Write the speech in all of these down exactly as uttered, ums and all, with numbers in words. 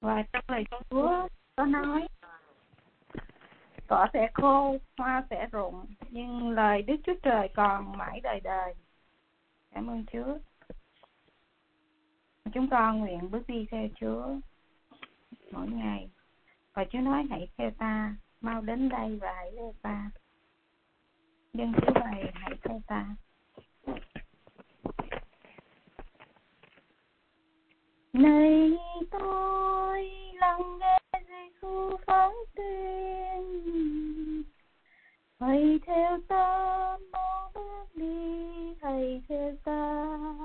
Và trong lời Chúa có nói cỏ sẽ khô, hoa sẽ rụng, nhưng lời Đức Chúa Trời còn mãi đời đời. Cảm ơn Chúa. Chúng con nguyện bước đi theo Chúa mỗi ngày. Và Chúa nói hãy theo ta, mau đến đây và hãy theo ta. Dân Chúa này hãy theo ta. Này tôi lắng nghe Giê-xu phán tuyên, hãy theo ta, mau bước đi, hãy theo ta.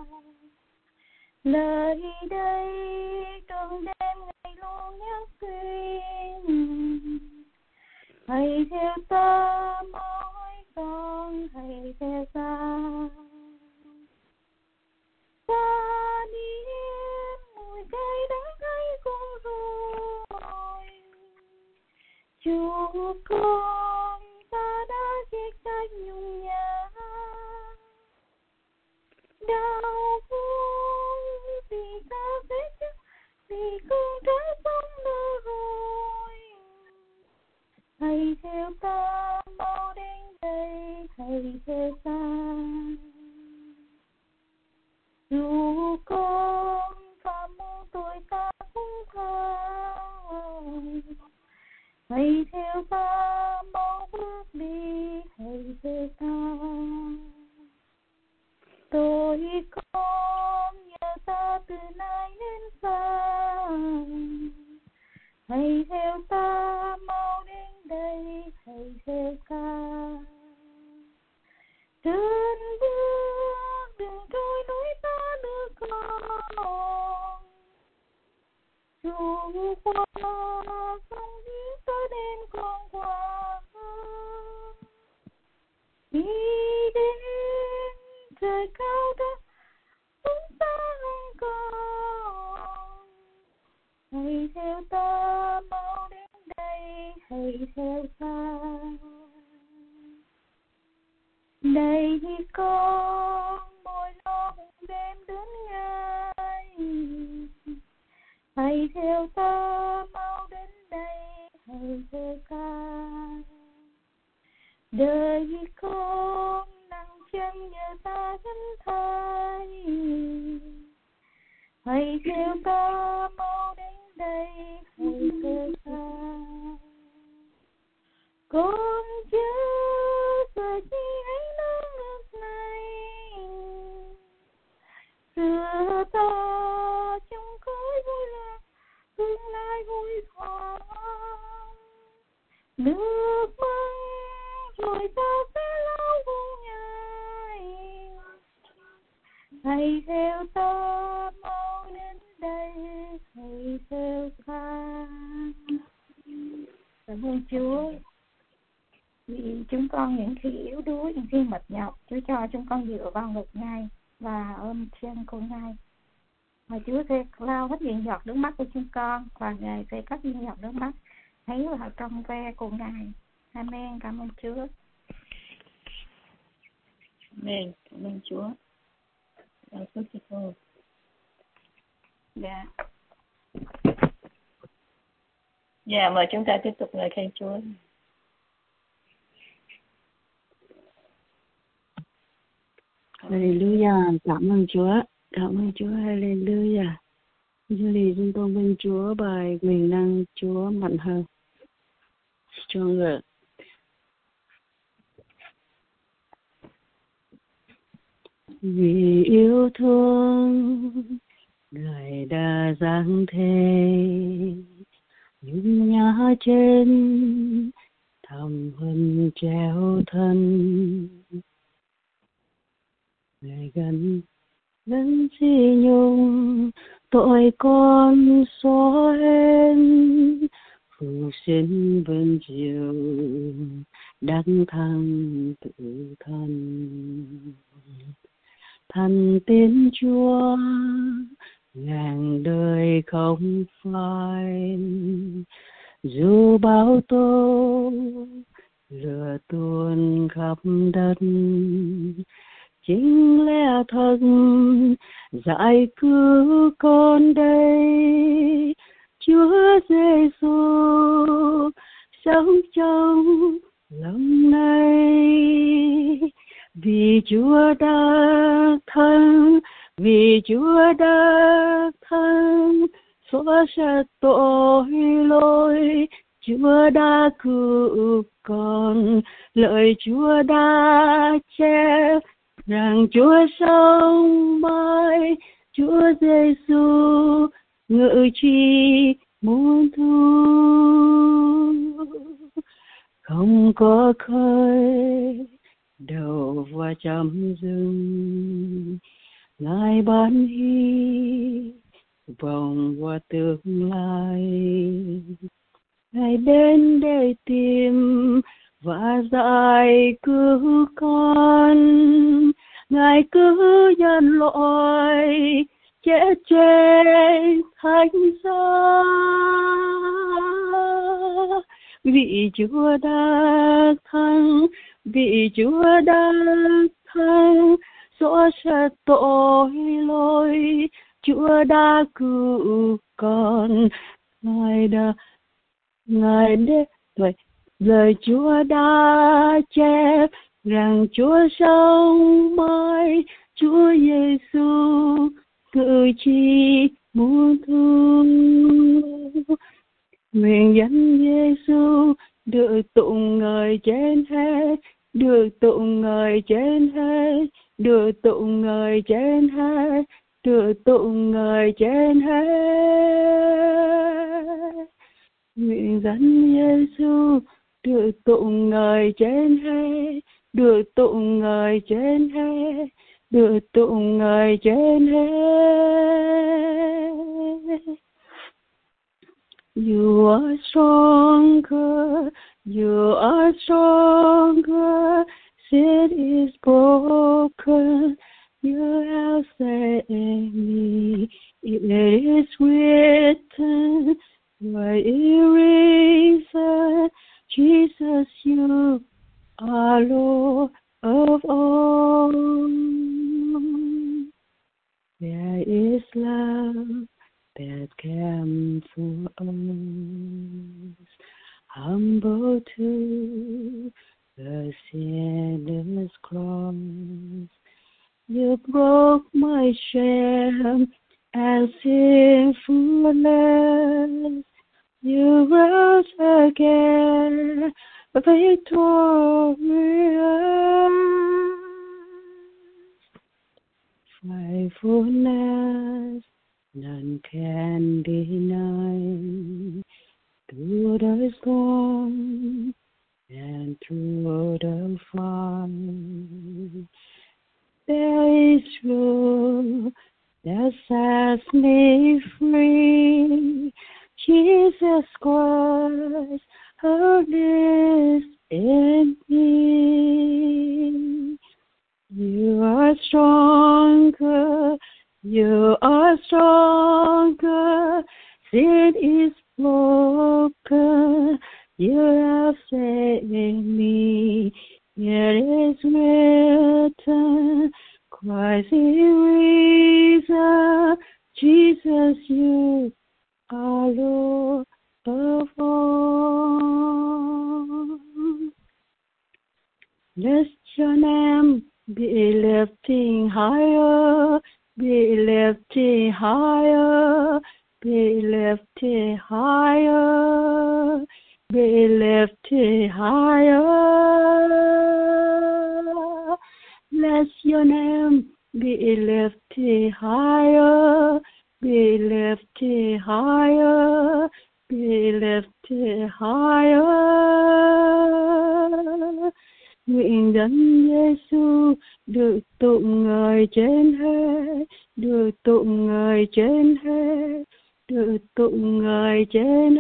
Lời đây trong đêm ngày luôn nhắc tuyên, hãy theo ta, mau hãy con, hãy theo ta. Ta đi mùi cây đắng cay cùng rồi, Chúa con ta đã chết cách nhung nhớ. Đau vui vì ta biết chắc, vì con trái bóng lỡ rồi. Hãy theo ta, mau đến đây, hãy theo ta. Dù con phạm muôn tội ta cũng tha, hãy theo ta, mau bước đi, hãy theo ta. Tôi con nhờ ta từ nay đến xa, hãy theo ta, mau đến đây, hãy theo ta. Trên bước đường trôi núi ta đưa con, dù qua sông giếng ta đến con qua. Đi đến trời cao đất chúng ta không còn, hãy theo ta, mau đến đây, hãy theo ta. Này thì con mỗi lo một đêm đến ngày, hãy theo ta, mau đến đây, hãy theo ta. Đời thì con nặng chân nhờ ta gánh thay, hãy theo ta, mau đến đây, hãy theo ta. Con chưa sợ chi ánh nắng ngược này, xưa ta trong khói vui lạc, tương lai vui thoáng. Nước măng rồi ta sẽ lau vô nhai, hãy theo ta, mau đến đây, hãy theo ta. Cảm ơn Chúa vì chúng con những khi yếu đuối, những khi mệt nhọc, Chúa cho chúng con dựa vào ngực Ngài và ôm chân của Ngài. Và Chúa sẽ lau hết những giọt nước mắt của chúng con, và Ngài sẽ cất những giọt nước mắt thấy vào trong ve của Ngài. Amen. Cảm ơn Chúa. Amen. Cảm ơn Chúa. Cảm ơn Chúa. Dạ. Dạ, mời chúng ta tiếp tục lời khen Chúa. Hallelujah, cảm ơn Chúa, cảm ơn Chúa, Hallelujah. Julie, chúng tôi bên Chúa bài quyền năng Chúa mạnh hơn, stronger. Vì yêu thương, Ngài đã giáng thế, nhung nhã trên thầm hơn treo thân. Ngài gần gần chi nhung tội con xóa hết, phụ xin vinh diệu đắc thắng tự thân. Thần tin Chúa ngàn đời không phai, dù bão tố lửa tuôn khắp đất, chính lẽ thật giải cứu con đây, Chúa Giêsu sống trong lòng này. Vì Chúa đã thân, vì Chúa đã thân, xóa sạch tội lỗi. Chúa đã cứu con, lời Chúa đã chép rằng Chúa sống mãi. Chúa Giêsu ngự trị muôn thu, không có khơi đầu và chấm dừng. Ngài ban hy vọng và tương lai. Ngài đến để tìm và giải cứu con. Ngài cứu nhân loại chết trên thánh giá. Vì Chúa đã thắng, vì Chúa đã thắng, xóa sạch tội lỗi. Chúa đã cứu con. Ngài đã Ngài đến vậy, lời Chúa đã chép rằng Chúa sống mãi. Chúa Giêsu cử chỉ muôn thu. Nguyện danh Giêsu được tụng ngợi trên hết, được tụng ngợi trên hết, được tụng ngợi trên hết, được tụng ngợi trên hết. Nguyện danh Giêsu được tụng ngợi trên hết, được tụng ngợi trên hết, được tụng ngợi trên hết. You are stronger, you are stronger, sin is broken, you have set me, it is written, by reason, Jesus, you are Lord of all. There is love that came for us, humble to the sinner's cross. You broke my shame and sinfulness. You rose again, victorious. Faithfulness none can deny. Through the storm and through the fire, there is truth that sets me free. Jesus Christ, who lives in me. You are stronger, you are stronger, sin is broken, you have saved me. It is written, Christ is risen, Jesus, you are Lord of all. Let your name be lifting higher, be lifted higher, be lifted higher, be lifted higher. Let your name be lifted higher, be lifted higher, be lifted higher. Nguyện danh Giêsu được tụng ngợi trên hết, được tụng ngợi trên hết, được tụng ngợi trên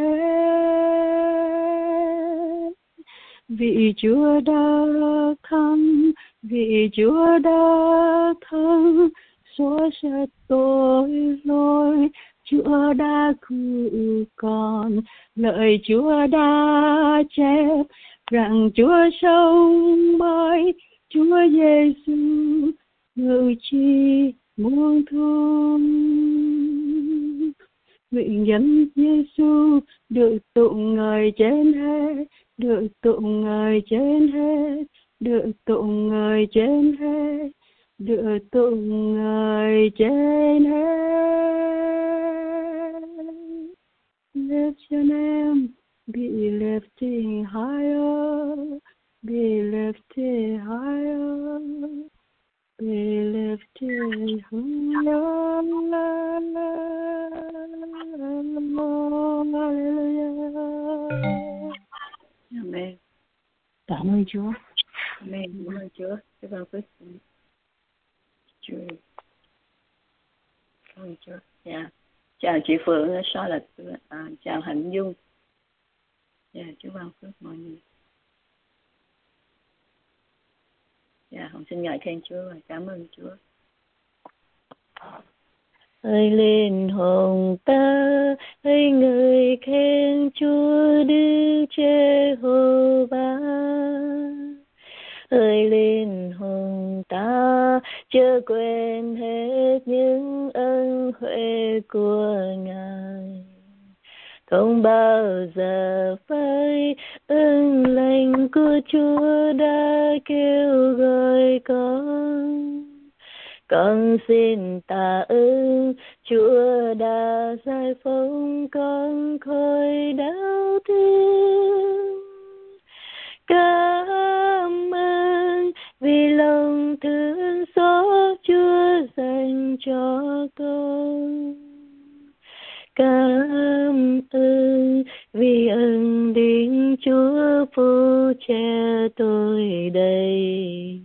hết. Vì Chúa đã thắng, vì Chúa đã thắng, xóa sạch tội lỗi. Chúa đã cứu con, lời Chúa đã chép rằng Chúa sống mãi. Chúa Giêsu ngự trị muôn thu. Nguyện danh Giêsu được tụng ngợi trên hết, được tụng ngợi trên hết, được tụng ngợi trên hết, được tụng ngợi trên hết. Lift your name, be lifting higher, be lifted higher, be lifted higher. Hallelujah. Amen. Cảm ơn Chúa. Amen. Cảm ơn Chúa. Chúa ban phước. Chúa. Cảm ơn Chúa. Dạ. Chào chị Phượng ở Charlotte. À, chào Hạnh Dung. Dạ, Chúa ban phước mọi người. Dạ, Hồng xin ngợi khen Chúa và cảm ơn Chúa. Hỡi linh hồn ta, hãy ngợi khen Chúa Đức Giê-hô-va. Hỡi linh hồn ta, chớ quên hết những ân huệ của Ngài. Không bao giờ phải ơn lành của Chúa đã kêu gọi con. Con xin tạ ơn Chúa đã giải phóng con khỏi đau thương. Cảm ơn vì lòng thương xót Chúa dành cho con. Cảm ơn vì ân điển Chúa phù che tôi đây.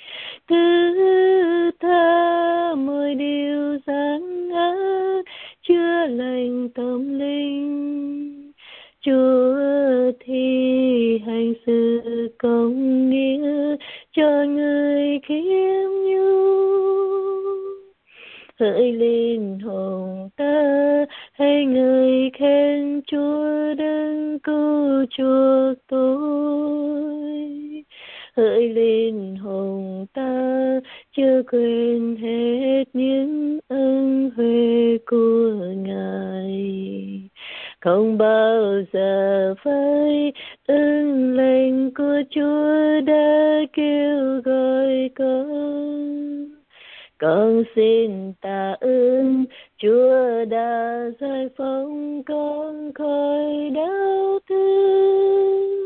Thứ tha mọi điều gian ác chữa lành tâm linh. Chúa thi hành sự công nghĩa cho người khiêm nhu. Hỡi linh hồn ta, hãy ngợi khen Chúa đấng cứu chuộc tôi. Hỡi linh hồn ta, chưa quên hết những ân huệ của Ngài. Không bao giờ phải ơn lành của Chúa đã kêu gọi con. Con xin tạ ơn Chúa đã giải phóng con khỏi đau thương.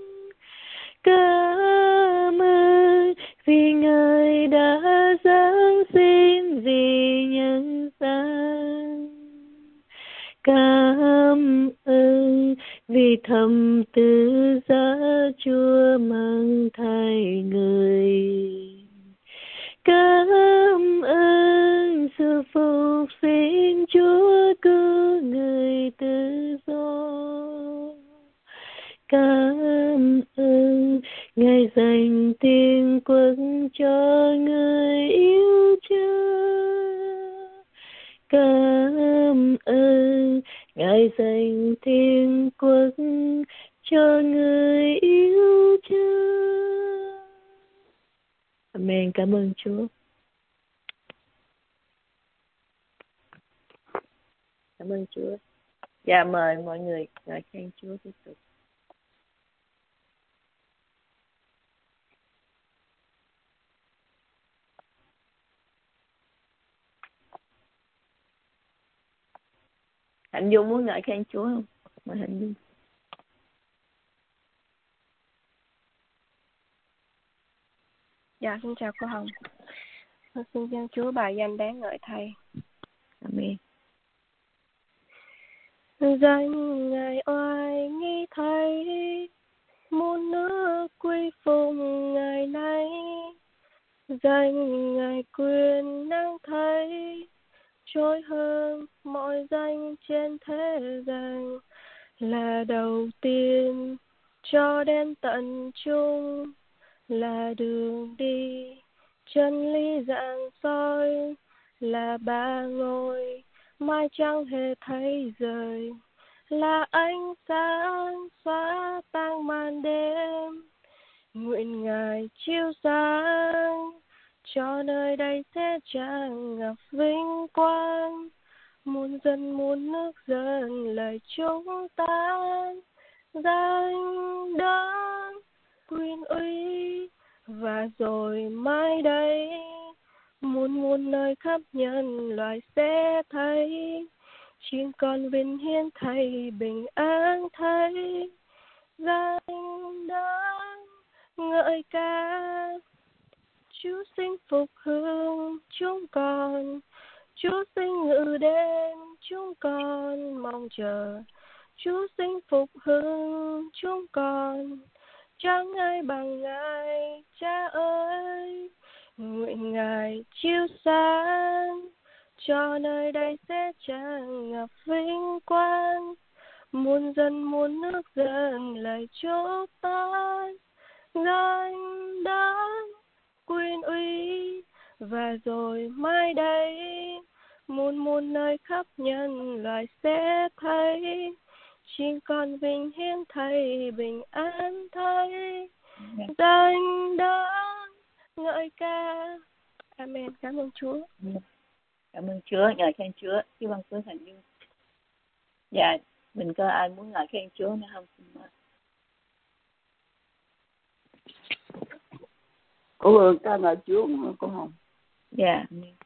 Cảm ơn vì Ngài đã giáng sinh vì nhân gian. Cảm ơn vì thầm tư giá Chúa mang thai người. Cảm ơn sự phục sinh Chúa cứu người tự do. Cảm ơn Ngài dành tiên quốc cho người yêu Chúa. Cảm ơn Ngài dành tiên quốc cho người yêu Chúa. Amen. Cảm ơn Chúa. Cảm ơn Chúa. Dạ, mời mọi người ngợi khen Chúa tiếp tục. Hạnh Dung muốn ngợi khen Chúa không? Mời Hạnh Dung. Dạ, xin chào cô Hồng. Con xin dân Chúa bài danh đáng ngợi thay. Amen. Danh Ngài oai nghi thay, muôn nước quy phụng Ngài nay. Danh Ngài quyền năng thấy, trôi hơn mọi danh trên thế gian. Là đầu tiên cho đến tận chung, là đường đi chân lý rạng soi, là ba ngôi mai chẳng hề thấy rời, là ánh sáng xóa tan màn đêm. Nguyện Ngài chiếu sáng cho nơi đây sẽ tràn ngập vinh quang, muôn dân muôn nước dâng lời chúng ta danh đấng quyền uy, và rồi mai đây muôn muôn nơi khắp nhân loại sẽ thấy chiên con vinh hiến Thầy, bình an Thầy, danh đấng ngợi ca. Chúa sinh phục hương chúng con, Chúa sinh ngự đến chúng con mong chờ. Chúa sinh phục hương chúng con, chẳng ai bằng Ngài Cha ơi. Nguyện Ngài chiếu sáng cho nơi đây sẽ tràn ngập vinh quang. Muôn dân muôn nước dâng lời chúc ta danh đấng quyền uy, và rồi mai đây muôn muôn nơi khắp nhân loại sẽ thấy chiên con vinh hiến Thầy, bình an Thầy, danh đấng ngợi ca. Amen. Cảm ơn Chúa. Cảm ơn Chúa, ngợi khen Chúa. Chứ bằng phước Hạnh Dung. Dạ, mình có ai muốn ngợi khen Chúa nữa không? Cô ơn ca ngợi Chúa con không? Dạ.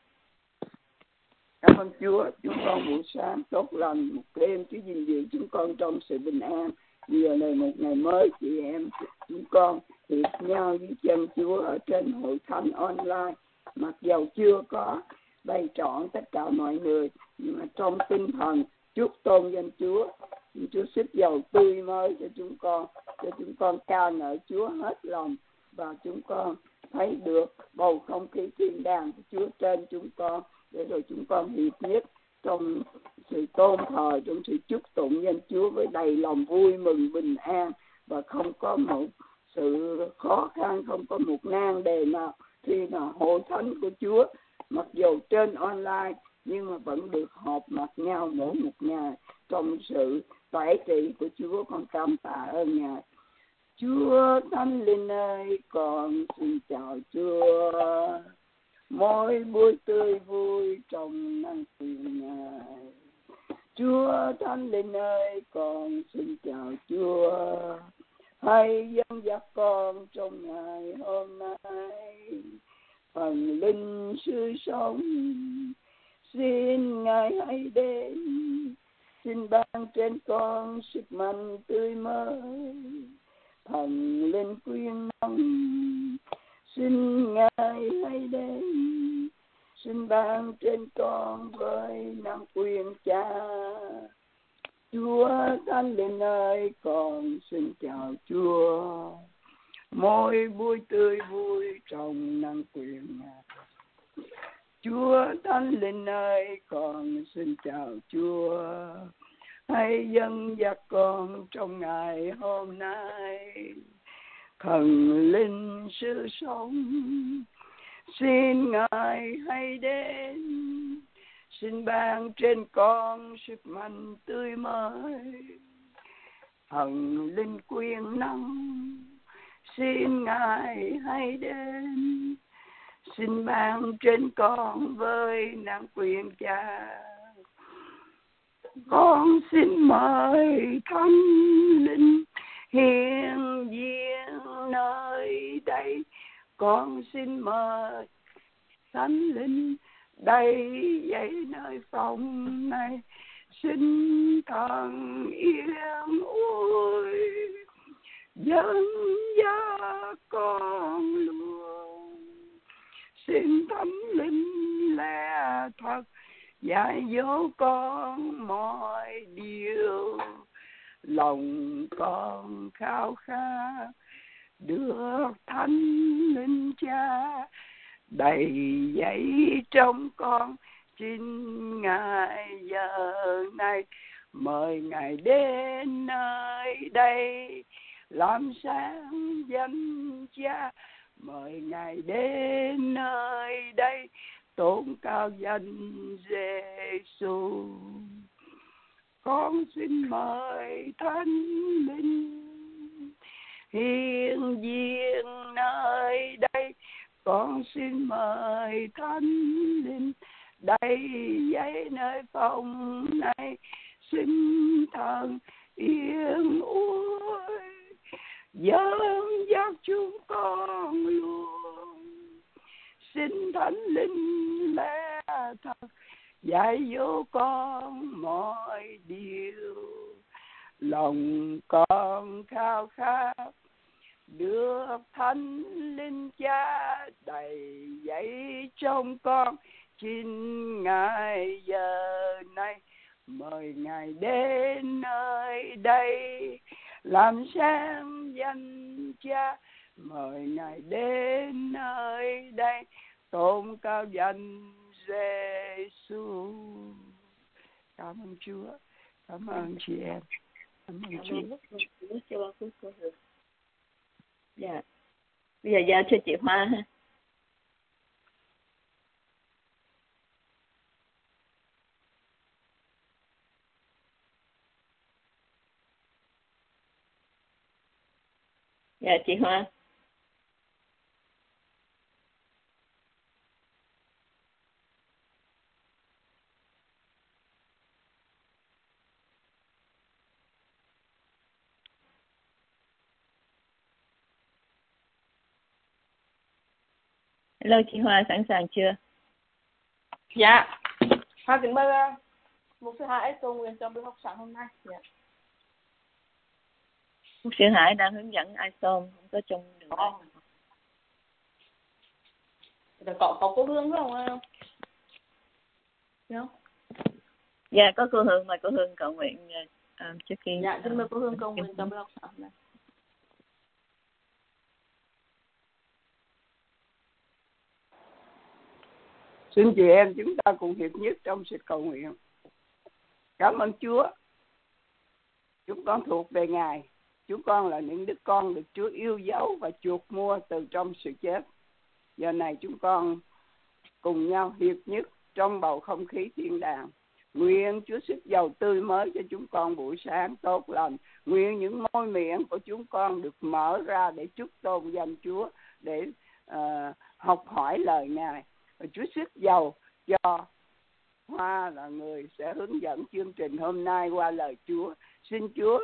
Cảm ơn Chúa, chúng con buổi sáng tốt lành, một đêm Chúa gìn giữ chúng con trong sự bình an. Giờ này một ngày mới, chị em chúng con hiệp nhau với chân Chúa ở trên hội thánh online. Mặc dầu chưa có đầy trọn tất cả mọi người, nhưng mà trong tinh thần chúc tôn danh Chúa, Chúa xếp dầu tươi mới cho chúng con, cho chúng con ca ngợi Chúa hết lòng, và chúng con thấy được bầu không khí thiên đàng của Chúa trên chúng con, để rồi chúng con hiệp nhất trong sự tôn thờ, trong sự chúc tụng danh Chúa với đầy lòng vui mừng bình an, và không có một sự khó khăn, không có một nan đề nào khi mà hội thánh của Chúa mặc dù trên online nhưng mà vẫn được họp mặt nhau mỗi một ngày trong sự toại trị của Chúa. Con cảm tạ ơn Ngài. Chúa Thánh Linh ơi, con xin chào Chúa, mỗi buổi tươi vui trong năng quyền Ngài. Chúa Thánh Linh ơi, con xin chào Chúa, hãy dẫn dắt con trong ngày hôm nay. Thần linh sự sống, xin Ngài hãy đến, xin ban trên con sức mạnh tươi mới. Thần linh quyền năng, xin Ngài hãy đến, xin ban trên con với năng quyền Cha. Chúa Thánh Linh ơi, con xin chào Chúa, mỗi buổi tươi vui trong năng quyền Ngài. Chúa Thánh Linh ơi, con xin chào Chúa, hãy dẫn dắt con trong ngày hôm nay. Thần linh sự sống, xin Ngài hãy đến, xin ban trên con sức mạnh tươi mới. Thần linh quyền năng, xin Ngài hãy đến, xin ban trên con với năng quyền Cha. Con xin mời Thánh Linh hiện diện nơi đây. Con xin mời Thánh Linh đầy dậy nơi phòng này. Xin Thần yên ôi dẫn dắt con luôn. Xin Thánh Linh lẽ thật dạy dỗ con mọi điều. Lòng con khao khát được Thánh Linh Cha đầy dẫy trong con. Xin Ngài giờ này mời Ngài đến nơi đây làm sáng danh Cha. Mời Ngài đến nơi đây tôn cao danh Giê-xu. Con xin mời Thánh Linh hiện diện nơi đây. Con xin mời Thánh Linh đây giấy nơi phòng này, xin thần yên ủi dẫn dắt chúng con luôn. Xin Thánh Linh lẽ thật dạy dỗ con mọi điều, lòng con khao khát được Thánh Linh Cha đầy dẫy trong con. Xin Ngài giờ này mời Ngài đến nơi đây làm sáng danh Cha, mời Ngài đến nơi đây tôn cao danh Giê-xu. Cảm ơn Chúa, cảm ơn chị em, cảm ơn Chúa. Dạ, bây giờ giao cho chị Hoa ha. Dạ chị Hoa. Hello chị Hoa, sẵn sàng chưa? Dạ. Hoa kính mời mục sư Hải cầu nguyện cho buổi học sáng hôm nay. Dạ. Mục sư Hải đang hướng dẫn ai xôm, không có trong đường này. Có có cô Hương không? Không? Dạ có cô Hương, mời cô Hương cầu nguyện uh, trước khi. Dạ, xin mời cô Hương cầu nguyện cho buổi học sáng hôm nay. Xin chị em chúng ta cùng hiệp nhất trong sự cầu nguyện. Cảm ơn Chúa. Chúng con thuộc về Ngài. Chúng con là những đứa con được Chúa yêu dấu và chuộc mua từ trong sự chết. Giờ này chúng con cùng nhau hiệp nhất trong bầu không khí thiên đàng. Nguyện Chúa sức dầu tươi mới cho chúng con buổi sáng tốt lành. Nguyện những môi miệng của chúng con được mở ra để chúc tôn danh Chúa, để uh, học hỏi lời Ngài. Và Chúa sức dầu cho Hoa là người sẽ hướng dẫn chương trình hôm nay qua lời Chúa. Xin Chúa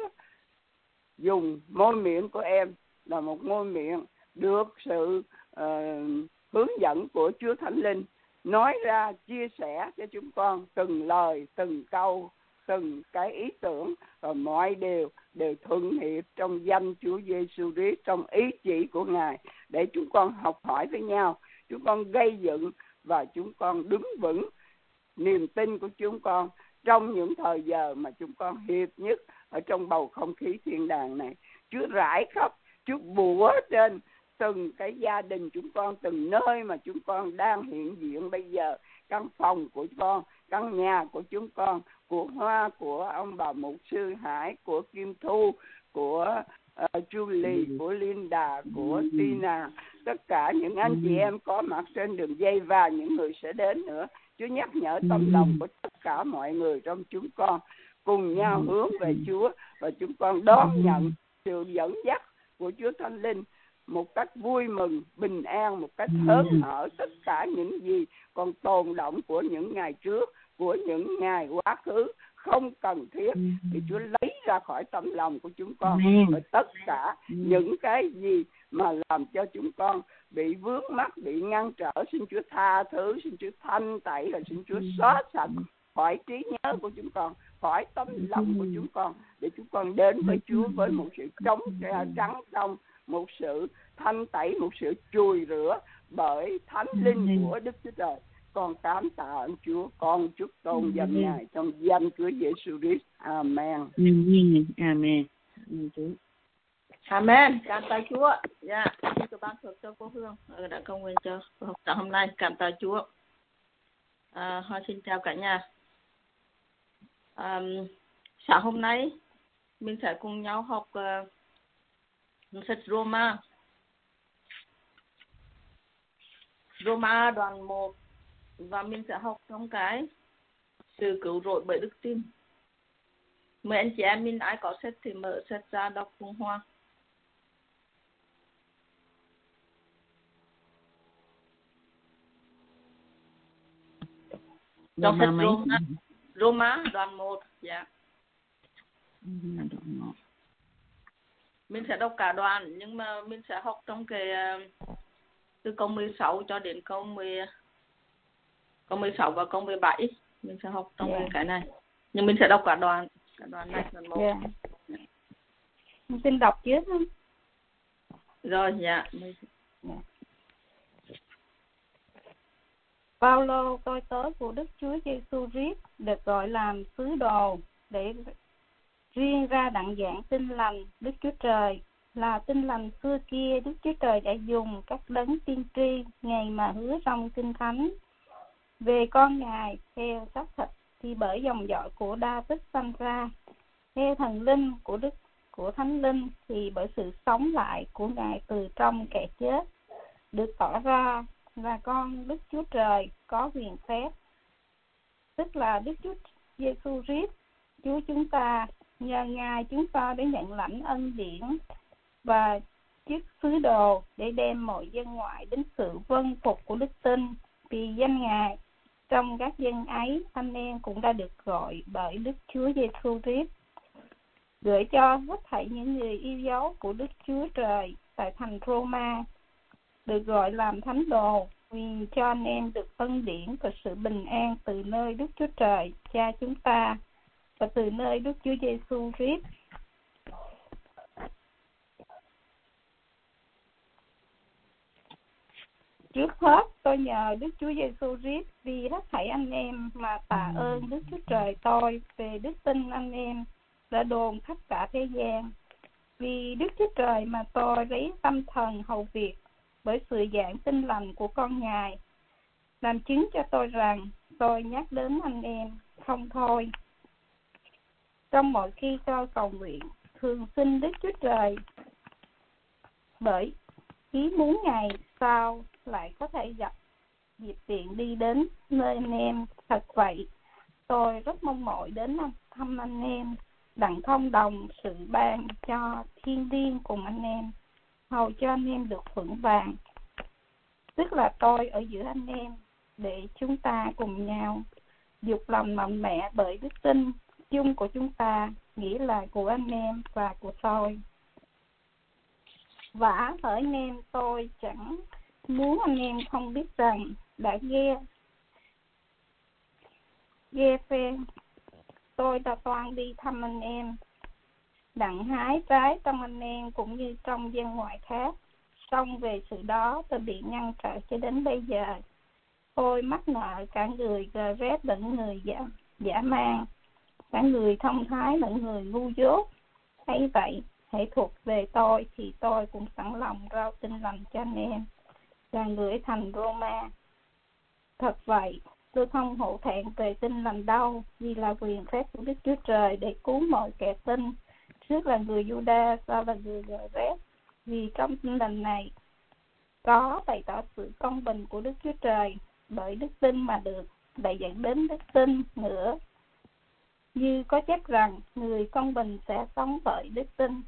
dùng môi miệng của em là một môi miệng được sự uh, hướng dẫn của Chúa Thánh Linh, nói ra, chia sẻ cho chúng con từng lời, từng câu, từng cái ý tưởng, và mọi điều đều thuận hiệp trong danh Chúa Giêsu Christ, trong ý chỉ của Ngài, để chúng con học hỏi với nhau, chúng con gây dựng và chúng con đứng vững niềm tin của chúng con trong những thời giờ mà chúng con hiệp nhất ở trong bầu không khí thiên đàng này. Chúa rải khắp, Chúa bủa trên từng cái gia đình chúng con, từng nơi mà chúng con đang hiện diện bây giờ, căn phòng của con, căn nhà của chúng con, của Hoa, của ông bà mục sư Hải, của Kim Thu, của uh, Julie, của Linda, của Tina, tất cả những anh chị em có mặt trên đường dây và những người sẽ đến nữa. Chúa nhắc nhở tâm lòng của tất cả mọi người trong chúng con cùng nhau hướng về Chúa, và chúng con đón nhận sự dẫn dắt của Chúa Thánh Linh một cách vui mừng, bình an, một cách hớn hở. Tất cả những gì còn tồn động của những ngày trước, của những ngày quá khứ không cần thiết, thì Chúa lấy ra khỏi tâm lòng của chúng con. Và tất cả những cái gì mà làm cho chúng con bị vướng mắc, bị ngăn trở, xin Chúa tha thứ, xin Chúa thanh tẩy, và xin Chúa xóa sạch khỏi trí nhớ của chúng con, khỏi tấm lòng của chúng con, để chúng con đến với Chúa với một sự trống trắng trong, một sự thanh tẩy, một sự chùi rửa bởi Thánh Linh của Đức Chúa Trời. Con cảm tạ ơn Chúa, con chúc tôn danh Ngài trong danh Chúa Giêsu Christ. Amen. Amen. Amen. Cảm tạ Chúa. Dạ. Xin các bạn thuộc cho cô Hương đã cầu nguyện cho học tập hôm nay. Cảm tạ Chúa. À, Hoa xin chào cả nhà. À, sáng hôm nay mình sẽ cùng nhau học uh, sách Roma. Roma đoạn một, và mình sẽ học trong cái sự cứu rỗi bởi đức tin. Mời anh chị em mình ai có sách thì mở sách ra đọc cùng Hoa. Trong sách Roma mấy? Roma, Roma đoạn một. Dạ. Roma đoạn một. Mình sẽ đọc cả đoạn, nhưng mà mình sẽ học trong cái từ câu mười sáu cho đến câu mười câu mười sáu và câu mười bảy. Mình sẽ học trong Yeah. cái này. Nhưng mình sẽ đọc cả đoạn, cả đoạn này đoạn một. Yeah. Mình xin đọc trước không? Rồi, dạ. Yeah. Phaolô, tôi tớ của Đức Chúa Giêsu Christ, được gọi làm sứ đồ để riêng ra đặng giảng tin lành Đức Chúa Trời. Là tin lành xưa kia Đức Chúa Trời đã dùng các đấng tiên tri ngày mà hứa trong Kinh Thánh về con Ngài theo xác thịt, thì bởi dòng dõi của David sanh ra, theo thần linh của Đức của Thánh Linh, thì bởi sự sống lại của Ngài từ trong kẻ chết, được tỏ ra là con Đức Chúa Trời có quyền phép, tức là Đức Chúa Giêsu Christ Chúa chúng ta. Nhờ Ngài chúng ta để nhận lãnh ân điển và chức sứ đồ để đem mọi dân ngoại đến sự vâng phục của đức tin. Vì danh Ngài, trong các dân ấy, anh em cũng đã được gọi bởi Đức Chúa Giêsu Christ, gửi cho hết thảy những người yêu dấu của Đức Chúa Trời tại thành Roma, được gọi làm thánh đồ, vì cho anh em được ân điển và sự bình an từ nơi Đức Chúa Trời Cha chúng ta và từ nơi Đức Chúa Giêsu Christ. Trước hết, tôi nhờ Đức Chúa Giêsu Christ vì hết thảy anh em mà tạ ơn Đức Chúa Trời tôi về đức tin anh em đã đồn khắp cả thế gian. Vì Đức Chúa Trời mà tôi lấy tâm thần hầu việc bởi sự giảng tin lành của con Ngài, làm chứng cho tôi rằng tôi nhắc đến anh em không thôi. Trong mọi khi tôi cầu nguyện, thường xin Đức Chúa Trời bởi ý muốn Ngài sao lại có thể gặp dịp tiện đi đến nơi anh em. Thật vậy, tôi rất mong mỏi đến thăm anh em, đặng thông đồng sự ban cho thiên liêng cùng anh em, hầu cho anh em được vững vàng. Tức là tôi ở giữa anh em, để chúng ta cùng nhau dục lòng mạnh mẽ bởi đức tin chung của chúng ta, nghĩa là của anh em và của tôi. Vả ở anh em tôi chẳng muốn anh em không biết rằng đã ghe ghe phen tôi đã toan đi thăm anh em, đặng hái trái trong anh em cũng như trong dân ngoại khác. Song về sự đó tôi bị ngăn trở cho đến bây giờ. Tôi mắc nợ cả người gờ rét lẫn người giả, giả mang, cả người thông thái lẫn người ngu dốt. Thấy vậy, hãy thuộc về tôi thì tôi cũng sẵn lòng rao tin lành cho anh em, là người thành Roma. Thật vậy, tôi không hổ thẹn về tin lành đâu, vì là quyền phép của Đức Chúa Trời để cứu mọi kẻ tin, trước là người Juda, sau là người gờ rét. Vì trong tin lành này có bày tỏ sự công bình của Đức Chúa Trời, bởi đức tin mà được lại dẫn đến đức tin nữa, như có chép rằng người công bình sẽ sống bởi đức tin.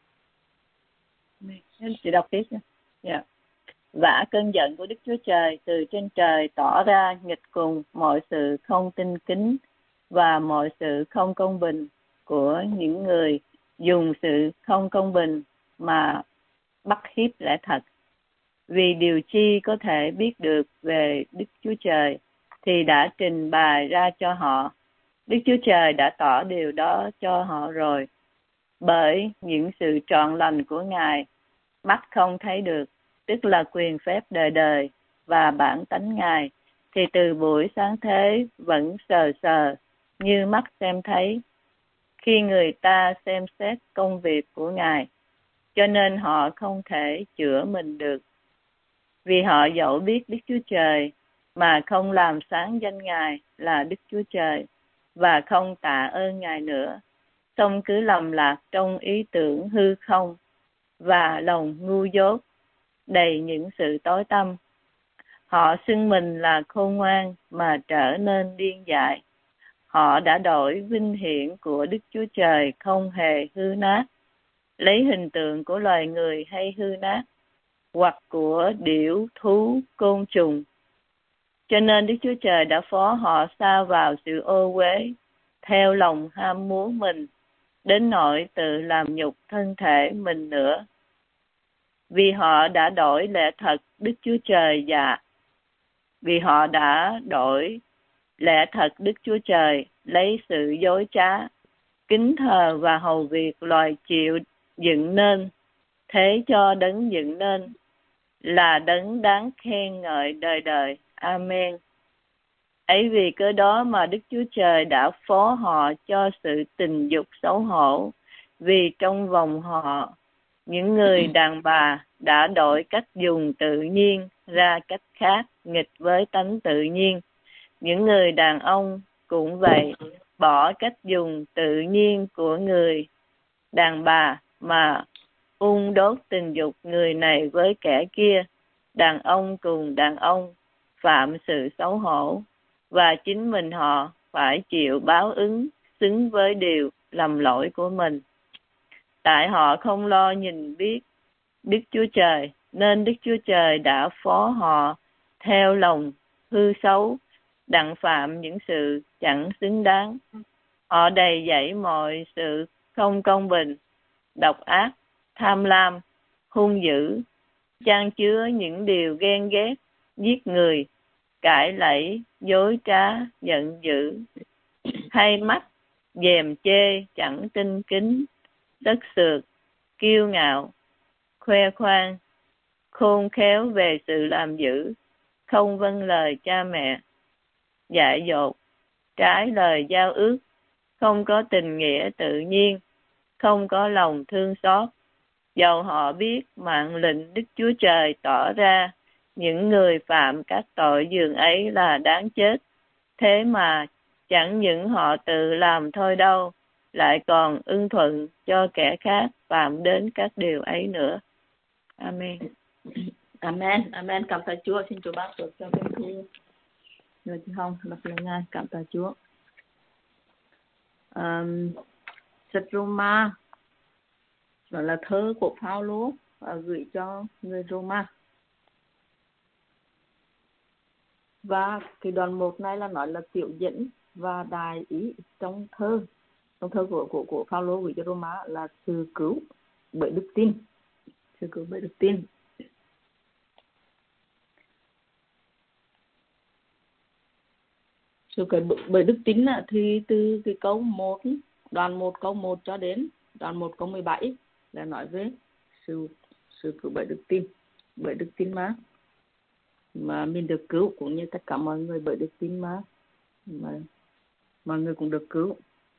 Nên chị đọc tiếp nha. Yeah. Vả cơn giận của Đức Chúa Trời từ trên trời tỏ ra nghịch cùng mọi sự không tin kính và mọi sự không công bình của những người dùng sự không công bình mà bắt hiếp lẽ thật. Vì điều chi có thể biết được về Đức Chúa Trời thì đã trình bày ra cho họ. Đức Chúa Trời đã tỏ điều đó cho họ rồi. Bởi những sự trọn lành của Ngài, mắt không thấy được, tức là quyền phép đời đời và bản tánh Ngài, thì từ buổi sáng thế vẫn sờ sờ như mắt xem thấy, khi người ta xem xét công việc của Ngài, cho nên họ không thể chữa mình được. Vì họ dẫu biết Đức Chúa Trời mà không làm sáng danh Ngài là Đức Chúa Trời và không tạ ơn Ngài nữa, song cứ lầm lạc trong ý tưởng hư không và lòng ngu dốt, đầy những sự tối tăm. Họ xưng mình là khôn ngoan mà trở nên điên dại. Họ đã đổi vinh hiển của Đức Chúa Trời không hề hư nát, lấy hình tượng của loài người hay hư nát, hoặc của điểu, thú, côn trùng, Cho nên Đức Chúa Trời đã phó họ sa vào sự ô uế, theo lòng ham muốn mình, đến nỗi tự làm nhục thân thể mình nữa. Vì họ đã đổi lẽ thật Đức Chúa Trời dạ. Vì họ đã đổi lẽ thật Đức Chúa Trời, lấy sự dối trá, kính thờ và hầu việc loài chịu dựng nên, thế cho đấng dựng nên là đấng đáng khen ngợi đời đời. Amen. Ấy vì cớ đó mà Đức Chúa Trời đã phó họ cho sự tình dục xấu hổ, vì trong vòng họ, những người đàn bà đã đổi cách dùng tự nhiên ra cách khác, nghịch với tánh tự nhiên. Những người đàn ông cũng vậy, bỏ cách dùng tự nhiên của người đàn bà mà ung đốt tình dục người này với kẻ kia. Đàn ông cùng đàn ông phạm sự xấu hổ, và chính mình họ phải chịu báo ứng xứng với điều lầm lỗi của mình. Tại họ không lo nhìn biết Đức Chúa Trời, nên Đức Chúa Trời đã phó họ theo lòng hư xấu, đặng phạm những sự chẳng xứng đáng. Họ đầy dẫy mọi sự không công bình, độc ác, tham lam, hung dữ, chan chứa những điều ghen ghét, giết người, cãi lẫy, dối trá, giận dữ, hay mắt, dèm chê, chẳng tinh kính, đất sượt, kiêu ngạo, khoe khoang, khôn khéo về sự làm dữ, không vâng lời cha mẹ, dại dột, trái lời giao ước, không có tình nghĩa tự nhiên, không có lòng thương xót. Dầu họ biết mạng lệnh Đức Chúa Trời tỏ ra những người phạm các tội dường ấy là đáng chết, thế mà chẳng những họ tự làm thôi đâu, lại còn ưng thuận cho kẻ khác phạm đến các điều ấy nữa. Amen. Amen. Amen. Cảm tạ Chúa. Xin Chúa ban phước cho bên thi người chị Hồng đọc lời Ngài. Cảm tạ Chúa. Um, sách Roma đó là thơ của Phaolô gửi cho người Roma. Và cái đoạn một này là nói là tiểu dẫn và đại ý trong thơ. Trong thơ của của của Phaolô gửi cho Roma là sự cứu bởi đức tin. Sự cứu bởi đức tin. Sự cứu bởi đức tin là thì từ cái câu một, đoạn một câu một cho đến đoạn một câu mười bảy là nói về sự sự cứu bởi đức tin. Bởi đức tin mà mà mình được cứu, cũng như tất cả mọi người bởi đức tin mà mà mọi người cũng được cứu.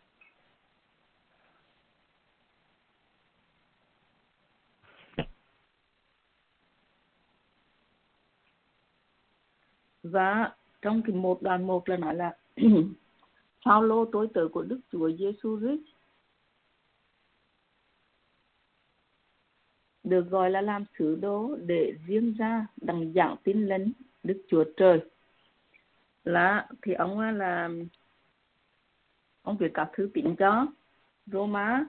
Và trong cái một đoạn một là nói là Phaolô tối tớ của Đức Chúa Giêsu Christ được gọi là làm sứ đồ để riêng ra đặng giảng tin lành Đức Chúa Trời. Là thì ông là ông viết các thư tín cho Roma,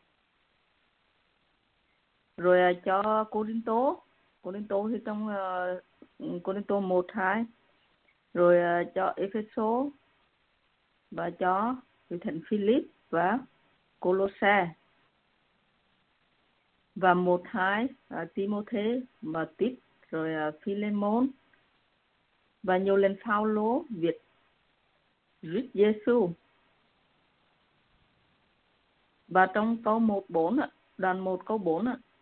rồi cho Cô-rinh-tô, Cô-rinh-tô thì trong uh, Cô-rinh-tô một, hai, rồi uh, cho Ê-phê-sô và cho vị thần Philip và Cô-lô-se và một, hai, uh, Ti-mô-thê và Tít, rồi uh, Phi-lê-môn và nhiều lần Phaolô viết Christ Giêsu. Và trong câu một bốn, đoạn một câu bốn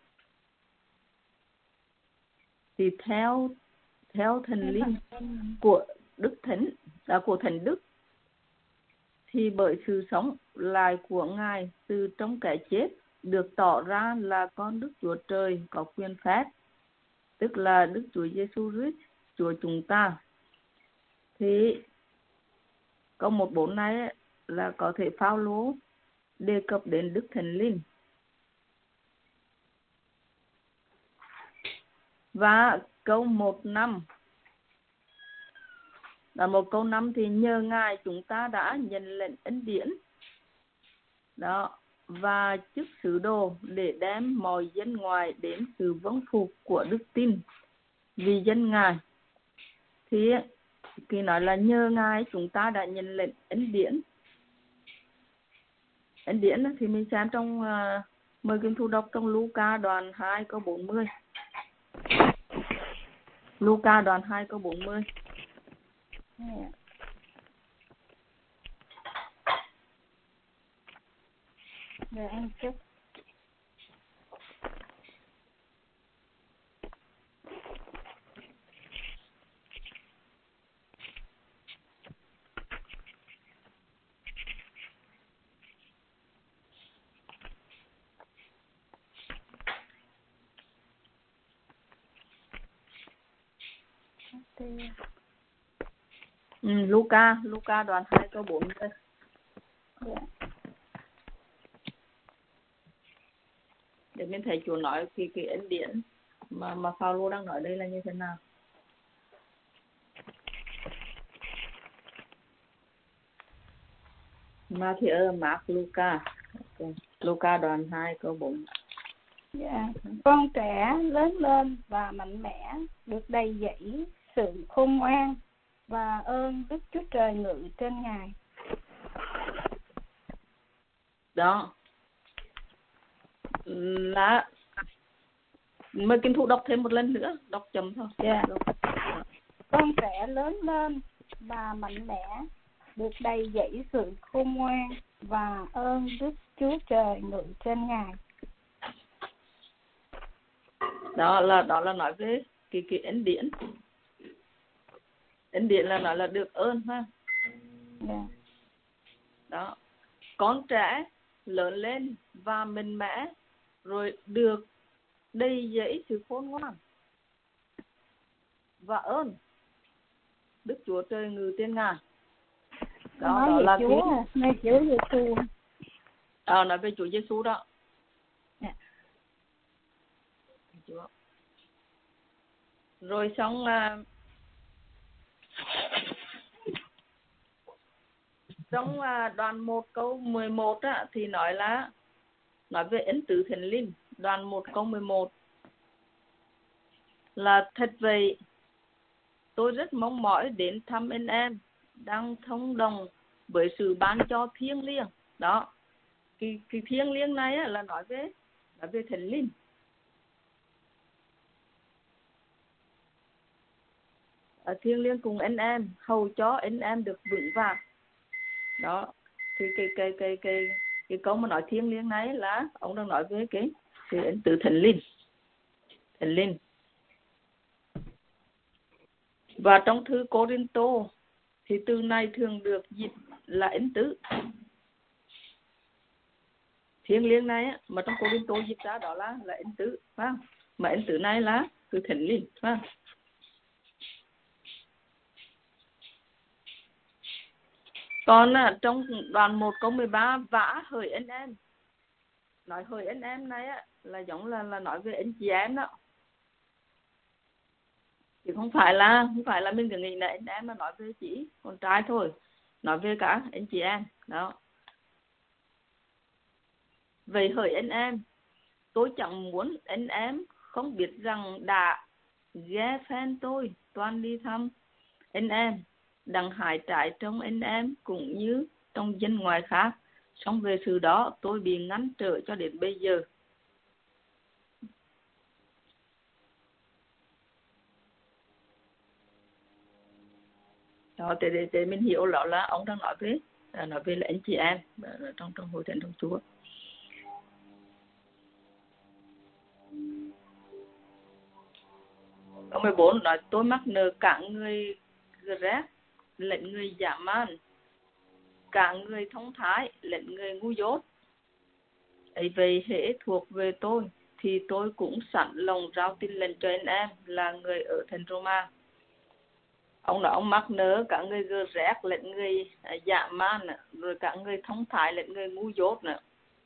thì theo theo thần linh của Đức Thánh, là của Thánh Đức, thì bởi sự sống lại của Ngài từ trong kẻ chết được tỏ ra là con Đức Chúa Trời có quyền phép, tức là Đức Chúa Giêsu Christ, Chúa chúng ta. Thì câu một bốn này là có thể Phaolô đề cập đến Đức Thánh Linh. Và câu một năm, là một câu năm thì nhờ Ngài chúng ta đã nhận lệnh ân điển đó và chức sứ đồ để đem mọi dân ngoài đến sự vâng phục của đức tin vì dân Ngài. Thì Kỳ nói là nhờ Ngài chúng ta đã nhận lệnh ân điển. Ân điển thì mình xem trong uh, mời Kim Thu đọc trong Luca đoạn hai câu bốn mươi. Luca đoạn hai câu bốn mươi. Yeah. Để anh chút. Ừ, Luca, Luca đoạn hai câu bốn mươi. Yeah. Để mình thấy Chúa nói cái cái ân điển mà mà Phaolô đang nói đây là như thế nào. Matthew, Mark, Luca. Okay. Luca đoạn hai câu bốn. Yeah. Con trẻ lớn lên và mạnh mẽ, được đầy dẫy sự khôn ngoan và ơn Đức Chúa Trời ngự trên Ngài. Đó là mời Kim Thu đọc thêm một lần nữa, đọc chậm thôi. Yeah. Con trẻ lớn lên và mạnh mẽ, được đầy dẫy sự khôn ngoan và ơn Đức Chúa Trời ngự trên Ngài. Đó là đó là nói về cái cái ân điển. Ân điển là nói là được ơn ha. Yeah. Đó. Con trẻ lớn lên và mạnh mẽ rồi được đầy dẫy sự khôn ngoan và ơn Đức Chúa Trời ngự trên Ngài. Đó, nói đó về là Chúa, cái nói Chúa Giêsu. À, nói về Chúa Giêsu đó. Yeah. Chúa. Rồi xong uh, trong uh, đoạn một câu mười một á, thì nói là nói về ân tứ Thánh Linh. Đoạn một câu mười một là thật vậy, tôi rất mong mỏi đến thăm anh em đang thông đồng với sự ban cho thiêng liêng. Đó, cái, cái thiêng liêng này á, là nói về nói về Thánh Linh. À, thiêng liêng cùng anh em, hầu cho anh em được vững vàng. Đó, thì cái cái cái cái cái câu mà nói thiêng liêng này là ông đang nói về cái cái ân tứ Thánh Linh. Thánh Linh. Và trong thư Cô-rinh-tô thì từ này thường được dịch là ân tứ. Thiêng liêng này á, mà trong Cô-rinh-tô dịch ra đó là là ân tứ, phải không? Mà ân tứ này là từ Thánh Linh, phải không? Còn à, trong đoạn một câu mười ba vả hỡi anh em. Nói hỡi anh em này á, là giống là là nói về anh chị em đó. Chứ không phải là không phải là mình cứ nghĩ là anh em mà nói về chỉ con trai thôi, nói về cả anh chị em đó. Vậy hỡi anh em, tôi chẳng muốn anh em không biết rằng đã ghé phen tôi toàn đi thăm anh em, đặng hại trái trong anh em cũng như trong dân ngoài khác, song về sự đó tôi bị ngăn trở cho đến bây giờ. Đó, để, để, để mình hiểu rõ là ông đang nói về nói về là anh chị em trong trong hội thánh trong Chúa. Câu mười bốn nói tôi mắc nợ cả người ghét lệnh người giả man, cả người thông thái lệnh người ngu dốt. Ấy vậy hễ thuộc về tôi thì tôi cũng sẵn lòng rao tin lệnh cho anh em là người ở thành Roma. Ông nói ông mắc nợ cả người gơ rét lệnh người giả man, rồi cả người thông thái lệnh người ngu dốt nữa.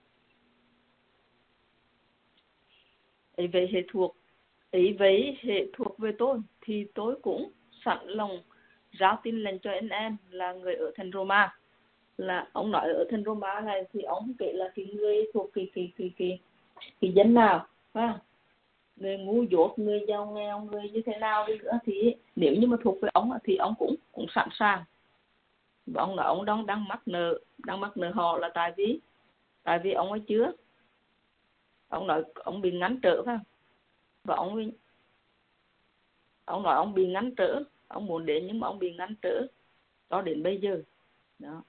Ấy vậy hệ thuộc ấy vậy hệ thuộc về tôi thì tôi cũng sẵn lòng rao tin lệnh cho anh em là người ở thành Roma. Là ông nói ở thành Roma này thì ông kể là cái người thuộc cái cái cái cái cái dân nào, phải không? người ngu dốt, người giàu nghèo, người như thế nào đi nữa thì nếu như mà thuộc về ông thì ông cũng cũng sẵn sàng. Và ông nói ông đang đang mắc nợ, đang mắc nợ họ là tại vì tại vì ông ấy chưa, ông nói ông bị ngăn trở phải không? Và ông ông nói ông bị ngăn trở, ông muốn đến nhưng mà ông bị ngăn trở cho đến bây giờ đó.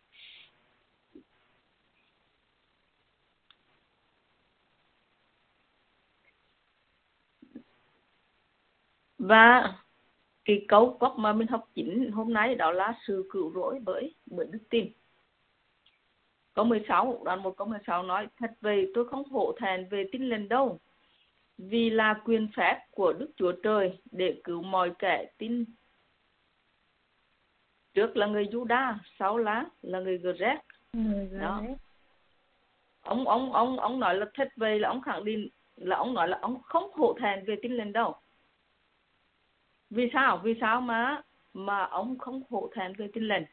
Và cái câu gốc mà mình học chính hôm nay đó là sự cứu rỗi bởi bởi đức tin. Câu mười sáu, đoạn một câu mười sáu nói: thật vậy tôi không hổ thẹn về tin lành đâu, vì là quyền phép của Đức Chúa Trời để cứu mọi kẻ tin. Trước là người Juda, sau là là người Gret. Đó. Ông ông ông ông nói là thật vậy là ông khẳng định là ông nói là ông không hổ thẹn về tin lành đâu. Vì sao? Vì sao mà mà ông không hổ thẹn về tin lành?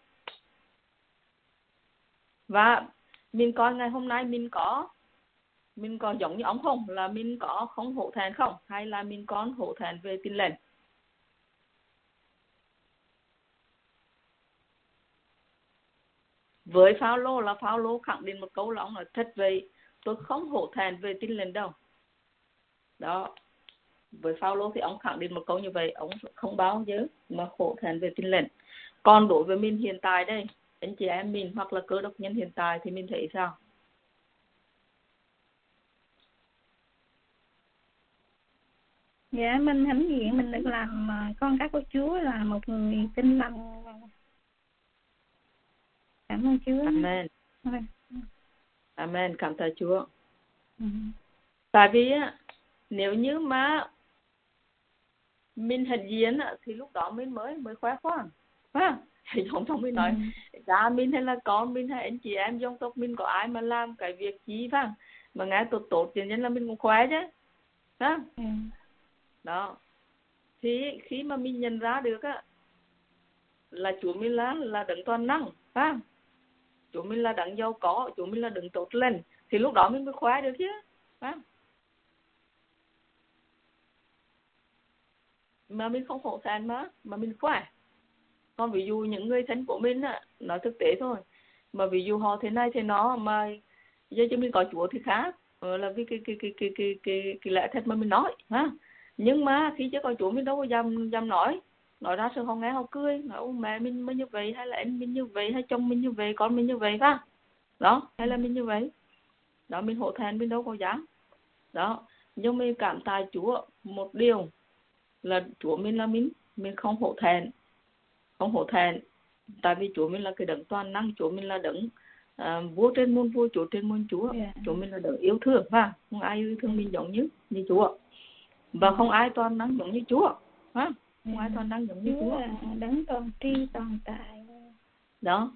Và mình coi ngày hôm nay mình có mình có giống như ông không? Là mình có không hổ thẹn không? Hay là mình còn hổ thẹn về tin lành? Với Phao-lô là Phao-lô khẳng định một câu là ông nói thật vậy tôi không hổ thẹn về tin lành đâu. Đó. Với Phao-lô thì ông khẳng định một câu như vậy, ông không bao giờ mà hổ thẹn về tin lành. Còn đối với mình hiện tại đây, anh chị em mình hoặc là cơ đốc nhân hiện tại thì mình thấy sao? Dạ, mình hãnh diện mình được làm con cái của Chúa, là một người tin lành. Cảm ơn Chúa. Amen. Amen, cảm tạ Chúa. Ừ. Tại vì á, nếu như mà mình hạnh diện thì lúc đó mình mới mới khoe khoang, phải không? Giống trong mình nói, ừ. cha mình hay là con mình hay anh chị em dòng tộc mình có ai mà làm cái việc gì phải không? Mà nghe tốt tốt thì nhân là mình cũng khoe chứ, phải không? Ừ. Đó. Thì khi mà mình nhận ra được á là Chúa mình là là đấng toàn năng, phải không? Chúa mình là đấng giàu có, Chúa mình là đấng tốt lành, thì lúc đó mình mới khoe được chứ, phải không? Mà mình không hổ thẹn mà mà mình khoe. Còn ví dụ những người thân của mình á, nói thực tế thôi, mà ví dụ họ thế này thế nó mà giờ cho mình có Chúa thì khác, ờ, là vì cái cái cái cái cái cái cái lẽ thật mà mình nói ha. Nhưng mà khi chưa có Chúa mình đâu có dám dám nói, nói ra sự họ nghe họ cười, nói ô mẹ mình mới như vậy, hay là anh mình như vậy, hay chồng mình như vậy, con mình như vậy phải đó, hay là mình như vậy đó, mình hổ thẹn mình đâu có dám đó. Nhưng mình cảm tạ Chúa một điều là Chúa mình là mình mình không hổ thẹn, không hổ thẹn, tại vì Chúa mình là cái đấng toàn năng, Chúa mình là đấng à, vua trên muôn vua, Chúa trên muôn Chúa. Yeah. Chúa mình là đấng yêu thương và không ai yêu thương mình giống như như Chúa, và không ai toàn năng giống như Chúa, ha? Không ai toàn năng giống như Chúa. Là đấng toàn tri toàn tại. Đó.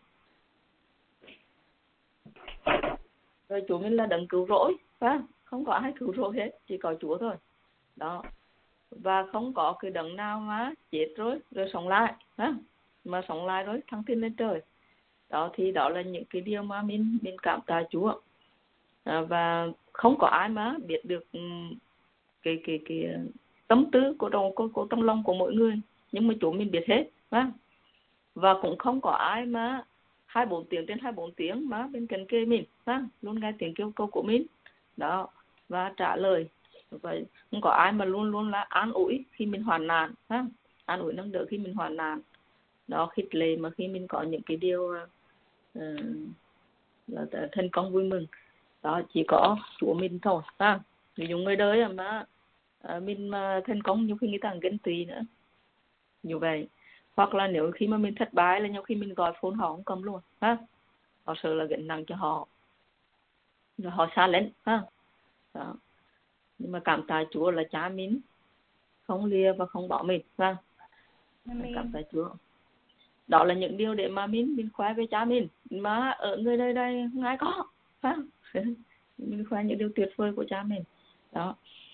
Rồi Chúa mình là đấng cứu rỗi, phải không có ai cứu rỗi hết, chỉ có Chúa thôi. Đó. Và không có cái đấng nào mà chết rồi rồi sống lại, ha? Mà sống lại rồi thăng thiên lên trời. Đó thì đó là những cái điều mà mình mình cảm tạ Chúa. À, và không có ai mà biết được cái cái cái tâm tư của trong của, của trong lòng của mỗi người, nhưng mà Chúa mình biết hết, ha? Và cũng không có ai mà hai mươi bốn tiếng trên hai mươi bốn tiếng mà bên cạnh kề mình, ha? Luôn nghe tiếng kêu cầu của mình. Đó, và trả lời. Vậy không có ai mà luôn luôn là an ủi khi mình hoạn nạn, ha? An ủi nâng đỡ khi mình hoạn nạn. Đó, khích lệ mà khi mình có những cái điều uh, là thành công vui mừng. Đó, chỉ có Chúa mình thôi, ha? Ví dụ người đời mà uh, mình mà thành công nhiều khi người ta ghen tị nữa, như vậy. Hoặc là nếu khi mà mình thất bại là nhiều khi mình gọi phone họ không cầm luôn, ha? Họ sợ là gánh nặng cho họ, rồi họ xa lánh, ha? Đó. Nhưng mà cảm tạ Chúa là cha mình không lìa và không bỏ mình, ha? Cảm tạ Chúa. Đó là những điều để mà mình mình khoe về cha mình, mà ở người đây đây không ai có, ha? Mình khoe những điều tuyệt vời của cha mình. Đó.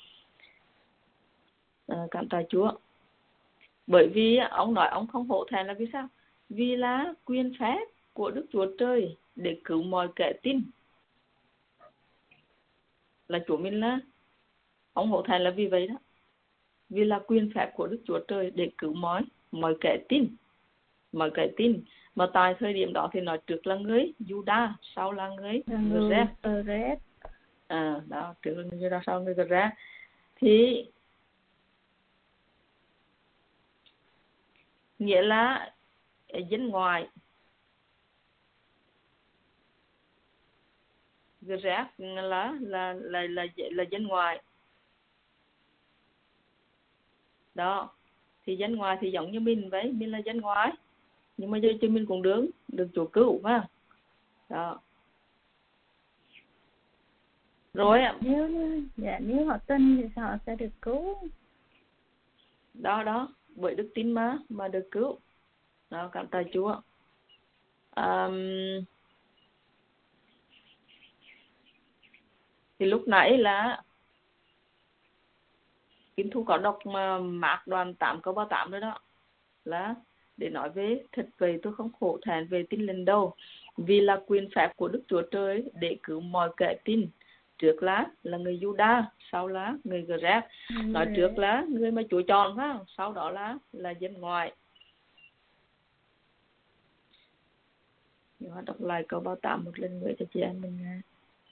À, cảm tạ Chúa. Bởi vì ông nói ông không hổ thẹn là vì sao? Vì là quyền phép của Đức Chúa Trời để cứu mọi kẻ tin. Là Chúa mình là Ông hổ thẹn là vì vậy đó. Vì là quyền phép của Đức Chúa Trời để cứu mọi mọi kẻ tin, mọi kẻ tin. Mà tại thời điểm đó thì nói trước là người Juda, sau là người người Gret. À, đó, trước là người Juda, sau người Gret. Thì nghĩa là dân ngoại. Gret là là là là là, là dân ngoại. Đó. Thì dân ngoại thì giống như mình vậy, mình là dân ngoại. Nhưng mà giờ cho mình cũng đứng được Chúa cứu ha. Đó. Rồi ạ. Nếu dạ nếu họ tin thì họ sẽ được cứu. Đó đó, bởi đức tin mà mà được cứu. Đó, cảm tạ Chúa. Um, thì lúc nãy là Kim Thu có đọc mà mạc đoạn tám câu ba mươi tám nữa đó, là để nói về thật vậy tôi không khổ thẹn về tin lần đâu, vì là quyền phép của Đức Chúa Trời để cứu mọi kẻ tin. Trước là là người Juda, sau là người Gret. Ừ. Nói trước là người mà Chúa chọn phải không? Sau đó là là dân ngoại. Nhưng mà đọc lại câu ba mươi tám một lần nữa cho chị em mình nghe.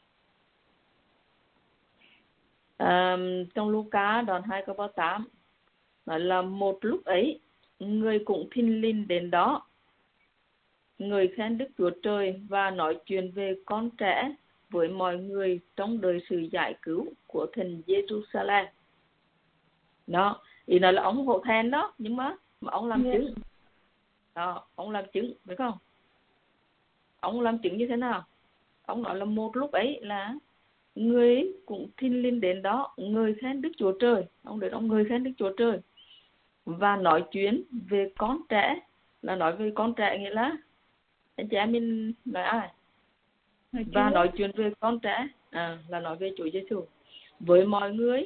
À, trong Luca đoạn hai câu ba mươi tám nói là một lúc ấy người cũng thinh linh đến đó, người khen Đức Chúa Trời và nói chuyện về con trẻ với mọi người trong đời sự giải cứu của thành Jerusalem. Đó, ý nói là ông hổ thẹn đó, nhưng mà mà ông làm Yeah. chứng. Đó, ông làm chứng, phải không? Ông làm chứng như thế nào? Ông nói là một lúc ấy là người cũng thinh linh đến đó, người khen Đức Chúa Trời. Ông để ông người khen Đức Chúa Trời và nói chuyện về con trẻ. Là nói về con trẻ nghĩa là anh chị em mình nói ai? Nói Và Chúa. nói chuyện về con trẻ à, là nói về Chúa Giêsu với mọi người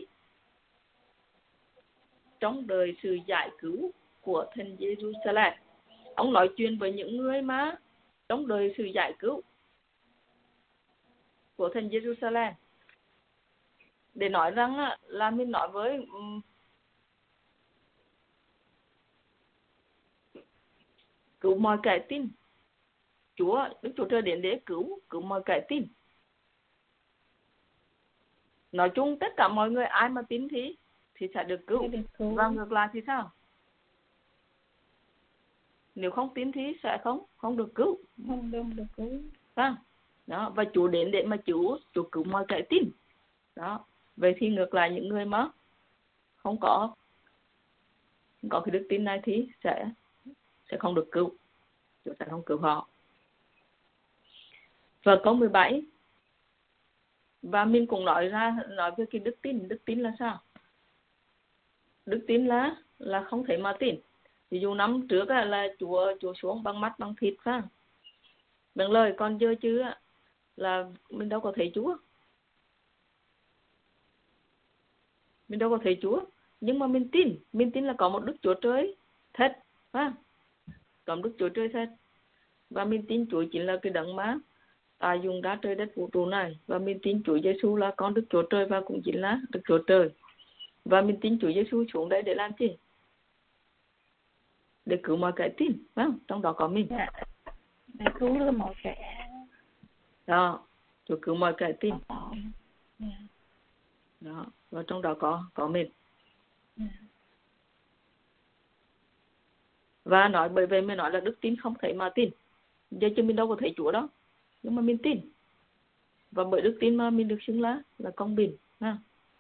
trong đời sự giải cứu của thành Jerusalem. Ông nói chuyện với những người mà trong đời sự giải cứu của thành Jerusalem, để nói rằng là mình nói với cứu mọi kẻ tin. Chúa, Đức Chúa Trời đến để cứu cứu mọi kẻ tin. Nói chung tất cả mọi người ai mà tin thì thì sẽ được cứu. Được cứu. Và ngược lại thì sao? Nếu không tin thì sẽ không không được cứu. Không được được cứu. Đó. Đó, và Chúa đến để mà Chúa Chúa cứu mọi kẻ tin. Đó. Vậy thì ngược lại những người mà không có không có cái đức tin này thì sẽ sẽ không được cứu. Chúa sẽ không cứu họ. Và câu mười bảy, và mình cũng nói ra nói về cái đức tin. Đức tin là sao? Đức tin là là không thể mà tin. Ví dụ năm trước là Chúa Chúa xuống bằng mắt bằng thịt phải không? Bằng lời, còn giờ chứ là mình đâu có thấy Chúa. Mình đâu có thấy Chúa, nhưng mà mình tin, mình tin là có một Đức Chúa Trời thật, phải không? Có một Đức Chúa Trời thật. Và mình tin Chúa chính là cái đấng mà ta dùng ra trời đất vũ trụ này, và mình tin Chúa Giêsu là con Đức Chúa Trời và cũng chính là Đức Chúa Trời. Và mình tin Chúa Giêsu xuống đây để làm gì? Để cứu mọi kẻ tin, phải không? Trong đó có mình. Dạ. Để cứu được mọi kẻ. Đó, Chúa cứu mọi kẻ tin. Dạ. Đó, và trong đó có có mình. Dạ. Và nói bởi vậy mới nói là đức tin không thấy mà tin. Giờ chứ mình đâu có thấy Chúa đó, nhưng mà mình tin. Và bởi đức tin mà mình được xưng là là công bình, ha.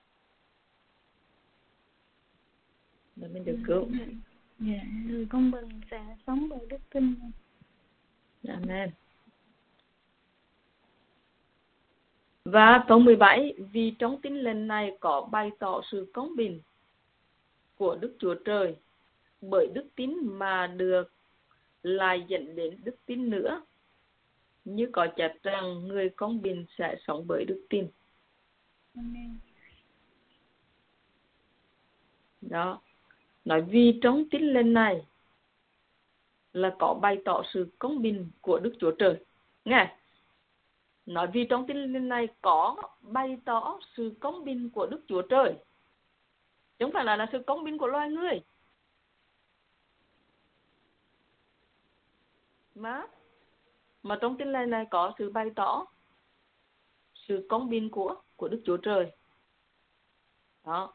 Để mình được cứu. Dạ, người công bình sẽ sống bởi đức tin. Amen. Và câu mười bảy, vì trong tin lành này có bày tỏ sự công bình của Đức Chúa Trời, bởi đức tin mà được lại dẫn đến đức tin nữa. Như có chép rằng người công bình sẽ sống bởi đức tin. Amen. Đó. Nói vì trong tin lành này là có bày tỏ sự công bình của Đức Chúa Trời. Nghe. Nói vì trong tin lành này có bày tỏ sự công bình của Đức Chúa Trời, chứ không phải là, là sự công bình của loài người. Mà, mà trong tin lành này có sự bày tỏ sự công bình của, của Đức Chúa Trời. Đó.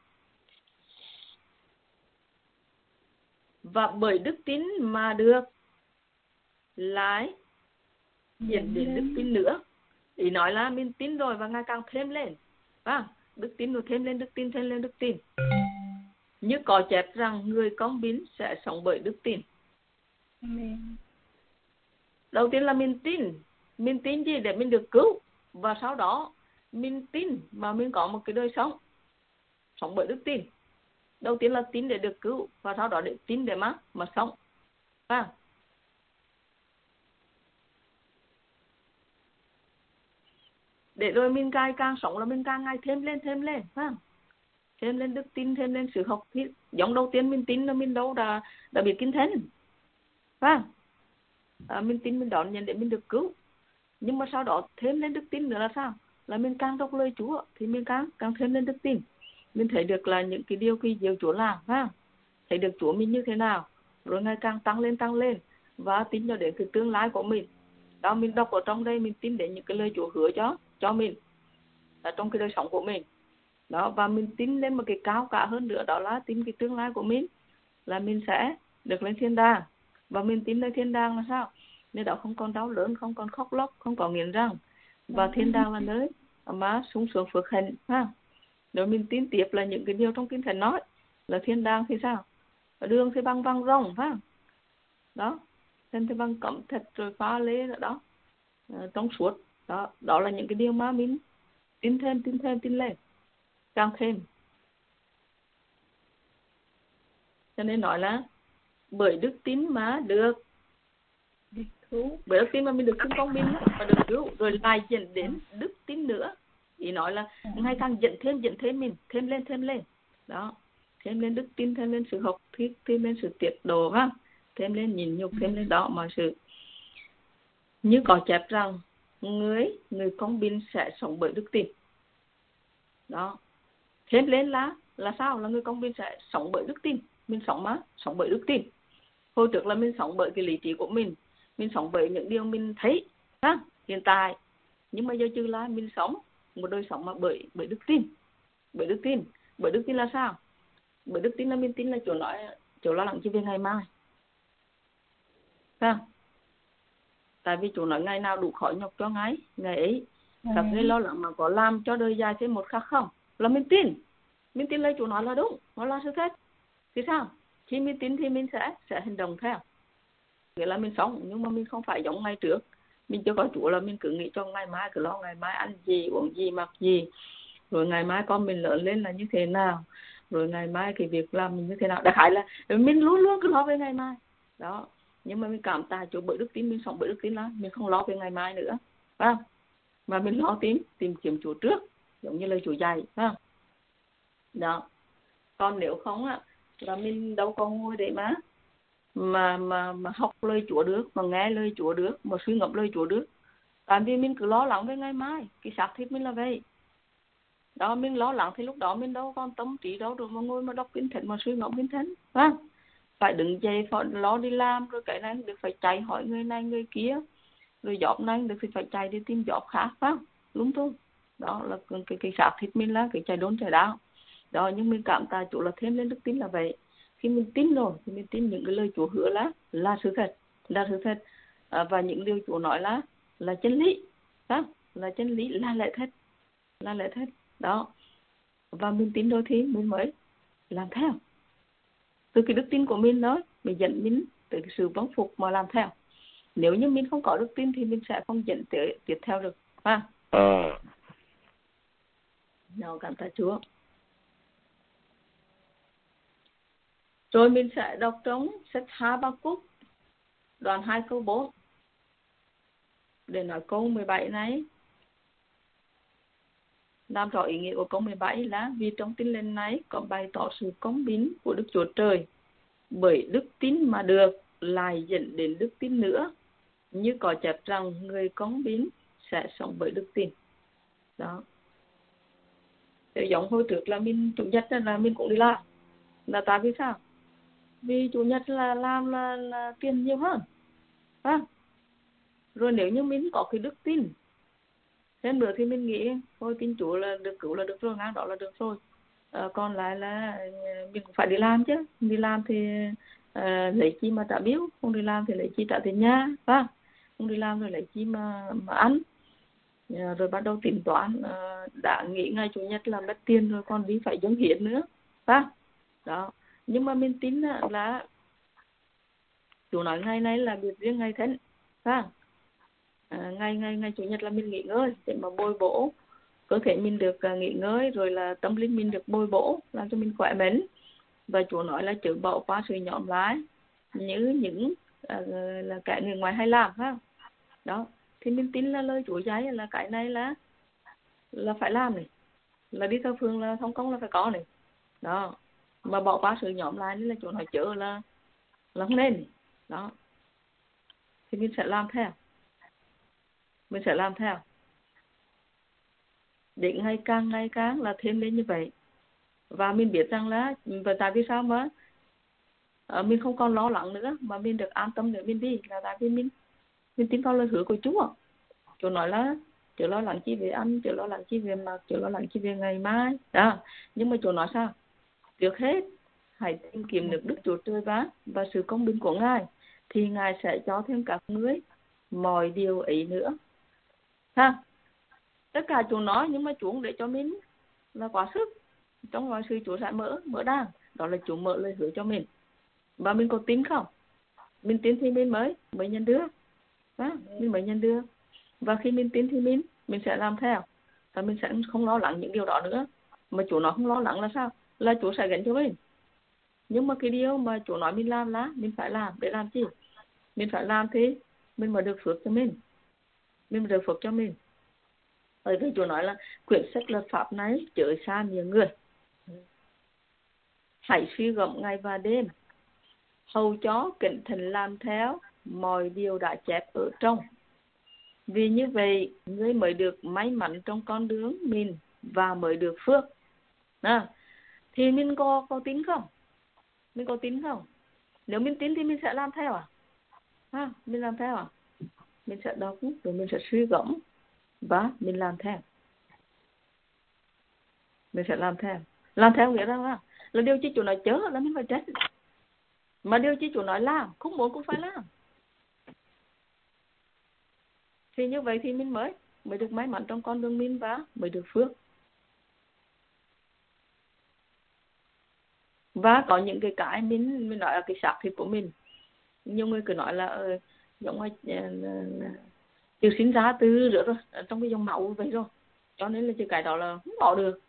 Và bởi đức tin mà được lại dẫn đến đức tin nữa. Ý nói là mình tin rồi và ngày càng thêm lên. À, đức tin rồi thêm lên đức tin, thêm lên đức tin. Như có chép rằng người công bình sẽ sống bởi đức tin. Amen. Đầu tiên là mình tin. Mình tin gì để mình được cứu. Và sau đó mình tin mà mình có một cái đời sống. Sống bởi đức tin. Đầu tiên là tin để được cứu. Và sau đó để tin để mà, mà sống. À. Để rồi mình càng càng sống là mình càng ngày thêm lên, thêm lên. À. Thêm lên đức tin, thêm lên sự học thiết. Giống đầu tiên mình tin là mình đâu đã, đã biết kinh thánh. À. À, mình tin mình đón nhận để mình được cứu. Nhưng mà sau đó thêm lên đức tin nữa là sao? Là mình càng đọc lời Chúa thì mình càng càng thêm lên đức tin. Mình thấy được là những cái điều kỳ diệu Chúa làm, ha. Thấy được Chúa mình như thế nào, rồi ngày càng tăng lên tăng lên và tin cho đến cái tương lai của mình. Đó, mình đọc ở trong đây mình tin đến những cái lời Chúa hứa cho cho mình ở trong cái đời sống của mình. Đó, và mình tin lên một cái cao cả hơn nữa, đó là tin cái tương lai của mình là mình sẽ được lên thiên đàng. Và mình tin lên thiên đàng là sao? Nơi đó không còn đau đớn, không còn khóc lóc, không còn nghiến răng. Và thiên đàng là nơi mà sung sướng phước hạnh, ha. Rồi mình tin tiếp là những cái điều trong kinh thánh nói là thiên đàng thì sao? Đường thì bằng vàng rồng, ha. Đó, thân thì bằng cẩm thạch rồi pha lê nữa đó, à, trong suốt. Đó, đó là những cái điều mà mình tin thêm, tin thêm, tin lên, càng thêm. Cho nên nói là bởi đức tin mà được cứu, bởi đức tin mà mình được xưng công minh và được cứu, rồi lại dẫn đến đức tin nữa. Ý nói là ngày càng dẫn thêm, dẫn thêm mình, thêm lên, thêm lên. Đó, thêm lên đức tin, thêm lên sự học thuyết, thêm lên sự tiết độ, ha. Thêm lên nhịn nhục, thêm lên đó mọi sự. Như có chép rằng người, người công bình sẽ sống bởi đức tin. Đó, thêm lên là là sao? Là người công bình sẽ sống bởi đức tin. Mình sống mà, sống bởi đức tin. Hồi trước là mình sống bởi cái lý trí của mình, mình sống bởi những điều mình thấy, ha, hiện tại. Nhưng mà giờ chưa là mình sống một đời sống mà bởi bởi đức tin, bởi đức tin, bởi đức tin là sao? Bởi đức tin là mình tin là Chúa nói, Chúa lo lắng chỉ về ngày mai, ha. Tại vì Chúa nói ngày nào đủ khỏi nhọc cho ngày, ngày ấy các ngươi lo lắng mà có làm cho đời dài thêm một khắc không? Là mình tin, mình tin lời Chúa nói là đúng, nó là sự thật. Thì sao? Khi mình tin thì mình sẽ sẽ hành động theo. Nghĩa là mình sống, nhưng mà mình không phải giống ngày trước. Mình chưa có Chúa là mình cứ nghĩ cho ngày mai, cứ lo ngày mai ăn gì, uống gì, mặc gì. Rồi ngày mai con mình lớn lên là như thế nào. Rồi ngày mai cái việc làm mình như thế nào. Đại khái là mình luôn luôn cứ lo về ngày mai. Đó. Nhưng mà mình cảm tạ Chúa bởi đức tin, mình sống bởi đức tin là mình không lo về ngày mai nữa. Phải không? Mà mình lo tìm, tìm kiếm Chúa trước. Giống như lời Chúa dạy. Phải không? Đó. Còn nếu không á, là mình đâu có ngồi để mà mà mà mà học lời Chúa được, mà nghe lời Chúa được, mà suy ngẫm lời Chúa được. Tại vì mình cứ lo lắng về ngày mai, cái xác thịt mình là vậy. Đó, mình lo lắng thì lúc đó mình đâu còn tâm trí đâu được mà ngồi mà đọc kinh thánh, mà suy ngẫm kinh thánh, phải không? Phải đứng dậy, phải lo đi làm, rồi cái này được phải chạy hỏi người này người kia, rồi job này được thì phải chạy đi tìm job khác, phải không? Lung tung. Đó là cái cái xác thịt mình là cái chạy đốn chạy đau. Đó, nhưng mình cảm tạ Chúa là thêm lên đức tin là vậy. Khi mình tin rồi thì mình tin những cái lời Chúa hứa là là sự thật, là sự thật. À, và những điều Chúa nói là là chân lý, đó, là chân lý, là lẽ thật, là lẽ thật. Đó, và mình tin rồi thì mình mới làm theo. Từ cái đức tin của mình đó mình dẫn mình tới cái sự vâng phục mà làm theo. Nếu như mình không có đức tin thì mình sẽ không dẫn tới tiếp theo được, ha. À. Nào, cảm tạ Chúa. Rồi mình sẽ đọc trong sách Ha-ba-cúc đoạn hai câu bốn. Để nói câu mười bảy này. Làm rõ ý nghĩa của câu mười bảy là vì trong tin lành này có bày tỏ sự công bình của Đức Chúa Trời. Bởi đức tin mà được lại dẫn đến đức tin nữa. Như có chép rằng người công bình sẽ sống với đức tin. Đó. Thì giống hồi trước là mình chủ nhật là mình cũng đi làm. Là tại vì sao? Vì chủ nhật là làm là, là tiền nhiều hơn. À. Rồi nếu như mình có cái đức tin, thêm nữa thì mình nghĩ thôi tin Chúa là được cứu là được rồi, ngang đó là được rồi. À, còn lại là mình cũng phải đi làm chứ. Đi làm thì à, lấy chi mà trả bill, không đi làm thì lấy chi trả tiền nhà, phải không? Đi làm rồi lấy chi mà mà ăn. À, rồi bắt đầu tính toán à, đã nghĩ ngày chủ nhật là mất tiền rồi còn đi phải dâng hiến nữa, phải đó. Nhưng mà mình tin là Chúa nói ngày này là biệt riêng ngày thánh, phải à, ngày ngày ngày chủ nhật là mình nghỉ ngơi để mà bồi bổ cơ thể mình được uh, nghỉ ngơi, rồi là tâm linh mình được bồi bổ làm cho mình khỏe mạnh. Và Chúa nói là chớ bỏ qua sự nhõm lái như những uh, là cái người ngoài hay làm, ha. Đó thì mình tin là lời Chúa dạy là cái này là là phải làm này, là đi theo phương là thông công là phải có này. Đó mà bỏ qua sự nhõm lái nên là Chúa nói chớ là là không nên. Đó thì mình sẽ làm theo, mình sẽ làm theo để ngày càng ngày càng là thêm lên như vậy. Và mình biết rằng là và tại vì sao mà à, mình không còn lo lắng nữa mà mình được an tâm để mình đi là tại vì mình mình tin vào lời hứa của Chúa. Chúa nói là chớ lo lắng chi về ăn, chớ lo lắng chi về mặc, chớ lo lắng chi về ngày mai. Đó. Nhưng mà Chúa nói sao? Trước hết hãy tìm kiếm nước Đức Chúa Trời và và sự công bình của Ngài, thì Ngài sẽ cho thêm các ngươi mọi điều ấy nữa. Ha. Tất cả Chúa nói nhưng mà Chúa không để cho mình là quá sức. Trong mọi sự Chúa sẽ mở mở đàng, đó là Chúa mở lời hứa cho mình. Và mình có tin không? Mình tin thì mình mới mới nhận được. Đó, mình mới nhận được. Và khi mình tin thì mình mình sẽ làm theo. Và mình sẽ không lo lắng những điều đó nữa. Mà Chúa nói không lo lắng là sao? Là Chúa sẽ gánh cho mình. Nhưng mà cái điều mà Chúa nói mình làm là mình phải làm. Để làm chi? Mình phải làm thì mình mới được phước cho mình. Mình mới được phước cho mình. Bởi vì Chúa nói là quyển sách luật pháp này chớ xa nhiều người. Hãy suy gẫm ngày và đêm, hầu cho cẩn thận làm theo mọi điều đã chép ở trong. Vì như vậy, ngươi mới được may mắn trong con đường mình và mới được phước. À, thì mình có, có tin không? Mình có tin không? Nếu mình tin thì mình sẽ làm theo à? À mình làm theo à? Mình sẽ đọc, rồi mình sẽ suy gẫm và mình làm theo. Mình sẽ làm theo. Làm theo nghĩa rằng là, là điều chi Chúa nói chớ là mình phải tránh. Mà điều chi Chúa nói làm, không muốn cũng phải làm. Thì như vậy thì mình mới mới được may mắn trong con đường mình và mới được phước. Và có những cái cái mình mình nói là cái xác thịt của mình. Nhiều người cứ nói là uh, giống như uh, được sinh ra từ rửa rồi, trong cái dòng máu vậy rồi. Cho nên là cái đó là không bỏ được.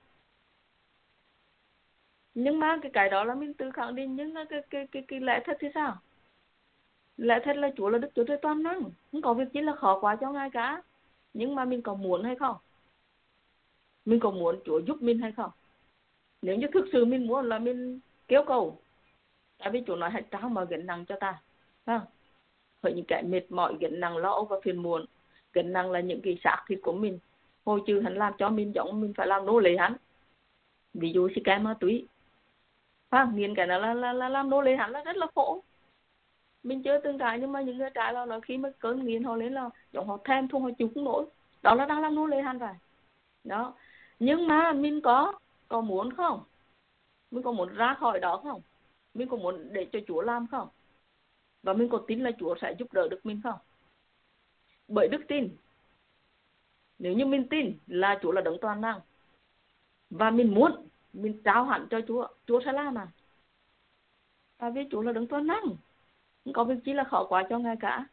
Nhưng mà cái cái đó là mình tự khẳng định, nhưng cái cái cái cái, cái lẽ thật thì sao? Lẽ thật là Chúa là Đức Chúa Trời toàn năng, không có việc gì là khó quá cho Ngài cả. Nhưng mà mình có muốn hay không? Mình có muốn Chúa giúp mình hay không? Nếu như thực sự mình muốn là mình kêu cầu. Tại vì Chúa nói hãy trao mọi gánh nặng cho ta. Phải không? Với những cái mệt mỏi, gánh nặng, lo âu và phiền muộn. Gánh nặng là những cái xác thịt của mình. Hồi trừ hắn làm cho mình giống mình phải làm nô lệ hắn. Ví dụ xì ke ma túy. Phải không? Nghiền cái đó là, là, là làm nô lệ hắn là rất là khổ. Mình chưa từng trải, nhưng mà những người trải vào nó khi mà cơn nghiện họ lên là giống họ thèm thuốc, họ chịu không nổi. Đó là đang làm nô lệ hắn vậy. Đó. Nhưng mà mình có có muốn không? Mình có muốn ra khỏi đó không? Mình có muốn để cho Chúa làm không? Và mình có tin là Chúa sẽ giúp đỡ được mình không? Bởi đức tin. Nếu như mình tin là Chúa là đấng toàn năng và mình muốn, mình trao hẳn cho Chúa, Chúa sẽ làm à? Tại vì Chúa là đấng toàn năng, không có việc chi là khó quá cho Ngài cả.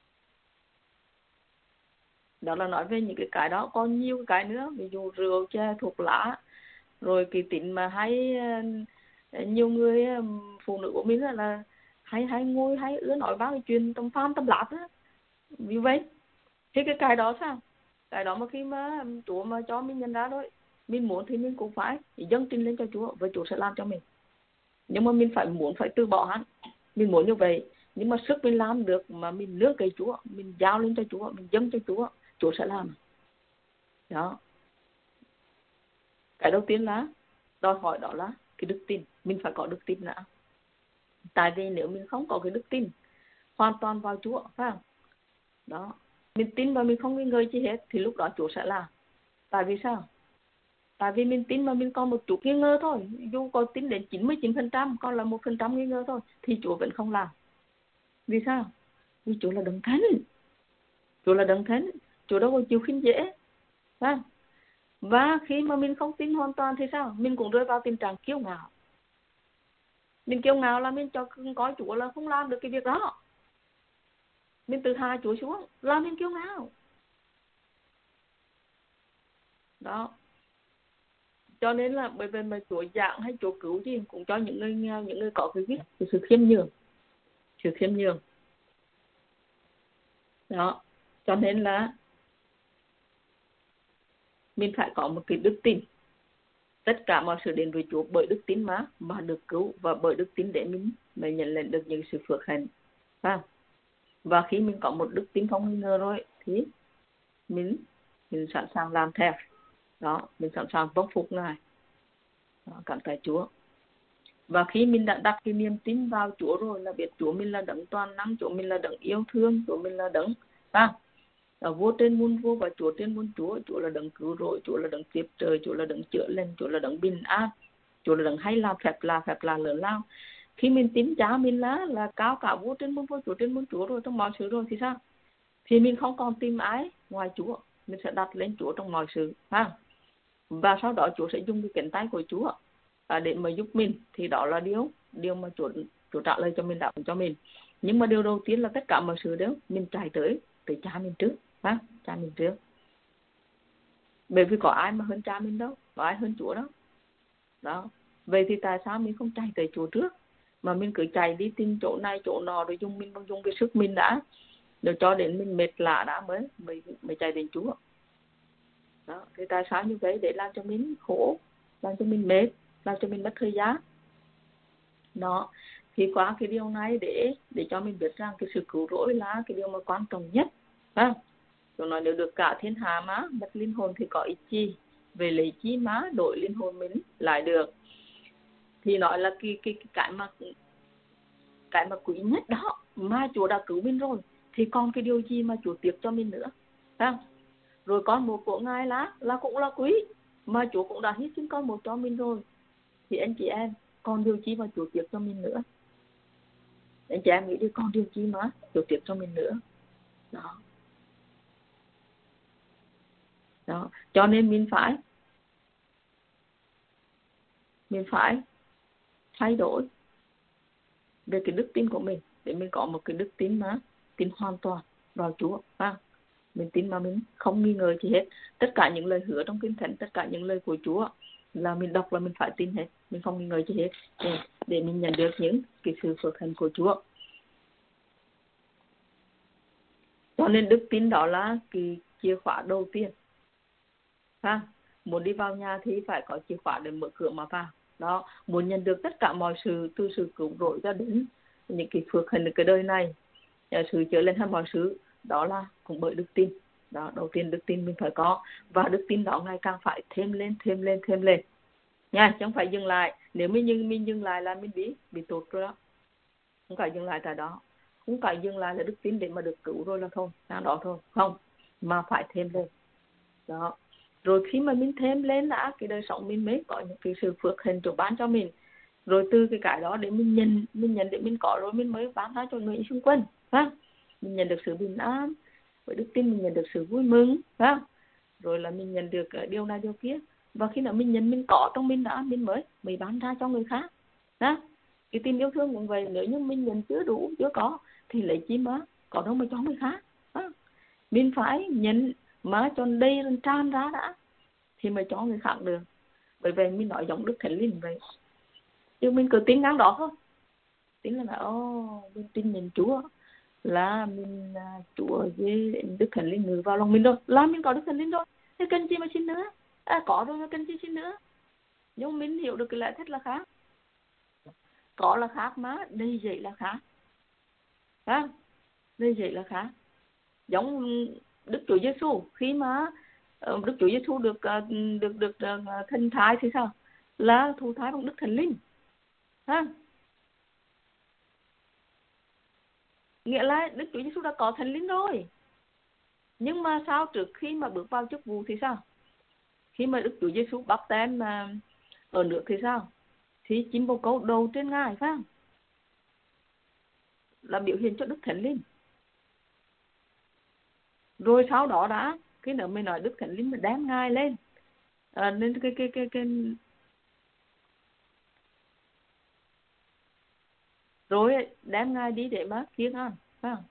Đó là nói về những cái cái đó. Còn nhiều cái nữa, ví dụ rượu, chè, thuốc lá, rồi cái tính mà hay nhiều người phụ nữ của mình là, là hay hay ngồi hay ưa nói bao cái chuyện tầm pham tầm lát á, như vậy thì cái cái đó sao? Cái đó mà khi mà Chúa mà cho mình nhận ra thôi, mình muốn thì mình cũng phải dâng trình lên cho Chúa và Chúa sẽ làm cho mình. Nhưng mà mình phải muốn phải từ bỏ hắn. Mình muốn như vậy, nhưng mà sức mình làm được mà mình nương cậy Chúa, mình giao lên cho Chúa, mình dâng cho Chúa, Chúa sẽ làm. Đó. Cái đầu tiên là đòi hỏi đó là cái đức tin. Mình phải có đức tin đã. Tại vì nếu mình không có cái đức tin hoàn toàn vào Chúa, phải không? Đó. Mình tin và mình không nghi ngờ chi hết thì lúc đó Chúa sẽ làm. Tại vì sao? Tại vì mình tin mà mình còn một chút nghi ngờ thôi. Dù có tin đến chín mươi chín phần trăm, còn là một phần trăm nghi ngờ thôi, thì Chúa vẫn không làm. Vì sao? Vì Chúa là đấng thánh. Chúa là đấng thánh. Chúa đâu có chịu khinh dễ. Phải không? Và khi mà mình không tin hoàn toàn thì sao? Mình cũng rơi vào tình trạng kiêu ngạo. Mình kiêu ngạo là mình cho coi Chúa là không làm được cái việc đó. Mình tự hạ Chúa xuống là mình kiêu ngạo. Đó. Cho nên là bởi vì mà Chúa giảng hay Chúa cứu gì cũng cho những người nghèo, những người có cái biết, cái sự khiêm nhường. Sự khiêm nhường. Đó. Cho nên là mình phải có một cái đức tin. Tất cả mọi sự đến với Chúa bởi đức tin mà mà được cứu, và bởi đức tin để mình mà nhận lên được những sự phước hạnh. À. Và khi mình có một đức tin không nghi ngờ rồi thì mình mình sẵn sàng làm theo. Đó, mình sẵn sàng vâng phục Ngài. Đó, cảm tạ Chúa. Và khi mình đã đặt cái niềm tin vào Chúa rồi là biết Chúa mình là đấng toàn năng, Chúa mình là đấng yêu thương, Chúa mình là đấng à, là vua trên muôn vua và Chúa trên muôn Chúa, Chúa là đấng cứu rỗi, Chúa là đấng tiếp trời, Chúa là đấng chữa lành, Chúa là đấng bình an, Chúa là đấng hay làm phép lạ, phép lạ lớn lao. Khi mình tin Cha mình là là cao cả vua trên muôn vua, Chúa trên muôn Chúa rồi trong mọi sự rồi thì sao? Thì mình không còn tìm ai ngoài Chúa, mình sẽ đặt lên Chúa trong mọi sự, ha. Và sau đó Chúa sẽ dùng cái cánh tay của Chúa à, để mà giúp mình, thì đó là điều điều mà Chúa Chúa trả lời cho mình, đáp cho mình. Nhưng mà điều đầu tiên là tất cả mọi sự đều mình chạy tới tới Cha mình trước, ha, Cha mình trước. Bởi vì có ai mà hơn Cha mình đâu, có ai hơn Chúa đâu. Đó. Vậy thì tại sao mình không chạy tới Chúa trước, mà mình cứ chạy đi tìm chỗ này chỗ nọ rồi dùng mình dùng cái sức mình đã, rồi cho đến mình mệt lạ đã mới mới mới chạy đến Chúa. Đó. Thì tại sao như vậy? Để làm cho mình khổ, làm cho mình mệt, làm cho mình mất thời gian. Đó. Thì qua cái điều này để để cho mình biết rằng cái sự cứu rỗi là cái điều mà quan trọng nhất. À, tôi nói nếu được cả thiên hạ má mất linh hồn thì có ích chi, về lấy chi má đổi linh hồn mình lại được. Thì nói là cái cái cái cái mà cái mà quý nhất đó mà Chúa đã cứu mình rồi, thì còn cái điều gì mà Chúa tiếc cho mình nữa. À, rồi con một của Ngài là là cũng là quý, mà Chúa cũng đã hy sinh con một cho mình rồi, thì anh chị em còn điều chi mà Chúa tiếc cho mình nữa? Anh chị em nghĩ đi, còn điều chi mà Chúa tiếc cho mình nữa? Đó. Đó. Cho nên mình phải mình phải thay đổi về cái đức tin của mình, để mình có một cái đức tin mà tin hoàn toàn vào Chúa. À, mình tin mà mình không nghi ngờ gì hết. Tất cả những lời hứa trong Kinh Thánh, tất cả những lời của Chúa là mình đọc là mình phải tin hết, mình không nghi ngờ gì hết, để, để mình nhận được những cái sự phước hạnh của Chúa. Cho nên đức tin đó là cái chìa khóa đầu tiên. Ha, muốn đi vào nhà thì phải có chìa khóa để mở cửa mà vào. Đó, muốn nhận được tất cả mọi sự, từ sự cứu rỗi cho đến những cái phước hạnh cái đời này, sự chữa lên hết mọi sự, đó là cũng bởi đức tin. Đó, đầu tiên đức tin mình phải có, và đức tin đó ngày càng phải thêm lên, thêm lên, thêm lên. Nha, chứ không phải dừng lại. Nếu mình dừng, mình dừng lại là mình bị bị tụt rồi đó. Không phải dừng lại tại đó. Không phải dừng lại là đức tin để mà được cứu rồi là thôi, là đó thôi. Không, mà phải thêm lên. Đó. Rồi khi mà mình thêm lên đã, cái đời sống mình mới có những cái sự phước hạnh Chúa ban cho mình. Rồi từ cái cái đó để mình nhận, mình nhận để mình có rồi mình mới bán ra cho người xung quanh. Ha? Mình nhận được sự bình an, với đức tin mình nhận được sự vui mừng. Ha? Rồi là mình nhận được điều này điều kia. Và khi nào mình nhận mình có trong mình đã, mình mới mới bán ra cho người khác. Ha? Cái tình yêu thương cũng vậy, nếu như mình nhận chưa đủ, chưa có, thì lấy chi mà có đâu mà cho người khác. Ha? Mình phải nhận mà cho đây lên tràn ra đã, thì mới cho người khác được. Bởi vậy mình nói giống Đức Thánh Linh vậy. Chứ mình cứ tin ngang đó thôi. Tin là ô, mình tin nhận Chúa, là mình là Chúa với Đức Thánh Linh ngự vào lòng mình rồi, là mình có Đức Thánh Linh rồi, thế cần gì mà xin nữa? À, có rồi mà cần gì xin nữa? Nhưng mình hiểu được cái lẽ thật là khác. Có là khác mà đây dạy là khác. À, đây dạy là khác. Giống Đức Chúa Giêsu khi mà Đức Chúa Giêsu được được được, được thần thái thì sao? Là thụ thái bằng Đức Thánh Linh. Ha? Nghĩa là Đức Chúa Giêsu đã có Thánh Linh rồi. Nhưng mà sao trước khi mà bước vào chức vụ thì sao? Khi mà Đức Chúa Giêsu báp têm mà ở nước thì sao? Thì chim bồ câu đầu trên Ngài, phải không? Là biểu hiện cho Đức Thánh Linh. Rồi sau đó đã, khi nữa mình nói Đức Thánh Linh mà đem Ngài lên. À, nên cái cái cái cái rồi đem Ngài đi để mà kiêng ăn, phải không?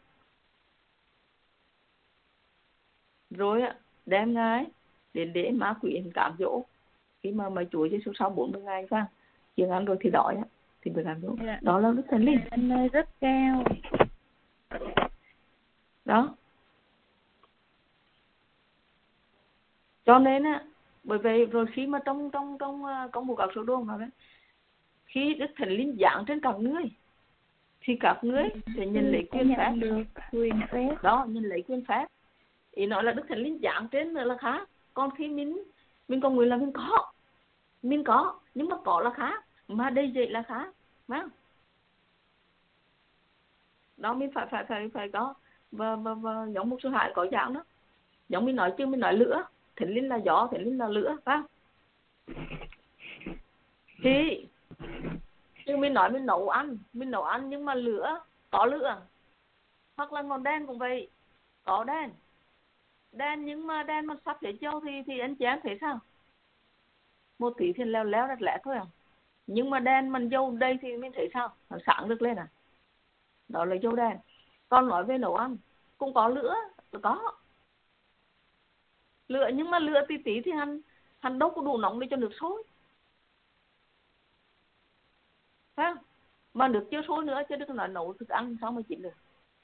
Rồi đem Ngài đến để ma quỷ cám dỗ. Khi mà mà Chúa Giêsu sau bốn mươi ngày, phải không? Kiêng ăn rồi thì đói thì mới cám dỗ. Dạ. Đó là Đức Thánh Linh. Anh ơi rất cao. Đó. Cho nên á, bởi vậy rồi khi mà trong trong trong công vụ các sứ đồ nói đấy, khi Đức Thánh Linh giáng trên các ngươi thì các ngươi sẽ nhận lấy quyền phép. Được quyền phép. Đó, nhận lấy quyền phép. Ý nói là Đức Thánh Linh giáng trên là khác. Còn khi mình mình có người là mình có, mình có, nhưng mà có là khác, mà đây dậy là khác, phải không? Đó mình phải phải phải phải có và và, và giống một số hại có dạng đó, giống mình nói chứ mình nói lửa, Thánh Linh là gió, Thánh Linh là lửa, phải không? Thì chứ mình nói mình nấu ăn, mình nấu ăn nhưng mà lửa, có lửa. Hoặc là ngọn đèn cũng vậy, có đèn, đèn nhưng mà đèn mà sắp để châu thì thì anh chị em thấy sao? Một tí thì leo léo rất lẽ thôi à. Nhưng mà đèn mình dầu đây thì mình thấy sao? Nó sáng được lên à. Đó là dầu đèn. Còn nói về nấu ăn, cũng có lửa, có lửa nhưng mà lửa tí tí thì hắn hắn đâu có đủ nóng để cho nước sôi, phải không? Mà nước chưa sôi nữa chứ đừng nói nấu thức ăn sao mà chín được.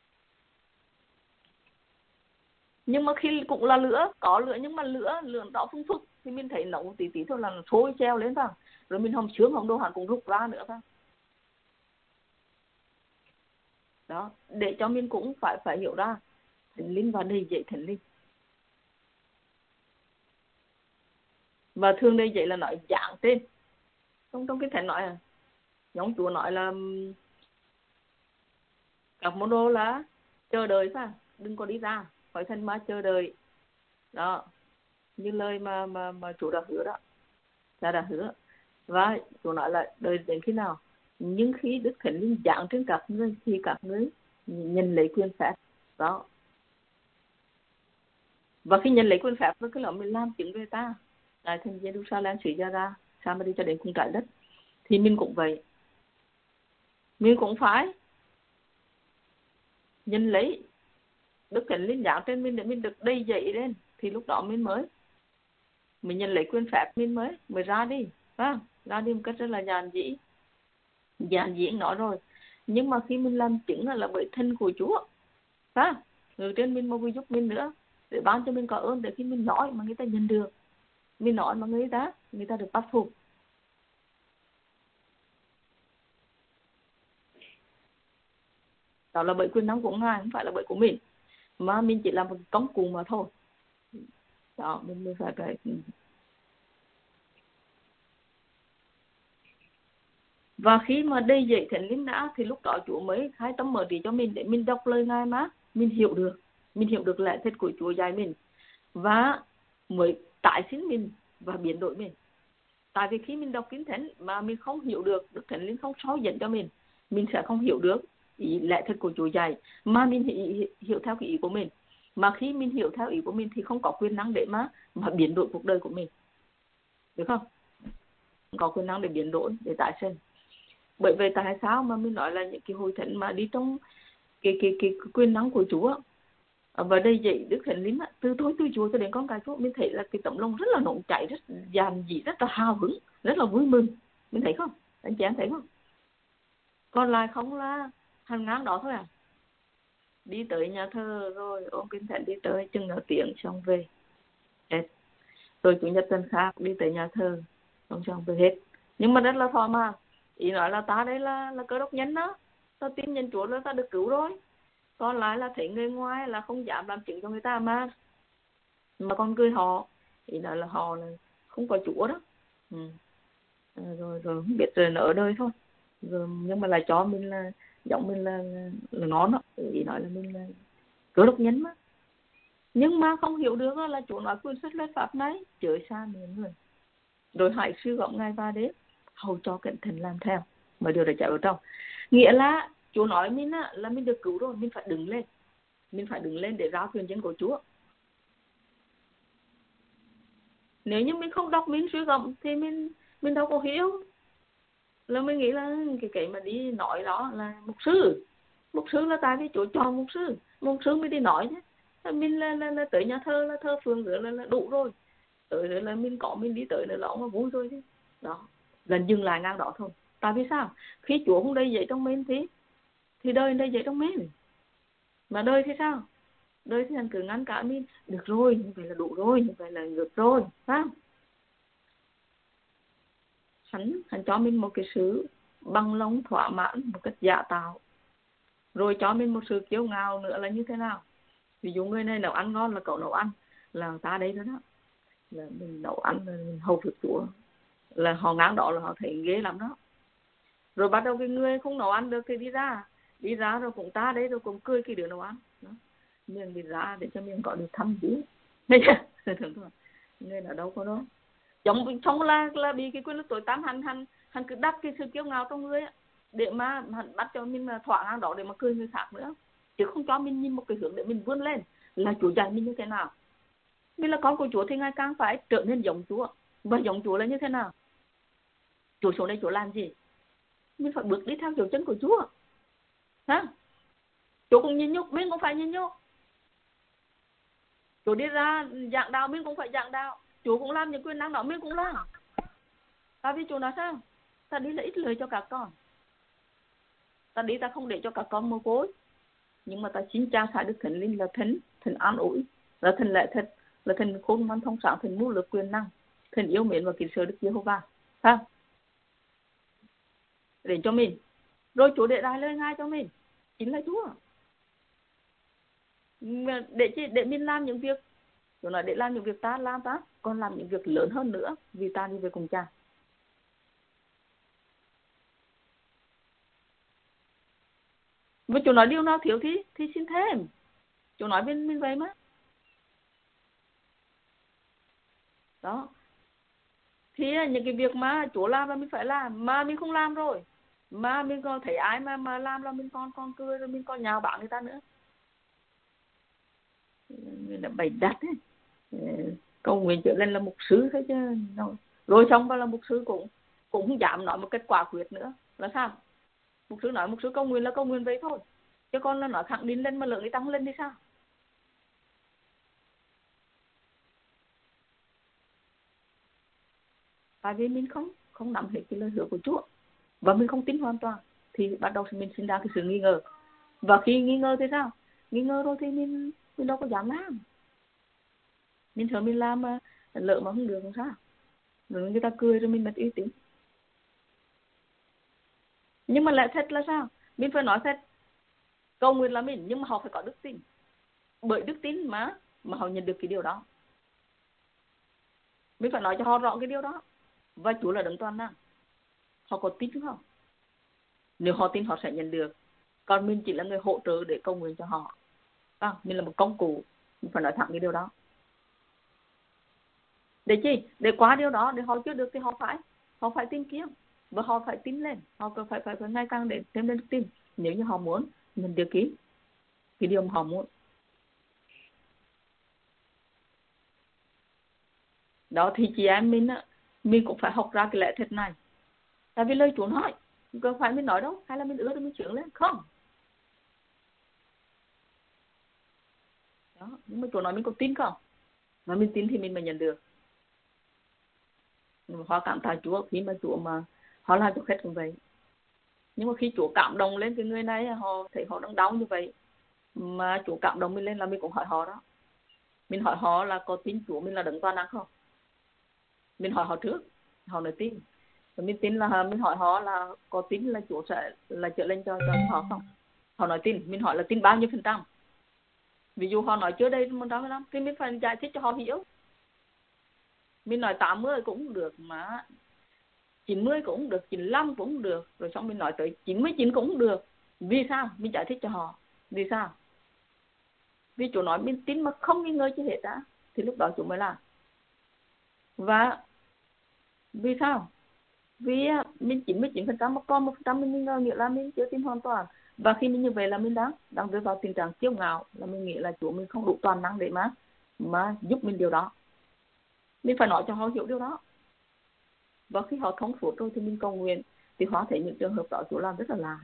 Nhưng mà khi cũng là lửa, có lửa nhưng mà lửa lửa đó phun phức thì mình thấy nấu tí tí thôi là nó sôi treo lên, phải không? Rồi mình hồng sướng hồng đồ hắn cũng rút ra nữa, phải không? Đó, để cho mình cũng phải phải hiểu ra Thánh Linh và đầy dạy Thánh Linh. Và thường đây vậy là nói dạng tên. Trong trong cái Thánh nói à, giống Chúa nói là các môn đồ là chờ đợi, phải không? Đừng có đi ra khỏi thân mà chờ đợi. Đó, như lời mà mà mà Chúa đã hứa đó, đã đã hứa. Và Chúa nói là đợi đến khi nào? Nhưng khi Đức Thánh Linh giáng trên các ngươi thì các ngươi nhận lấy quyền phép. Đó. Và khi nhận lấy quyền phép với cái lòng mình làm chứng về ta, tại thành Jerusalem, Sứ Gia Ra, Samari cho đến cùng trái đất, thì mình cũng vậy. Mình cũng phải nhận lấy Đức Thánh Linh giáng trên mình để mình được đầy dậy lên, thì lúc đó mình mới mình nhận lấy quyền phép, mình mới mới ra đi, phải không? Ra đi một cách rất là giản dĩ. Giản dĩ nói rồi. Nhưng mà khi mình làm chứng là, là bởi thân của Chúa, phải không? Người trên mình mà vui giúp mình nữa, để ban cho mình có ơn, để khi mình nói mà người ta nhận được, mình nói mà người ta người ta được bắt phục. Đó là bởi quyền năng của Ngài, không phải là bởi của mình, mà mình chỉ là một công cụ mà thôi. Đó, mình mới phải cái. Và khi mà đây dạy Thánh Linh đã, thì lúc đó Chúa mới khai tâm mở trí cho mình để mình đọc lời Ngài mà mình hiểu được, mình hiểu được lẽ thật của Chúa dạy mình, và mới tái sinh mình và biến đổi mình. Tại vì khi mình đọc Kinh Thánh mà mình không hiểu được, Đức Thánh Linh không soi dẫn cho mình, mình sẽ không hiểu được ý lẽ thật của Chúa dạy, mà mình hiểu theo cái ý của mình. Mà khi mình hiểu theo ý của mình thì không có quyền năng để mà mà biến đổi cuộc đời của mình, được không? Không có quyền năng để biến đổi, để tái sinh. Bởi vậy tại sao mà mình nói là những cái hội thánh mà đi trong cái cái cái, cái quyền năng của Chúa, và đây dạy Đức Thánh Linh từ tôi từ Chúa cho đến con cái Chúa, mình thấy là cái tấm lòng rất là nóng cháy, rất dàn dĩ, rất là hào hứng, rất là vui mừng. Mình thấy không? Anh chị em thấy không? Còn lại không là hàng ngang đó thôi à. Đi tới nhà thờ rồi ôm Kinh Thánh đi tới chừng nửa tiếng xong về hết. Rồi chủ nhật tuần khác đi tới nhà thờ xong xong về hết. Nhưng mà rất là thỏa mãn. Ý nói là ta đây là là cơ đốc nhân đó, ta tin nhân Chúa là ta được cứu rồi. Còn lại là thấy người ngoài là không dám làm chứng cho người ta mà mà còn cười họ, ý nói là họ là không có Chúa đó. Ừ. rồi rồi không biết rồi nó ở đời thôi, rồi nhưng mà lại cho mình là giống mình là, là, là ngon đó, ý nói là mình là cơ đốc nhân mà, nhưng mà không hiểu được là Chúa nói quyền sách luật pháp này chới xa miệng người, rồi hãy suy gẫm ngày và đêm hầu cho cẩn thận làm theo mà điều đã chạy vào trong. Nghĩa là Chúa nói mình á, là mình được cứu rồi, mình phải đứng lên, mình phải đứng lên để rao truyền chân của Chúa. Nếu như mình không đọc mình suy gẫm thì mình mình đâu có hiểu, là mình nghĩ là cái cái mà đi nói đó là mục sư, mục sư là tại vì Chúa chọn mục sư, mục sư mới đi nói chứ, mình là, là, là tới nhà thơ là thơ phường nữa là, là đủ rồi, tới nữa là mình có mình đi tới nữa là ông mà vui rồi chứ. Đó, lần dừng lại ngang đó thôi. Tại vì sao? Khi Chúa không đầy dậy trong mình thì thì đời đầy dậy trong mình, mà đời thì sao? Đời thì hắn cứ ngăn cả mình, được rồi, như vậy là đủ rồi, như vậy là được rồi, phải không? Hắn, hắn cho mình một cái sự bằng lòng thỏa mãn một cách giả tạo, rồi cho mình một sự kiêu ngạo nữa là như thế nào? Ví dụ người này nấu ăn ngon là cậu nấu ăn, là ta đấy đó đó, là mình nấu ăn là mình hầu việc Chúa, là họ ngang đó là họ thấy ghê lắm đó. Rồi bắt đầu cái người không nấu ăn được thì đi ra, đi ra rồi cũng ta đấy rồi cũng cười cái đứa nấu ăn đó. Mình đi ra để cho mình có được thăm viếng, người nào đâu có đó, giống trong là là bị cái quyền lực tối tăm, hắn hắn hắn cứ đắp cái sự kiêu ngạo trong người á, để mà hắn bắt cho mình là thỏa ngang đó để mà cười người khác nữa, chứ không cho mình nhìn một cái hướng để mình vươn lên là Chúa dạy mình như thế nào. Mình là con của Chúa thì ngày càng phải trở nên giống Chúa, và giống Chúa là như thế nào? Chúa xuống đây Chúa làm gì? Mình phải bước đi theo dấu chân của Chúa, hả? Chúa cũng nhìn nhúc, mình cũng phải nhìn nhúc. Chúa đi ra giảng đạo, mình cũng phải giảng đạo. Chúa cũng làm những quyền năng đó, mình cũng làm. Tại vì Chúa nói sao? Ta đi là ít lời cho các con. Ta đi ta không để cho các con mồ côi, nhưng mà ta xin Cha sai được Thánh Linh là Thánh, Thánh an ủi, là Thánh lẽ thật, là Thánh khôn ngoan thông sáng, Thánh mưu lược quyền năng, Thánh yêu mến và kính sợ Đức Giê-hô-va. Phải không? Để cho mình. Rồi Chúa để lại lời ngay cho mình, chính là Chúa. Để chi? Để mình làm những việc, Chúa nói để làm những việc ta làm ta, còn làm những việc lớn hơn nữa, vì ta đi về cùng Cha. Và Chúa nói điều nào thiếu thì thì xin thêm. Chúa nói bên mình vậy mà. Đó. Thì những cái việc mà Chúa làm là mình phải làm, mà mình không làm rồi, mà mình còn thấy ai mà mà làm là mình còn còn cười, rồi mình còn nhào báng người ta nữa. Người là bày đặt ấy. Cầu nguyện trở lên là mục sư thôi chứ. Rồi xong vào là mục sư cũng cũng không dám nói một cách quả quyết nữa. Là sao? Mục sư nói mục sư cầu nguyện là cầu nguyện vậy thôi, chứ con là nói khẳng định lên mà lượng người ta không lên thì sao? Tại vì mình không không nắm hết cái lời hứa của Chúa, và mình không tin hoàn toàn, thì bắt đầu mình sinh ra cái sự nghi ngờ. Và khi nghi ngờ thì sao? Nghi ngờ rồi thì mình mình đâu có dám làm. Mình sợ mình làm mà lỡ mà không được không sao? Rồi người ta cười rồi mình mất uy tín. Nhưng mà lại thật là sao? Mình phải nói thật. Cầu nguyện là mình, nhưng mà họ phải có đức tin. Bởi đức tin mà mà họ nhận được cái điều đó. Mình phải nói cho họ rõ cái điều đó. Và Chúa là đấng toàn năng. Họ có tin không? Nếu họ tin họ sẽ nhận được. Còn mình chỉ là người hỗ trợ để cầu nguyện cho họ. À, mình là một công cụ. Mình phải nói thẳng cái điều đó. Để chi? Để qua điều đó, để họ chưa được thì họ phải họ phải tìm kiếm, và họ phải tin lên, họ phải phải phải, phải ngày càng để thêm lên đức tin. Nếu như họ muốn mình được ký cái điều mà họ muốn. Đó thì chị em mình á, mình cũng phải học ra cái lẽ thật này. Tại vì lời Chúa nói, không phải mình nói đâu, hay là mình ưa thì mình chuyển lên, không. Đó, nhưng mà Chúa nói mình có tin không? Mà mình tin thì mình mới nhận được. Họ cảm tạ Chúa khi mà Chúa mà họ làm cho khách cũng vậy. Nhưng mà khi Chúa cảm động lên cái người này, họ thấy họ đang đau như vậy, mà Chúa cảm động mình lên là mình cũng hỏi họ đó. Mình hỏi họ là có tin Chúa mình là đấng toàn năng không? Mình hỏi họ trước, họ nói tin. Rồi mình tin là mình hỏi họ là có tin là Chúa sẽ là trở lên cho cho họ không? Họ nói tin, mình hỏi là tin bao nhiêu phần trăm? Ví dụ họ nói chưa đây một trăm phần trăm thì mình phải giải thích cho họ hiểu. Mình nói tám mươi cũng được mà chín mươi cũng được, chín mươi lăm cũng được, rồi xong mình nói tới chín mươi chín cũng được. Vì sao? Mình giải thích cho họ. Vì sao? Vì Chúa nói mình tin mà không nghi ngờ chứ hết đã, thì lúc đó chúng mới làm. Và vì sao? Vì mình chín mươi chín phần trăm mà còn một phần trăm mình nghi ngờ, nghĩa là mình chưa tin hoàn toàn. Và khi mình như vậy là mình đang đang rơi vào tình trạng kiêu ngạo, là mình nghĩ là Chúa mình không đủ toàn năng để mà mà giúp mình điều đó. Mình phải nói cho họ hiểu điều đó. Và khi họ thông suốt rồi thì mình cầu nguyện, thì họ thấy những trường hợp đó Chúa làm rất là lạ,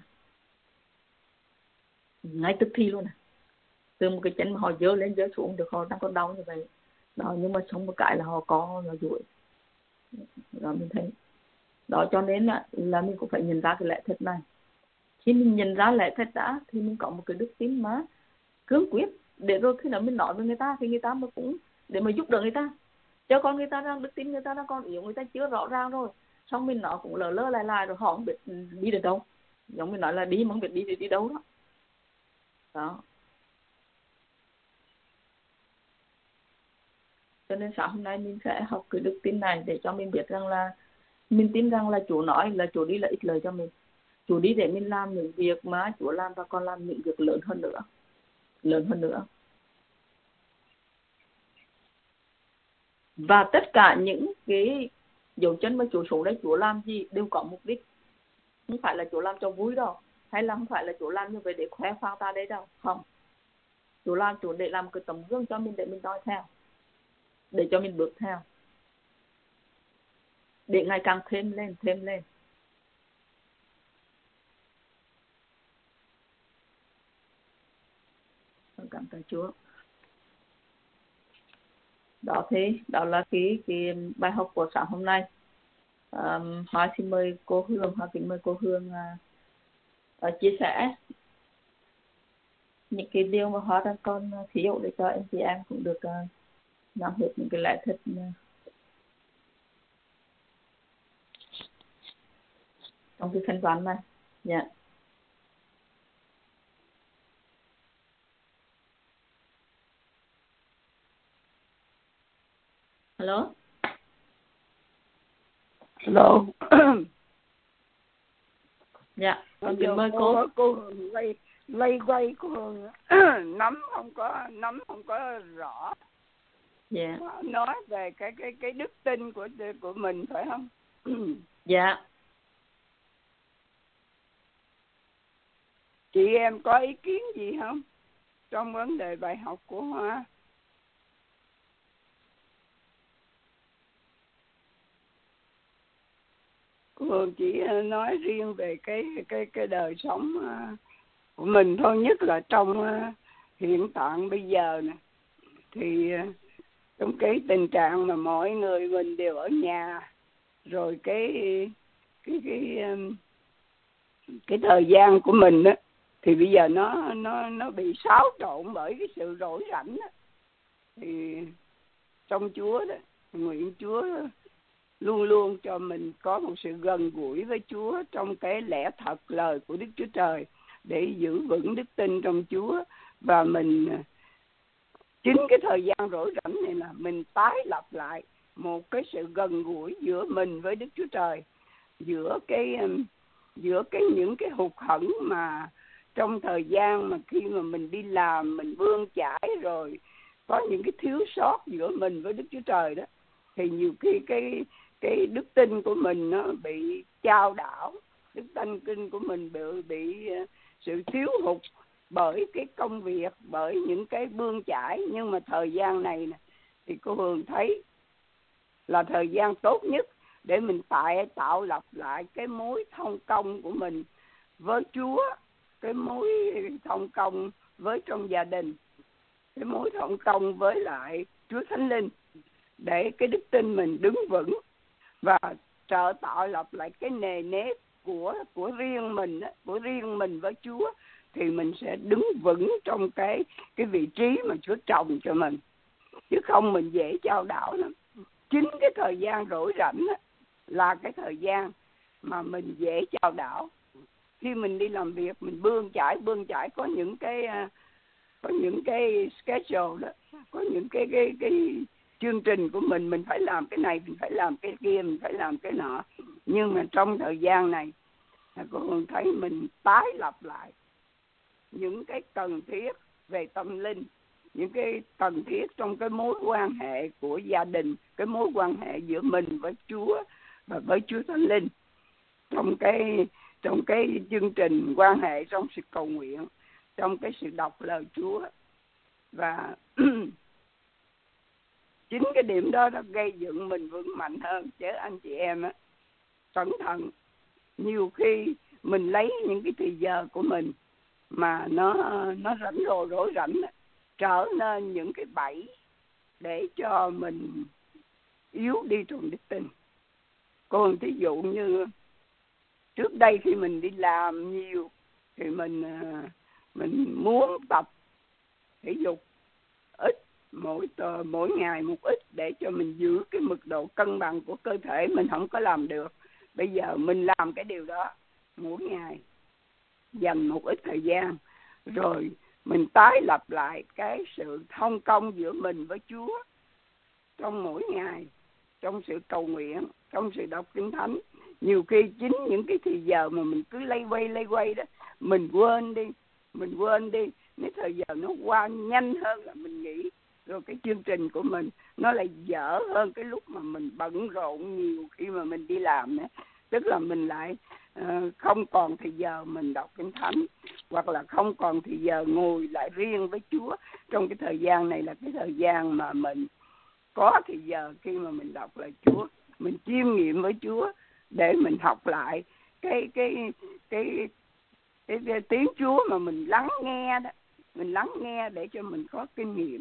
ngay tức thì luôn. À, từ một cái chân mà họ dơ lên dơ xuống được, họ đang còn đau như vậy đó, nhưng mà xong một cái là họ có là duỗi đó. Mình thấy đó, cho nên là, là mình cũng phải nhận ra cái lẽ thật này. Khi mình nhận ra lẽ thật đã thì mình có một cái đức tin mà cương quyết, để rồi khi nào mình nói với người ta thì người ta mà cũng để mà giúp đỡ người ta. Cho con người ta đang đức tin người ta đang còn yếu, người ta chưa rõ ràng rồi, xong mình nói cũng lờ lơ lại lại rồi họ không biết đi được đâu. Giống mình nói là đi mà không biết đi thì đi đâu đó. Đó. Cho nên sáng hôm nay mình sẽ học cái đức tin này để cho mình biết rằng là mình tin rằng là Chúa nói là Chúa đi là ích lợi cho mình. Chúa đi để mình làm những việc mà Chúa làm, và còn làm những việc lớn hơn nữa. Lớn hơn nữa. Và tất cả những cái dấu chân mà Chúa xuống đây Chúa làm gì đều có mục đích. Không phải là Chúa làm cho vui đâu, hay là không phải là Chúa làm như vậy để khoe khoang ta đấy đâu. Không. Chúa làm Chúa để làm cái tấm gương cho mình để mình noi theo, để cho mình bước theo, để ngày càng thêm lên, thêm lên. Cảm ơn Chúa. Đó thế, đó là cái, cái bài học của sáng hôm nay. Um, Hoa xin mời cô Hương, Hoa kính mời cô Hương uh, uh, chia sẻ những cái điều mà Hoa đang còn thiếu để cho anh chị em cũng được uh, nắm hết những cái lẽ thật uh, trong cái phân toán này. Dạ. Yeah. Hello. Hello. Dạ. Con kính mời cô. Cô Hương lay lay quay cô Hương nắm không có nắm không có rõ. Dạ. Yeah. Nói về cái cái cái đức tin của của mình phải không? Dạ. Yeah. Chị em có ý kiến gì không trong vấn đề bài học của Hoa? Cô Hương chỉ nói riêng về cái cái cái đời sống của mình thôi, nhất là trong hiện tại bây giờ nè, thì trong cái tình trạng mà mọi người mình đều ở nhà, rồi cái cái cái cái thời gian của mình đó, thì bây giờ nó nó nó bị xáo trộn bởi cái sự rỗi rảnh đó. Thì trong Chúa đó, nguyện Chúa luôn luôn cho mình có một sự gần gũi với Chúa trong cái lẽ thật lời của Đức Chúa Trời, để giữ vững đức tin trong Chúa. Và mình chính cái thời gian rỗi rảnh này là mình tái lập lại một cái sự gần gũi giữa mình với Đức Chúa Trời, giữa cái giữa cái những cái hụt hẫng mà trong thời gian mà khi mà mình đi làm, mình bươn chải, rồi có những cái thiếu sót giữa mình với Đức Chúa Trời đó, thì nhiều khi cái cái đức tin của mình nó bị chao đảo, đức tin kinh của mình bị bị sự thiếu hụt bởi cái công việc, bởi những cái bươn chải. Nhưng mà thời gian này nè, thì cô Hương thấy là thời gian tốt nhất để mình tại tạo lập lại cái mối thông công của mình với Chúa, cái mối thông công với trong gia đình, cái mối thông công với lại Chúa Thánh Linh, để cái đức tin mình đứng vững và trợ tạo lập lại cái nề nếp của của riêng mình, của riêng mình với Chúa, thì mình sẽ đứng vững trong cái cái vị trí mà Chúa trồng cho mình, chứ không mình dễ chao đảo lắm. Chính cái thời gian rỗi rảnh là cái thời gian mà mình dễ chao đảo. Khi mình đi làm việc, mình bươn chải bươn chải có những cái có những cái schedule đó, có những cái cái cái chương trình của mình, mình phải làm cái này, mình phải làm cái kia, mình phải làm cái nọ. Nhưng mà trong thời gian này, cô Hường thấy mình tái lập lại những cái cần thiết về tâm linh, những cái cần thiết trong cái mối quan hệ của gia đình, cái mối quan hệ giữa mình với Chúa và với Chúa Thánh Linh, trong cái trong cái chương trình quan hệ, trong sự cầu nguyện, trong cái sự đọc lời Chúa. Và chính cái điểm đó nó gây dựng mình vững mạnh hơn. Chứ anh chị em á, cẩn thận, nhiều khi mình lấy những cái thời giờ của mình mà nó nó rảnh rồ rối rảnh trở nên những cái bẫy để cho mình yếu đi trong đức tin. Còn thí dụ như trước đây khi mình đi làm nhiều thì mình mình muốn tập thể dục ít, mỗi tờ, mỗi ngày một ít để cho mình giữ cái mức độ cân bằng của cơ thể. Mình không có làm được. Bây giờ mình làm cái điều đó mỗi ngày, dành một ít thời gian, rồi mình tái lập lại cái sự thông công giữa mình với Chúa trong mỗi ngày, trong sự cầu nguyện, trong sự đọc Kinh Thánh. Nhiều khi chính những cái thì giờ mà mình cứ lay quay lay quay đó, mình quên đi, mình quên đi, cái thời giờ nó qua nhanh hơn là mình nghĩ. Rồi cái chương trình của mình nó lại dở hơn cái lúc mà mình bận rộn nhiều khi mà mình đi làm nữa. Tức là mình lại uh, không còn thời giờ mình đọc Kinh Thánh, hoặc là không còn thời giờ ngồi lại riêng với Chúa. Trong cái thời gian này là cái thời gian mà mình có thời giờ khi mà mình đọc lời Chúa, mình chiêm nghiệm với Chúa để mình học lại cái cái cái cái, cái tiếng Chúa mà mình lắng nghe đó, mình lắng nghe để cho mình có kinh nghiệm.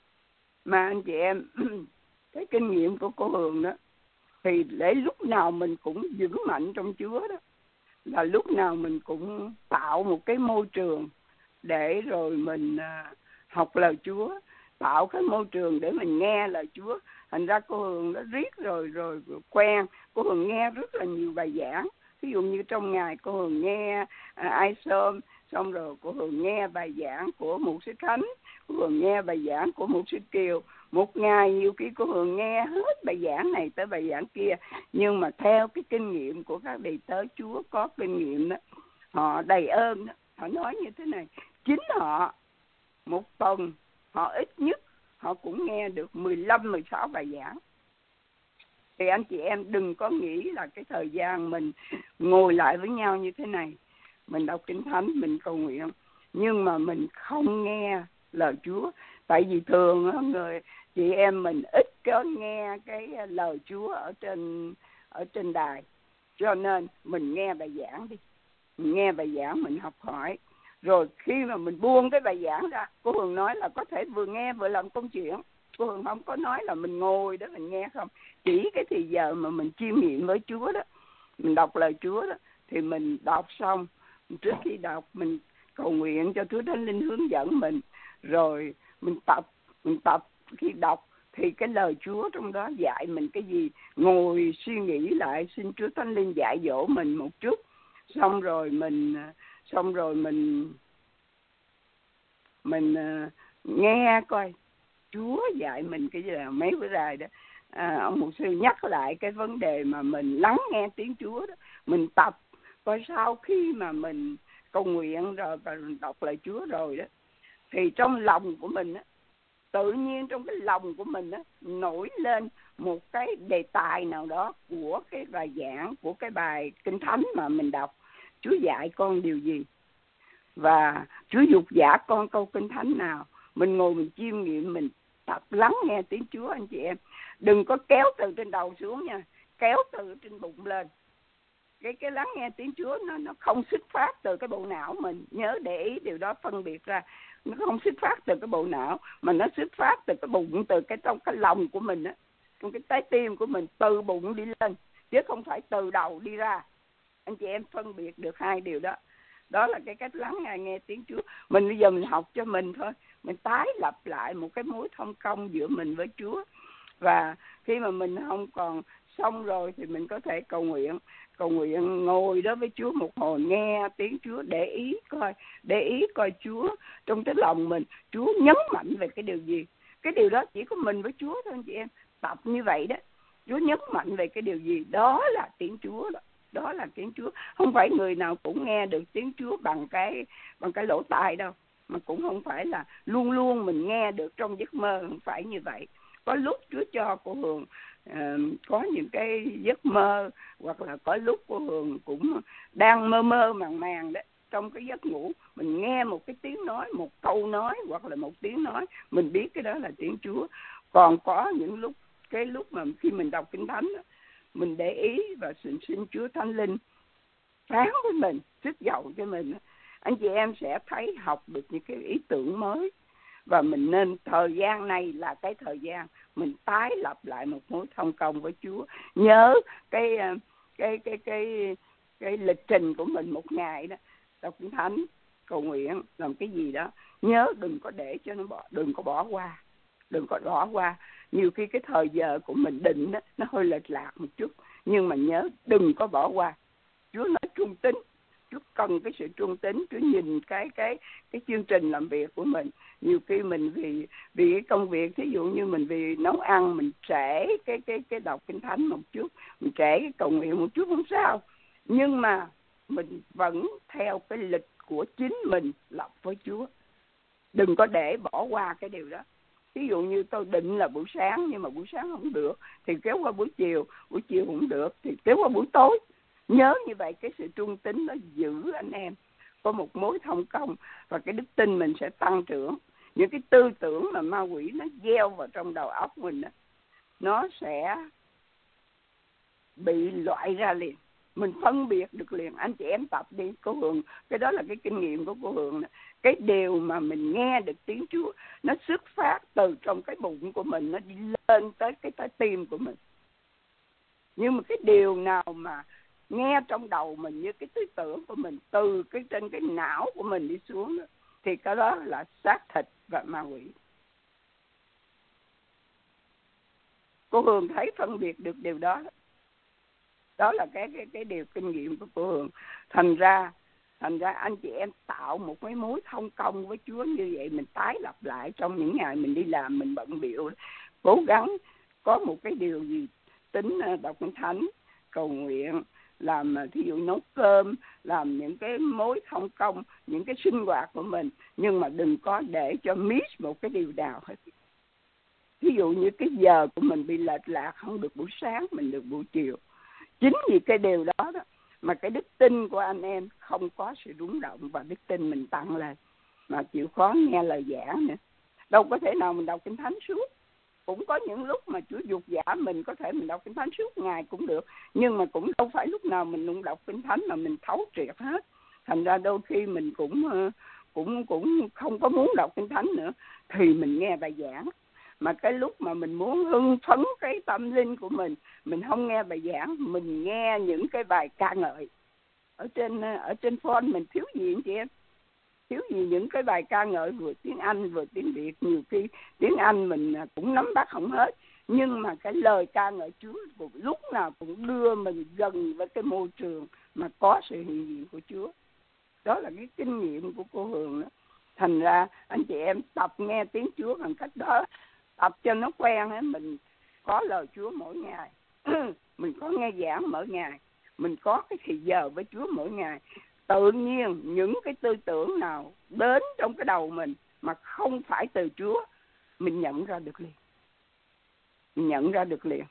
Mà anh chị em, cái kinh nghiệm của cô Hường đó thì để lúc nào mình cũng vững mạnh trong Chúa đó, là lúc nào mình cũng tạo một cái môi trường để rồi mình học lời Chúa, tạo cái môi trường để mình nghe lời Chúa. Thành ra cô Hường nó riết rồi, rồi rồi quen. Cô Hường nghe rất là nhiều bài giảng. Ví dụ như trong ngày cô Hường nghe à, ai sôm, xong rồi cô Hường nghe bài giảng của Mục sư Khánh, cô Hường nghe bài giảng của Mục sư Kiều. Một ngày nhiều khi cô Hường nghe hết bài giảng này tới bài giảng kia. Nhưng mà theo cái kinh nghiệm của các đầy tớ Chúa có kinh nghiệm đó, họ đầy ơn đó, họ nói như thế này: chính họ một tuần họ ít nhất họ cũng nghe được mười lăm mười sáu bài giảng. Thì anh chị em đừng có nghĩ là cái thời gian mình ngồi lại với nhau như thế này, mình đọc Kinh Thánh, mình cầu nguyện, nhưng mà mình không nghe lời Chúa. Tại vì thường á, người chị em mình ít có nghe cái lời Chúa ở trên ở trên đài, cho nên mình nghe bài giảng đi, mình nghe bài giảng, mình học hỏi. Rồi khi mà mình buông cái bài giảng ra, cô Hường nói là có thể vừa nghe vừa làm công chuyện. Cô Hường không có nói là mình ngồi đó mình nghe không. Chỉ cái thì giờ mà mình chiêm nghiệm với Chúa đó, mình đọc lời Chúa đó, thì mình đọc xong, trước khi đọc mình cầu nguyện cho Chúa Thánh Linh hướng dẫn mình. Rồi mình tập, mình tập khi đọc thì cái lời Chúa trong đó dạy mình cái gì, ngồi suy nghĩ lại, xin Chúa Thánh Linh dạy dỗ mình một chút. Xong rồi mình xong rồi mình mình uh, nghe coi Chúa dạy mình cái gì. Là mấy bữa dài đó à, ông mục sư nhắc lại cái vấn đề mà mình lắng nghe tiếng Chúa đó, mình tập coi sau khi mà mình cầu nguyện rồi và đọc lời Chúa rồi đó, thì trong lòng của mình đó, tự nhiên trong cái lòng của mình đó, nổi lên một cái đề tài nào đó của cái bài giảng, của cái bài Kinh Thánh mà mình đọc. Chúa dạy con điều gì, và Chúa dục dã con câu Kinh Thánh nào. Mình ngồi mình chiêm nghiệm, mình tập lắng nghe tiếng Chúa. Anh chị em đừng có kéo từ trên đầu xuống nha, kéo từ trên bụng lên. Cái cái lắng nghe tiếng Chúa nó nó không xuất phát từ cái bộ não mình, nhớ để ý điều đó, phân biệt ra. Nó không xuất phát từ cái bộ não, mà nó xuất phát từ cái bụng, từ cái trong cái lòng của mình á, trong cái trái tim của mình, từ bụng đi lên, chứ không phải từ đầu đi ra. Anh chị em phân biệt được hai điều đó. Đó là cái cách lắng nghe, nghe tiếng Chúa. Mình bây giờ mình học cho mình thôi, mình tái lập lại một cái mối thông công giữa mình với Chúa. Và khi mà mình không còn xong rồi thì mình có thể cầu nguyện. Cầu nguyện ngồi đó với Chúa một hồi, nghe tiếng Chúa, để ý coi, để ý coi Chúa trong cái lòng mình, Chúa nhấn mạnh về cái điều gì. Cái điều đó chỉ có mình với Chúa thôi anh chị em. Tập như vậy đó, Chúa nhấn mạnh về cái điều gì? Đó là tiếng Chúa đó. Đó là tiếng Chúa. Không phải người nào cũng nghe được tiếng Chúa bằng cái bằng cái lỗ tai đâu, mà cũng không phải là luôn luôn mình nghe được trong giấc mơ, không phải như vậy. Có lúc Chúa cho cô Hường uh, có những cái giấc mơ, hoặc là có lúc cô Hường cũng đang mơ mơ màng màng đó, trong cái giấc ngủ mình nghe một cái tiếng nói, một câu nói hoặc là một tiếng nói, mình biết cái đó là tiếng Chúa. Còn có những lúc, cái lúc mà khi mình đọc Kinh Thánh đó, mình để ý và xin xin Chúa Thánh Linh phán với mình, sức dầu cho mình, anh chị em sẽ thấy học được những cái ý tưởng mới. Và mình nên thời gian này là cái thời gian mình tái lập lại một mối thông công với Chúa. Nhớ cái cái cái cái cái lịch trình của mình một ngày đó, đọc Kinh Thánh, cầu nguyện, làm cái gì đó, nhớ đừng có để cho nó bỏ, đừng có bỏ qua, đừng có bỏ qua. Nhiều khi cái thời giờ của mình định đó, nó hơi lệch lạc một chút, nhưng mà nhớ đừng có bỏ qua. Chúa nói trung tín, Chúa cần cái sự trung tín. Chúa nhìn cái cái cái chương trình làm việc của mình. Nhiều khi mình vì vì cái công việc, thí dụ như mình vì nấu ăn, mình trễ cái cái cái đọc Kinh Thánh một chút, mình trễ cái cầu nguyện một chút, không sao. Nhưng mà mình vẫn theo cái lịch của chính mình lập với Chúa. Đừng có để bỏ qua cái điều đó. Ví dụ như tôi định là buổi sáng, nhưng mà buổi sáng không được thì kéo qua buổi chiều, buổi chiều không được thì kéo qua buổi tối. Nhớ như vậy, cái sự trung tín nó giữ anh em có một mối thông công, và cái đức tin mình sẽ tăng trưởng. Những cái tư tưởng mà ma quỷ nó gieo vào trong đầu óc mình đó, nó sẽ bị loại ra liền. Mình phân biệt được liền. Anh chị em tập đi, cô Hường, cái đó là cái kinh nghiệm của cô Hường đó. Cái điều mà mình nghe được tiếng Chúa, nó xuất phát từ trong cái bụng của mình, nó đi lên tới cái trái tim của mình. Nhưng mà cái điều nào mà nghe trong đầu mình, như cái tư tưởng của mình, từ cái trên cái não của mình đi xuống đó, thì cái đó là xác thịt và ma quỷ. Cô Hường thấy phân biệt được điều đó. Đó là cái cái cái điều kinh nghiệm của cô Hường. Thành ra thành ra anh chị em tạo một cái mối thông công với Chúa như vậy, mình tái lập lại trong những ngày mình đi làm, mình bận bịu, cố gắng có một cái điều gì tính đọc Kinh Thánh, cầu nguyện, làm thí dụ nấu cơm, làm những cái mối thông công, những cái sinh hoạt của mình, nhưng mà đừng có để cho miss một cái điều nào hết. Ví dụ như cái giờ của mình bị lệch lạc, không được buổi sáng, mình được buổi chiều. Chính vì cái điều đó đó mà cái đức tin của anh em không có sự rung động, và đức tin mình tăng lên, mà chịu khó nghe lời giảng nữa. Đâu có thể nào mình đọc Kinh Thánh suốt. Cũng có những lúc mà Chúa dục giả mình, có thể mình đọc Kinh Thánh suốt ngày cũng được, nhưng mà cũng đâu phải lúc nào mình cũng đọc Kinh Thánh mà mình thấu triệt hết. Thành ra đôi khi mình cũng cũng cũng không có muốn đọc Kinh Thánh nữa, thì mình nghe bài giảng. Mà cái lúc mà mình muốn hưng phấn cái tâm linh của mình, mình không nghe bài giảng, mình nghe những cái bài ca ngợi. Ở trên ở trên phone mình thiếu gì anh chị em? Thiếu gì những cái bài ca ngợi vừa tiếng Anh vừa tiếng Việt. Nhiều khi tiếng Anh mình cũng nắm bắt không hết, nhưng mà cái lời ca ngợi Chúa lúc nào cũng đưa mình gần với cái môi trường mà có sự hiện diện của Chúa. Đó là cái kinh nghiệm của cô Hường đó. Thành ra anh chị em tập nghe tiếng Chúa bằng cách đó, tập cho nó quen ấy. Mình có lời Chúa mỗi ngày, mình có nghe giảng mỗi ngày, mình có cái thời giờ với Chúa mỗi ngày. Tự nhiên những cái tư tưởng nào đến trong cái đầu mình mà không phải từ Chúa, mình nhận ra được liền. Mình nhận ra được liền.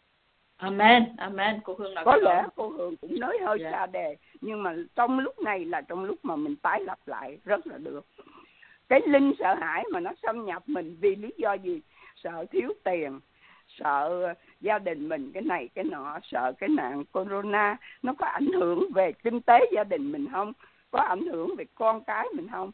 Amen, amen. Cô Hương nói có lẽ đó. Cô Hương cũng nói hơi yeah. xa đề, nhưng mà trong lúc này là trong lúc mà mình tái lập lại rất là được. Cái linh sợ hãi mà nó xâm nhập mình vì lý do gì? Sợ thiếu tiền, sợ gia đình mình cái này cái nọ, sợ cái nạn corona nó có ảnh hưởng về kinh tế gia đình mình không, có ảnh hưởng về con cái mình không.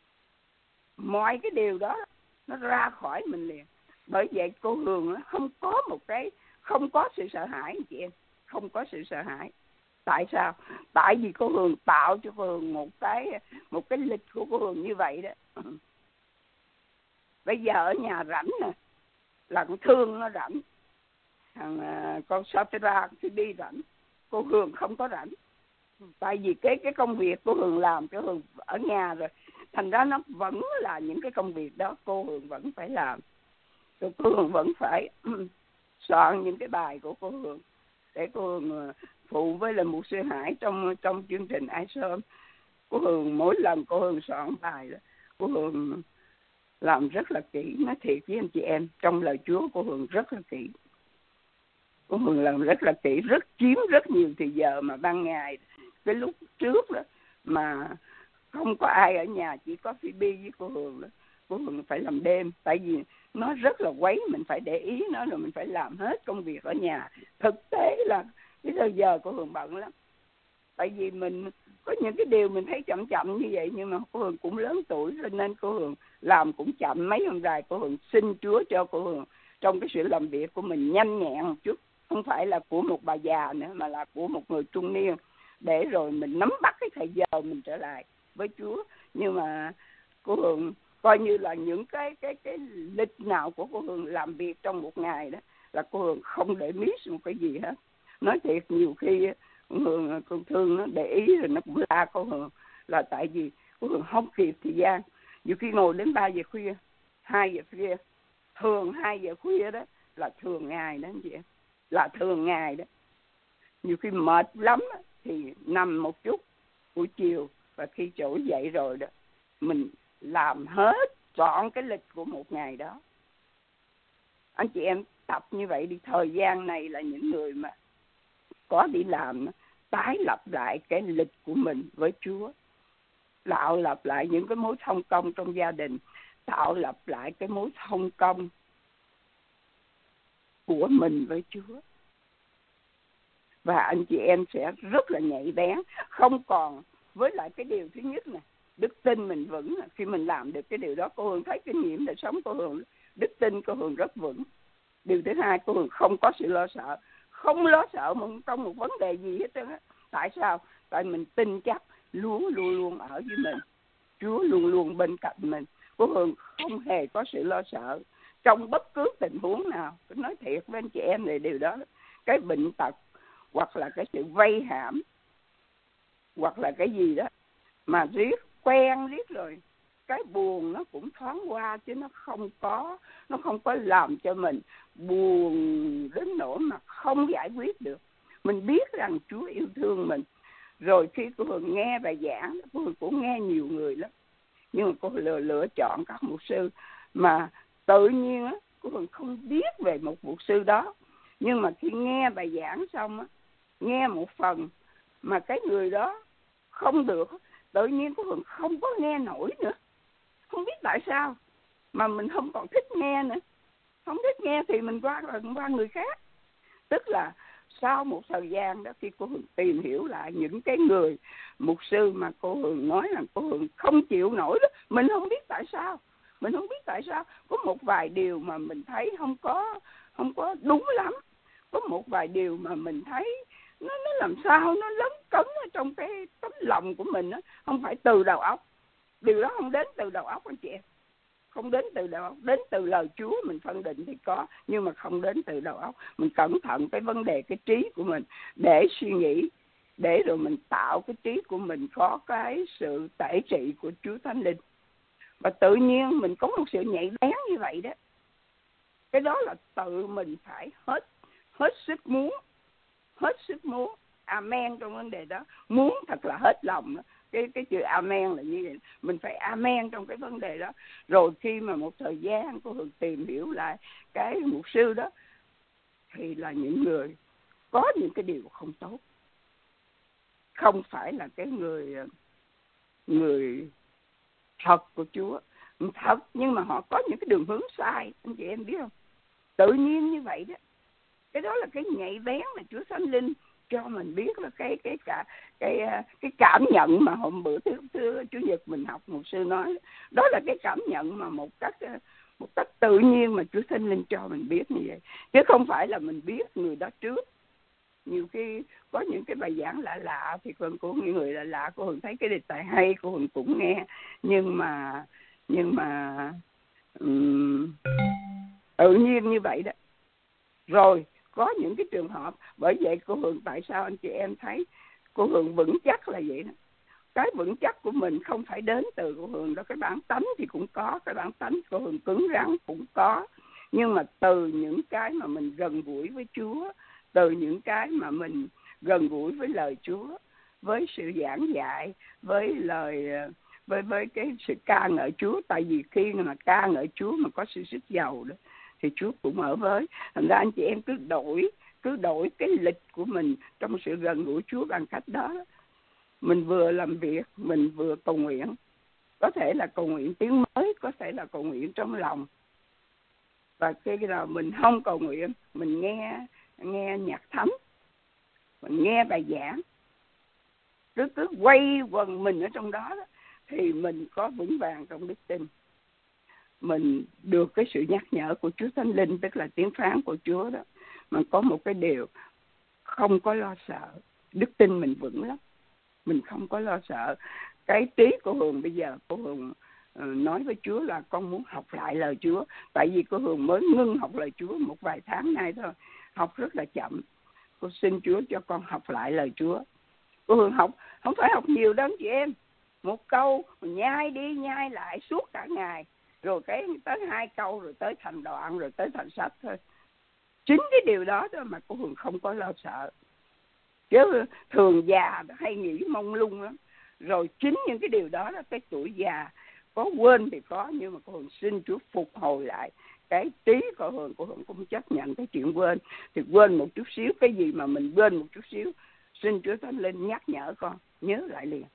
Mọi cái điều đó nó ra khỏi mình liền. Bởi vậy cô Hương không có một cái không có sự sợ hãi chị em, không có sự sợ hãi. Tại sao? Tại vì cô Hương tạo cho cô Hương một cái một cái lịch của cô Hương như vậy đó. Bây giờ ở nhà rảnh nè, là con Thương nó rảnh, thằng con Satira thì đi rảnh, cô Hương không có rảnh. Tại vì cái cái công việc cô Hương làm, cô Hương ở nhà rồi, thành ra nó vẫn là những cái công việc đó cô Hương vẫn phải làm. Rồi cô Hường vẫn phải soạn những cái bài của cô Hường để cô Hường phụ với là mục sư Hải trong trong chương trình Ai Sớm. Cô Hường mỗi lần cô Hường soạn bài đó, cô Hường làm rất là kỹ. Nói thiệt với anh chị em, trong lời Chúa cô Hường rất là kỹ. Cô Hường làm rất là kỹ, rất chiếm rất nhiều thời giờ. Mà ban ngày cái lúc trước đó mà không có ai ở nhà, chỉ có Phoebe với cô Hường đó, cô Hường phải làm đêm, tại vì nó rất là quấy, mình phải để ý nó, rồi mình phải làm hết công việc ở nhà. Thực tế là cái thời giờ cô Hường bận lắm, tại vì mình có những cái điều mình thấy chậm chậm như vậy, nhưng mà cô Hường cũng lớn tuổi cho nên cô Hường làm cũng chậm. Mấy hôm dài cô Hường xin Chúa cho cô Hường trong cái sự làm việc của mình nhanh nhẹn một chút, không phải là của một bà già nữa mà là của một người trung niên, để rồi mình nắm bắt cái thời giờ mình trở lại với Chúa. Nhưng mà cô Hường coi như là những cái cái cái lịch nào của cô Hường làm việc trong một ngày đó là cô Hường không để miss một cái gì hết. Nói thiệt, nhiều khi cô Hường con Thương nó để ý rồi nó cũng la cô Hường là tại vì cô Hường không kịp thời gian. Nhiều khi ngồi đến ba giờ khuya, hai giờ khuya, thường hai giờ khuya đó là thường ngày đó anh chị, là thường ngày đó. Nhiều khi mệt lắm thì nằm một chút buổi chiều, và khi trỗi dậy rồi đó mình làm hết trọn cái lịch của một ngày đó. Anh chị em tập như vậy đi. Thời gian này là những người mà có đi làm, tái lập lại cái lịch của mình với Chúa, tạo lập lại những cái mối thông công trong gia đình, tạo lập lại cái mối thông công của mình với Chúa. Và anh chị em sẽ rất là nhạy bén, không còn với lại cái điều thứ nhất nè, đức tin mình vững. Khi mình làm được cái điều đó, cô Hường thấy kinh nghiệm đời sống cô Hường, đức tin cô Hường rất vững. Điều thứ hai, cô Hường không có sự lo sợ, không lo sợ trong một vấn đề gì hết trơn á. Tại sao? Tại mình tin chắc Chúa luôn luôn ở với mình, Chúa luôn luôn bên cạnh mình. Cô Hường không hề có sự lo sợ trong bất cứ tình huống nào. Tôi nói thiệt với anh chị em về điều đó. Cái bệnh tật hoặc là cái sự vây hãm hoặc là cái gì đó mà riết quen riết rồi, cái buồn nó cũng thoáng qua, chứ nó không có nó không có làm cho mình buồn đến nỗi mà không giải quyết được. Mình biết rằng Chúa yêu thương mình. Rồi khi cô Hường nghe bài giảng, cô Hường cũng nghe nhiều người lắm, nhưng mà cô lựa lựa chọn các mục sư mà tự nhiên á, cô Hường không biết về một mục sư đó, nhưng mà khi nghe bài giảng xong á, nghe một phần mà cái người đó không được, tự nhiên cô Hường không có nghe nổi nữa. Không biết tại sao mà mình không còn thích nghe nữa. Không thích nghe thì mình qua qua người khác. Tức là sau một thời gian đó, khi cô Hường tìm hiểu lại những cái người mục sư mà cô Hường nói là cô Hường không chịu nổi đó, mình không biết tại sao. Mình không biết tại sao. Có một vài điều mà mình thấy không có không có đúng lắm. Có một vài điều mà mình thấy nó nó làm sao nó lấn cấn ở trong cái tấm lòng của mình đó. Không phải từ đầu óc. Điều đó không đến từ đầu óc anh chị em. Không đến từ đầu óc. Đến từ lời Chúa mình phân định thì có, nhưng mà không đến từ đầu óc. Mình cẩn thận cái vấn đề cái trí của mình để suy nghĩ, để rồi mình tạo cái trí của mình có cái sự tể trị của Chúa Thánh Linh. Và tự nhiên mình có một sự nhạy bén như vậy đó. Cái đó là tự mình phải hết hết sức muốn, hết sức muốn amen trong vấn đề đó, muốn thật là hết lòng đó. Cái cái chữ amen là như vậy, mình phải amen trong cái vấn đề đó. Rồi khi mà một thời gian cô Hường tìm hiểu lại cái mục sư đó, thì là những người có những cái điều không tốt, không phải là cái người người thật của Chúa, thật, nhưng mà họ có những cái đường hướng sai, anh chị em biết không? Tự nhiên như vậy đó. Cái đó là cái nhạy bén mà Chúa Thánh Linh cho mình biết, là cái cái cả cái cái cảm nhận mà hôm bữa thứ, thứ chủ nhật mình học một sư nói, đó là cái cảm nhận mà một cách một cách tự nhiên mà Chúa Thánh Linh cho mình biết như vậy, chứ không phải là mình biết người đó trước. Nhiều khi có những cái bài giảng lạ lạ thì còn của những người lạ lạ, cô Hường thấy cái đề tài hay, cô Hường cũng nghe, nhưng mà nhưng mà um, tự nhiên như vậy đó. Rồi có những cái trường hợp, bởi vậy cô Hường tại sao anh chị em thấy cô Hường vững chắc là vậy đó. Cái vững chắc của mình không phải đến từ cô Hường đó, cái bản tánh thì cũng có, cái bản tánh cô Hường cứng rắn cũng có, Nhưng mà từ những cái mà mình gần gũi với Chúa, từ những cái mà mình gần gũi với lời Chúa, với sự giảng dạy, với lời với với cái sự ca ngợi Chúa. Tại vì khi mà ca ngợi Chúa mà có sự sức giàu đó thì Chúa cũng ở với. Thành ra anh chị em cứ đổi cứ đổi cái lịch của mình trong sự gần gũi Chúa bằng cách đó. Mình vừa làm việc, mình vừa cầu nguyện. Có thể là cầu nguyện tiếng mới, có thể là cầu nguyện trong lòng. Và khi nào mình không cầu nguyện, mình nghe nghe nhạc thánh, mình nghe bài giảng, cứ cứ quay quần mình ở trong đó, đó thì mình có vững vàng trong đức tin. Mình được cái sự nhắc nhở của Chúa Thánh Linh, tức là tiếng phán của Chúa đó. Mà có một cái điều không có lo sợ, đức tin mình vững lắm. Mình không có lo sợ. Cái trí của Hường bây giờ, của Hường uh, nói với Chúa là con muốn học lại lời Chúa. Tại vì của Hường mới ngưng học lời Chúa một vài tháng nay thôi, học rất là chậm. Cô xin Chúa cho con học lại lời Chúa. Cô Hường học, không phải học nhiều đâu chị em. Một câu nhai đi nhai lại suốt cả ngày, rồi cái tới hai câu, rồi tới thành đoạn, rồi tới thành sách thôi. Chính cái điều đó đó mà cô Hường không có lo sợ. Chứ thường già hay nghĩ mông lung lắm. Rồi chính những cái điều đó là cái tuổi già có quên thì có, nhưng mà cô Hường xin Chúa phục hồi lại cái trí của Hường. Cô Hường cũng chấp nhận cái chuyện quên. Thì quên một chút xíu, cái gì mà mình quên một chút xíu, xin Chúa Thánh Linh nhắc nhở con, nhớ lại liền.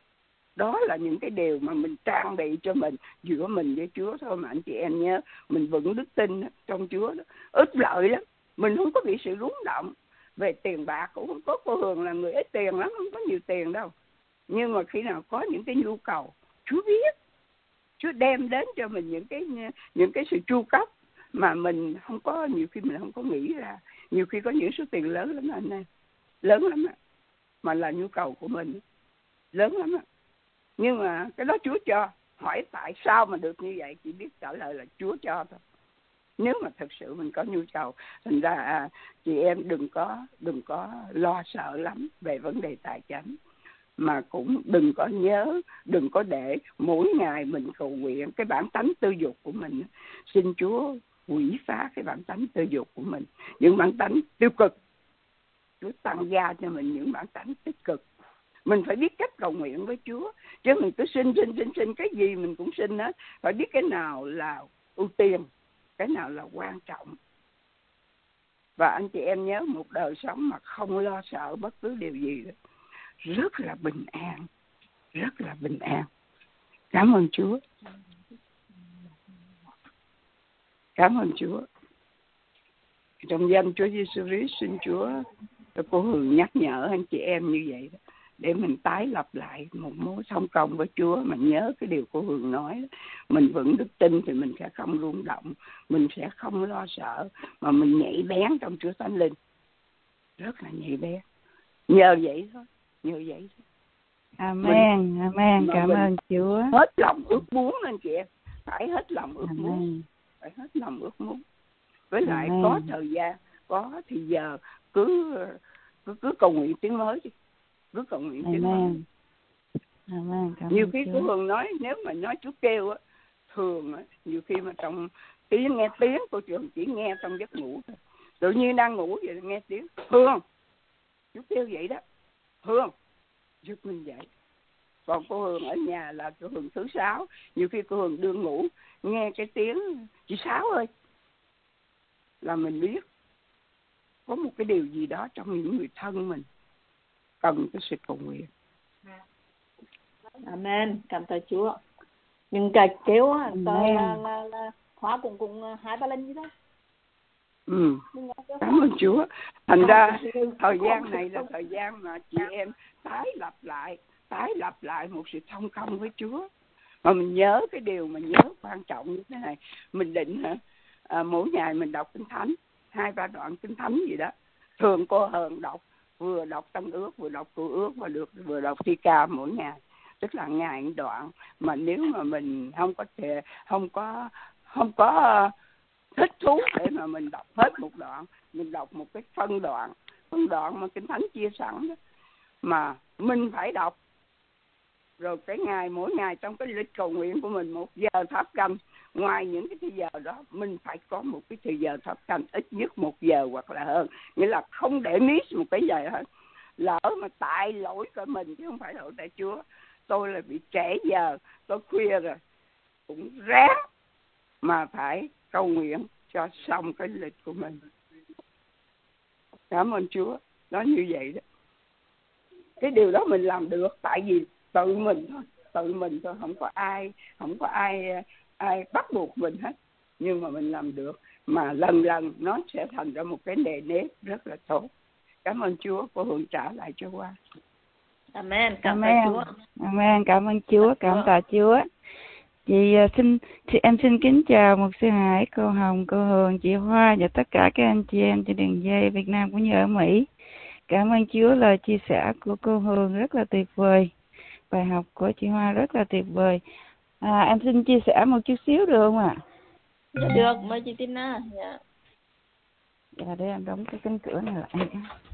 Đó là những cái điều mà mình trang bị cho mình, giữa mình với Chúa thôi. Mà anh chị em nhớ, mình vững đức tin trong Chúa đó, ít lợi lắm. Mình không có bị sự rúng động. Về tiền bạc cũng không có. Cô Hường là người ít tiền lắm, không có nhiều tiền đâu. Nhưng mà khi nào có những cái nhu cầu, Chúa biết. Chúa đem đến cho mình những cái những cái sự chu cấp mà mình không có, nhiều khi mình không có nghĩ ra. Nhiều khi có những số tiền lớn lắm anh em, lớn lắm á, mà là nhu cầu của mình, lớn lắm á. Nhưng mà cái đó Chúa cho. Hỏi tại sao mà được như vậy, chỉ biết trả lời là Chúa cho thôi. Nếu mà thật sự mình có nhu cầu. Thành ra à, chị em đừng có đừng có lo sợ lắm về vấn đề tài chính. Mà cũng đừng có nhớ, đừng có để mỗi ngày mình cầu nguyện cái bản tánh tư dục của mình. Xin Chúa quỷ phá cái bản tánh tư dục của mình, những bản tánh tiêu cực. Chúa tăng gia cho mình những bản tánh tích cực. Mình phải biết cách cầu nguyện với Chúa. Chứ mình cứ xin xin xin xin cái gì mình cũng xin hết. Phải biết cái nào là ưu tiên, cái nào là quan trọng. Và anh chị em nhớ, một đời sống mà không lo sợ bất cứ điều gì đó, rất là bình an, rất là bình an. Cảm ơn Chúa. Cảm ơn Chúa. Trong danh Chúa Giêsu Christ, xin Chúa cho cô Hường nhắc nhở anh chị em như vậy đó, để mình tái lập lại một mối song công với Chúa. Mà nhớ cái điều cô Hường nói, mình vững đức tin thì mình sẽ không rung động, mình sẽ không lo sợ, mà mình nhạy bén trong Chúa Thánh Linh, rất là nhạy bén. Nhờ vậy thôi, nhờ vậy thôi. Amen, mình, amen, cảm ơn Chúa. Hết lòng ước muốn anh chị em, phải hết lòng ước amen. muốn, phải hết lòng ước muốn. Với lại amen. Có thời gian, có thì giờ cứ cứ cứ cầu nguyện tiếng mới chứ, cứ cầu nguyện tiếng mới. Amen. Nhiều khi cô Hường nói, nếu mà nói Chúa kêu á, thường á, nhiều khi mà trong tiếng nghe tiếng, cô Trường chỉ nghe trong giấc ngủ thôi. Tự nhiên đang ngủ vậy nghe tiếng Hương, Chúa kêu vậy đó, Hương giúp mình dậy. Còn cô Hường ở nhà là cô Hường thứ sáu, nhiều khi cô Hường đương ngủ nghe cái tiếng chị Sáu ơi, là mình biết có một cái điều gì đó trong những người thân mình cần cái sự cầu nguyện. Amen, cảm tạ Chúa. Nhưng cái kéo á, là, là, là Hóa cũng cũng hai ba lần như đó. Ừ, cảm ơn Chúa. Thành ra thời gian này là thời gian mà chị em tái lập lại, tái lập lại một sự thông công với Chúa. Mà mình nhớ cái điều mà nhớ quan trọng như thế này, mình định hả, à, mỗi ngày mình đọc Kinh Thánh, hai ba đoạn Kinh Thánh gì đó. Thường cô Hường đọc, vừa đọc Tân Ước, vừa đọc Cựu Ước, và được vừa đọc Thi Ca mỗi ngày. Tức là ngày một đoạn. Mà nếu mà mình không có thể, không có không có thích thú để mà mình đọc hết một đoạn, mình đọc một cái phân đoạn, phân đoạn mà Kinh Thánh chia sẵn đó, mà mình phải đọc. Rồi cái ngày mỗi ngày trong cái lịch cầu nguyện của mình, một giờ tháp canh ngoài những cái thời giờ đó mình phải có một cái thời giờ thắp canh ít nhất một giờ hoặc là hơn, nghĩa là không để miss một cái giờ hết. Lỡ mà tại lỗi của mình chứ không phải lỗi tại Chúa, tôi là bị trễ giờ, tôi khuya rồi cũng ráng mà phải cầu nguyện cho xong cái lịch của mình. Cảm ơn Chúa. Đó, như vậy đó. Cái điều đó mình làm được tại vì tự mình thôi, tự mình thôi, không có ai, không có ai ai bắt buộc mình hết. Nhưng mà mình làm được, mà lần lần nó sẽ thành ra một cái nề nếp rất là tốt. Cảm ơn Chúa. Cô Hường trả lại cho qua. Amen. Cảm ơn Chúa. Amen. Cảm ơn Chúa. Cảm tạ Chúa. Chị xin chị em xin kính chào Mục sư Hải, cô Hồng, cô Hường, chị Hoa và tất cả các anh chị em trên đường dây Việt Nam cũng như ở Mỹ. Cảm ơn Chúa, lời chia sẻ của cô Hường rất là tuyệt vời. Bài học của chị Hoa rất là tuyệt vời. À, em xin chia sẻ một chút xíu được không ạ? Dạ được, mời chị Tina. Dạ. Dạ, để em đóng cái cánh cửa này lại.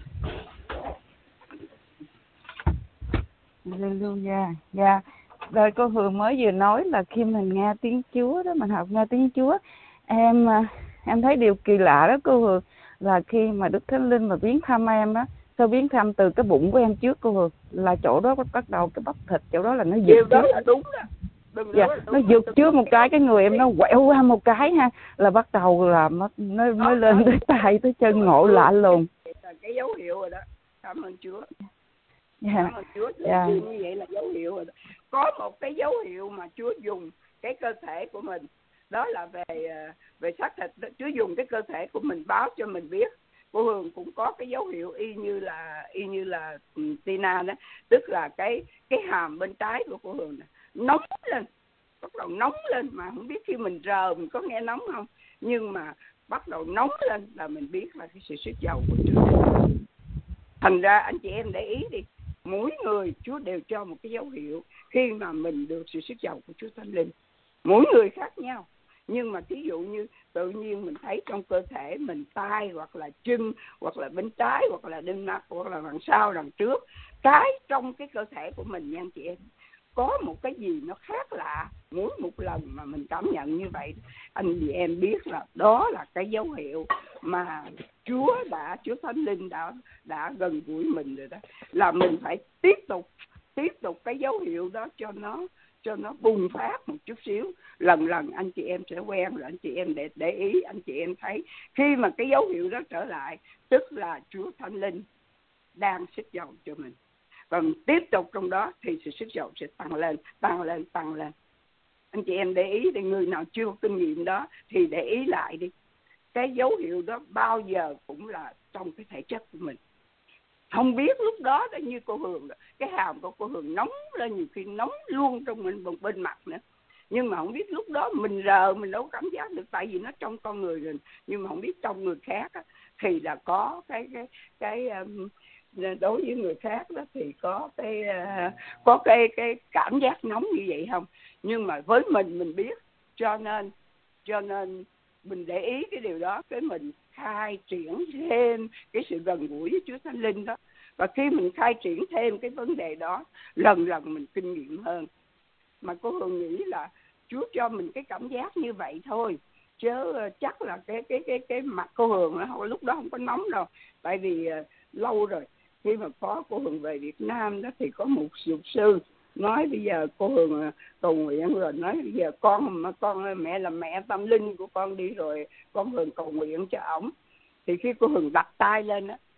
Hallelujah. Dạ. Rồi cô Hường mới vừa nói là khi mình nghe tiếng Chúa đó, mình học nghe tiếng Chúa, em em thấy điều kỳ lạ đó cô Hường, là khi mà Đức Thánh Linh mà biến thăm em đó, sao biến thăm từ cái bụng của em trước cô Hường, là chỗ đó bắt đầu cái bắp thịt chỗ đó là nó giật đó là đúng đó. Dạ, nó giật trước một cái, cái người em nó quẹo qua một cái ha, là bắt đầu là nó nó mới lên tới tay tới chân, ngộ lạ lùng. Cái dấu hiệu rồi đó. Cảm ơn Chúa. Dạ. Cảm ơn Chúa. Dạ. Như vậy là dấu hiệu rồi đó. Có một cái dấu hiệu mà Chúa dùng cái cơ thể của mình, đó là về về xác thịt đó. Chúa dùng cái cơ thể của mình báo cho mình biết. Cô Hường cũng có cái dấu hiệu y như là y như là um, Tina đó, tức là cái cái hàm bên trái của cô Hường này nóng lên, bắt đầu nóng lên, mà không biết khi mình rờ mình có nghe nóng không, nhưng mà bắt đầu nóng lên là mình biết là cái sự sức dầu của Chúa. Thành ra anh chị em để ý đi, mỗi người Chúa đều cho một cái dấu hiệu khi mà mình được sự sức dầu của Chúa Thánh Linh. Mỗi người khác nhau, nhưng mà thí dụ như tự nhiên mình thấy trong cơ thể mình, tay hoặc là chân hoặc là bên trái hoặc là bên mặt hoặc là đằng sau đằng trước, cái trong cái cơ thể của mình nha anh chị em, có một cái gì nó khác lạ mỗi một lần mà mình cảm nhận như vậy, anh chị em biết là đó là cái dấu hiệu mà Chúa đã Chúa Thánh Linh đã đã gần gũi mình rồi đó, là mình phải tiếp tục tiếp tục cái dấu hiệu đó cho nó cho nó bùng phát một chút xíu. Lần lần anh chị em sẽ quen rồi, anh chị em để để ý, anh chị em thấy khi mà cái dấu hiệu đó trở lại, tức là Chúa Thánh Linh đang sức dầu cho mình, và mình tiếp tục trong đó thì sự sức dầu sẽ tăng lên, tăng lên, tăng lên. Anh chị em để ý, thì người nào chưa có kinh nghiệm đó thì để ý lại đi, cái dấu hiệu đó bao giờ cũng là trong cái thể chất của mình. Không biết lúc đó đó như cô Hường, cái hàm của cô Hường nóng lên, nhiều khi nóng luôn trong mình bên, bên mặt nữa, nhưng mà không biết lúc đó mình rờ mình đâu cảm giác được, tại vì nó trong con người rồi. Nhưng mà không biết trong người khác á, thì là có cái cái cái um, đối với người khác đó thì có cái uh, có cái cái cảm giác nóng như vậy không, nhưng mà với mình mình biết, cho nên cho nên mình để ý cái điều đó, cái mình khai triển thêm cái sự gần gũi với Chúa Thánh Linh đó. Và khi mình khai triển thêm cái vấn đề đó, lần lần mình kinh nghiệm hơn. Mà cô Hường nghĩ là Chúa cho mình cái cảm giác như vậy thôi, chứ chắc là cái cái cái cái mặt cô Hường đó, lúc đó không có nóng đâu. Tại vì uh, lâu rồi, khi mà có cô Hường về Việt Nam đó thì có một mục sư nói bây giờ cô Hường cầu nguyện, rồi nói bây giờ con con mẹ là mẹ tâm linh của con đi, rồi con Hường cầu nguyện cho ổng. Thì khi cô Hường đặt tay lên á,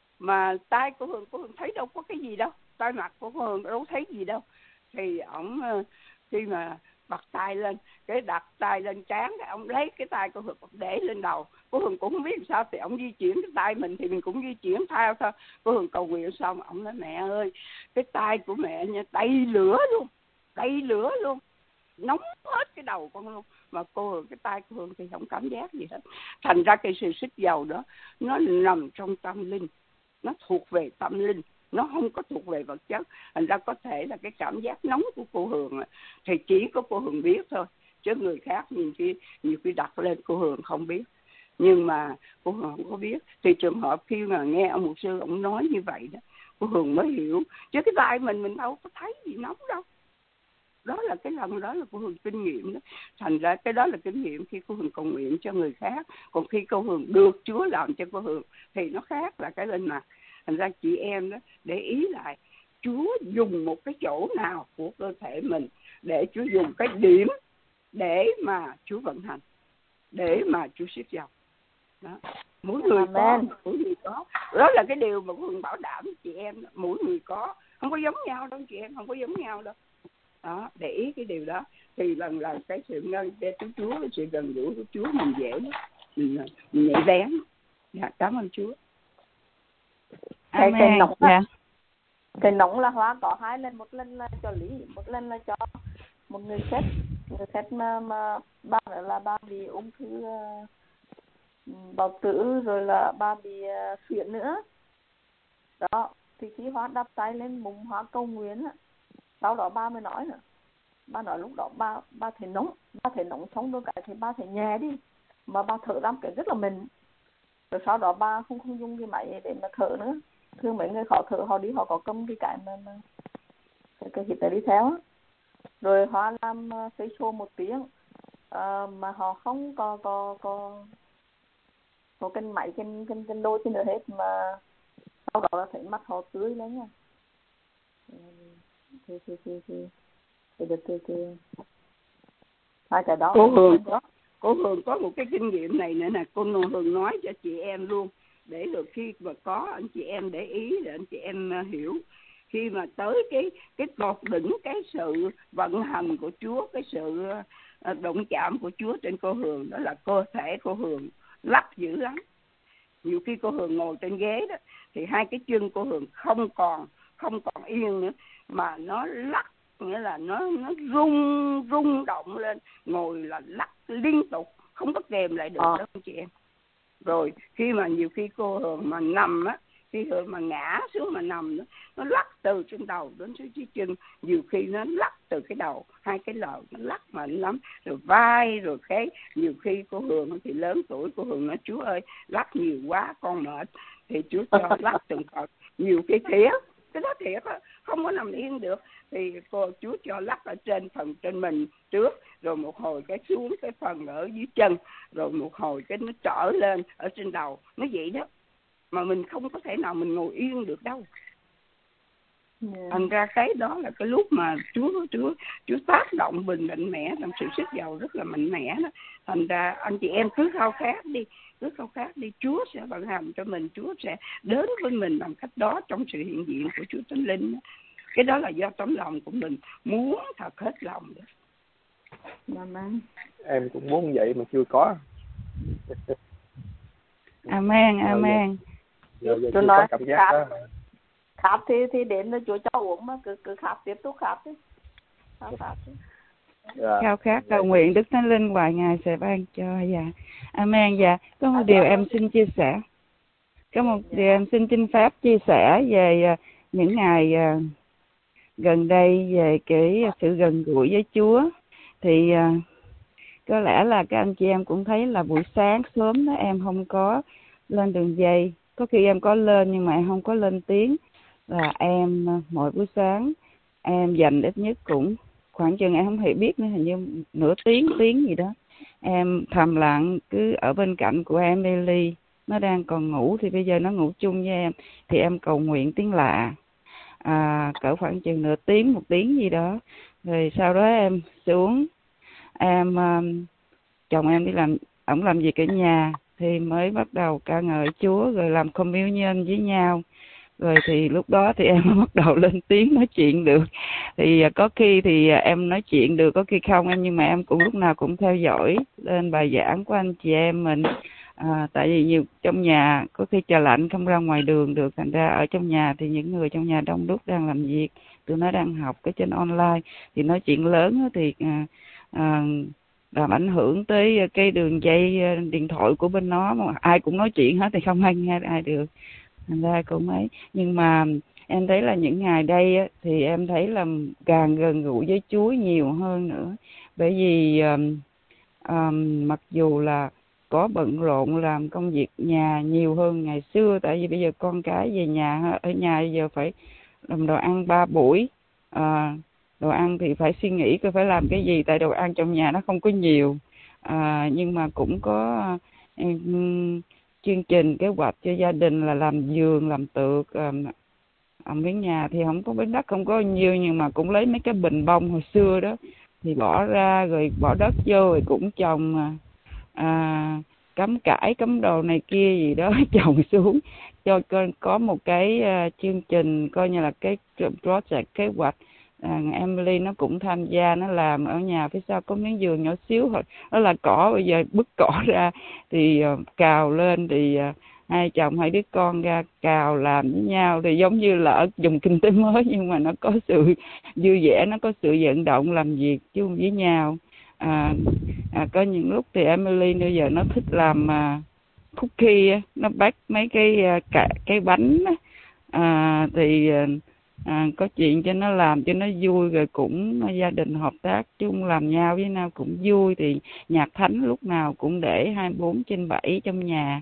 mà tay của Hường cô Hường thấy đâu có cái gì đâu, tay mặt của cô Hường đâu thấy gì đâu, thì ổng khi mà đặt tay lên, cái đặt tay lên trán, cái ông lấy cái tay của Hường để lên đầu. Cô Hường cũng không biết làm sao, thì ông di chuyển cái tay mình thì mình cũng di chuyển theo thôi. Cô Hường cầu nguyện xong, ông nói mẹ ơi, cái tay của mẹ nha đầy lửa luôn, đầy lửa luôn, nóng hết cái đầu con luôn. Mà cô Hường, cái tay của Hường thì không cảm giác gì hết. Thành ra cái sự sức dầu đó nó nằm trong tâm linh, nó thuộc về tâm linh, nó không có thuộc về vật chất. Thành ra có thể là cái cảm giác nóng của cô Hường thì chỉ có cô Hường biết thôi, chứ người khác nhiều khi nhiều khi đặt lên cô Hường không biết. Nhưng mà cô Hường không có biết. Thì trường hợp khi mà nghe ông mục sư ông nói như vậy đó, cô Hường mới hiểu, chứ cái tay mình mình đâu có thấy gì nóng đâu. Đó là cái lần đó là cô Hường kinh nghiệm đó. Thành ra cái đó là kinh nghiệm khi cô Hường cầu nguyện cho người khác. Còn khi cô Hường được Chúa làm cho cô Hường thì nó khác là cái lên mặt. Thành ra chị em đó để ý lại, Chúa dùng một cái chỗ nào của cơ thể mình để Chúa dùng cái điểm để mà Chúa vận hành, để mà Chúa xếp dòng. Đó. Mỗi người có, mỗi người có. Đó là cái điều mà cô Hường bảo đảm chị em, mỗi người có, không có giống nhau đâu chị em, không có giống nhau đâu. Đó, để ý cái điều đó thì lần lần cái sự ngân cái Chúa, cái sự gần gũi của Chúa mình dễ, mình, mình nhạy bén. Dạ, cảm ơn Chúa. Cái Amen. cây nóng Dạ. Cây nóng là Hoa có hai lần, một lần là cho Lý, một lần là cho một người khách, người khách mà mà ba là ba bị ung thư uh, bào tử, rồi là ba bị uh, suyễn nữa. Đó, thì khi Hoa đắp tay lên mùng Hoa cầu nguyện, sau đó ba mới nói nữa, ba nói lúc đó ba ba thấy nóng, ba thấy nóng xong rồi cái thì ba thấy nhẹ đi, mà ba thở ra cái rất là mịn. Rồi sau đó ba không không dùng cái máy để mà thở nữa. Thường mấy người khó thở họ đi họ có cầm cái cái mà, mà cái cái hít đi theo. Rồi Hoa làm uh, xây show một tiếng uh, mà họ không có có có có cái máy cái cái cái đôi trên nữa hết, mà sau đó là thấy mắt họ tươi lên nha. Thì thì thì thì thì được thì thì hai cái đó. Cô Hường có cô Hường có một cái kinh nghiệm này nữa nè, cô Hường nói cho chị em luôn để được khi mà có anh chị em để ý để anh chị em hiểu. Khi mà tới cái cái tột đỉnh cái sự vận hành của Chúa, cái sự động chạm của Chúa trên cô Hường, đó là cơ thể cô Hường lắc dữ lắm. Nhiều khi cô Hường ngồi trên ghế đó thì hai cái chân cô Hường không còn không còn yên nữa, mà nó lắc, nghĩa là nó nó rung rung động lên, ngồi là lắc liên tục, không có kèm lại được à. Đó chị em. Rồi khi mà nhiều khi cô Hường mà nằm á, khi Hường mà ngã xuống mà nằm đó, nó lắc từ trên đầu đến dưới dưới chân, nhiều khi nó lắc từ cái đầu, hai cái lầu nó lắc mạnh lắm, rồi vai rồi cái nhiều khi cô Hường thì lớn tuổi, cô Hường nói Chúa ơi lắc nhiều quá con mệt, thì Chúa cho lắc từng phần, nhiều khi thiệt, cái đó thiệt á, không có nằm yên được, thì cô Chúa cho lắc ở trên phần trên mình trước, rồi một hồi cái xuống cái phần ở dưới chân, rồi một hồi cái nó trở lên ở trên đầu, nó vậy đó, mà mình không có thể nào mình ngồi yên được đâu. Yeah. Thành ra cái đó là cái lúc mà Chúa Chúa Chúa tác động mình mạnh mẽ, trong sự sức giàu rất là mạnh mẽ đó. Thành ra anh chị em cứ khao khát đi, cứ khao khát đi, Chúa sẽ vận hành cho mình, Chúa sẽ đến với mình bằng cách đó trong sự hiện diện của Chúa Thánh Linh đó. Cái đó là do tấm lòng của mình muốn thật hết lòng đó. Amen. Em cũng muốn vậy mà chưa có. Amen, amen. Giờ, giờ chưa có cảm giác khát, đó. Khát thì thì đến là Chúa cho uống, mà cứ cứ khát tiếp tục khát đi. Khát khát đi. Dạ. Khao khát cầu nguyện Đức Thánh Linh hoài Ngài sẽ ban cho. Dạ. Amen. Dạ. Có một à, điều dạ. em xin chia sẻ. Có một dạ. điều em xin xin phép chia sẻ về uh, những ngày uh, gần đây về cái sự gần gũi với Chúa. Thì uh, có lẽ là các anh chị em cũng thấy là buổi sáng sớm đó em không có lên đường dây. Có khi em có lên nhưng mà em không có lên tiếng. Là em mỗi buổi sáng em dành ít nhất cũng khoảng chừng em không hề biết nữa, hình như nửa tiếng tiếng gì đó, em thầm lặng cứ ở bên cạnh của em Lily, nó đang còn ngủ thì bây giờ nó ngủ chung với em, thì em cầu nguyện tiếng lạ à, cỡ khoảng chừng nửa tiếng một tiếng gì đó, rồi sau đó em xuống em um, chồng em đi làm, ổng làm việc ở nhà thì mới bắt đầu ca ngợi Chúa rồi làm communion với nhau. Rồi thì lúc đó thì em bắt đầu lên tiếng nói chuyện được. Thì có khi thì em nói chuyện được, có khi không em, nhưng mà em cũng lúc nào cũng theo dõi lên bài giảng của anh chị em mình. À, tại vì nhiều trong nhà có khi trời lạnh không ra ngoài đường được, thành ra ở trong nhà thì những người trong nhà đông đúc đang làm việc, tụi nó đang học cái trên online, thì nói chuyện lớn thì à, à, làm ảnh hưởng tới cái đường dây điện thoại của bên nó, mà ai cũng nói chuyện hết thì không ai nghe ai được. Thành ra cũng ấy, nhưng mà em thấy là những ngày đây á, thì em thấy là càng gần gũi với Chúa nhiều hơn nữa. Bởi vì um, um, mặc dù là có bận rộn làm công việc nhà nhiều hơn ngày xưa, tại vì bây giờ con cái về nhà, ở nhà giờ phải làm đồ ăn ba buổi, à, đồ ăn thì phải suy nghĩ coi phải làm cái gì, tại đồ ăn trong nhà nó không có nhiều. À, nhưng mà cũng có um, chương trình kế hoạch cho gia đình là làm giường, làm tược. Um, ở miếng nhà thì không có miếng đất không có nhiều, nhưng mà cũng lấy mấy cái bình bông hồi xưa đó thì bỏ ra rồi bỏ đất vô rồi cũng trồng à, cắm cải cắm đồ này kia gì đó trồng xuống cho có một cái uh, chương trình coi như là cái project kế hoạch. À, Emily nó cũng tham gia, nó làm ở nhà phía sau có miếng giường nhỏ xíu thôi, đó là cỏ, bây giờ bứt cỏ ra thì uh, cào lên thì uh, hai chồng hai đứa con ra cào làm với nhau, thì giống như là ở dùng kinh tế mới, nhưng mà nó có sự vui vẻ, nó có sự vận động làm việc chung với nhau. À, à, có những lúc thì Emily bây giờ nó thích làm uh, cookie, nó bake mấy cái uh, cả cái bánh à, thì uh, à, có chuyện cho nó làm cho nó vui, rồi cũng gia đình hợp tác chung làm nhau với nhau cũng vui. Thì nhạc thánh lúc nào cũng để hai mươi bốn trên bảy trong nhà.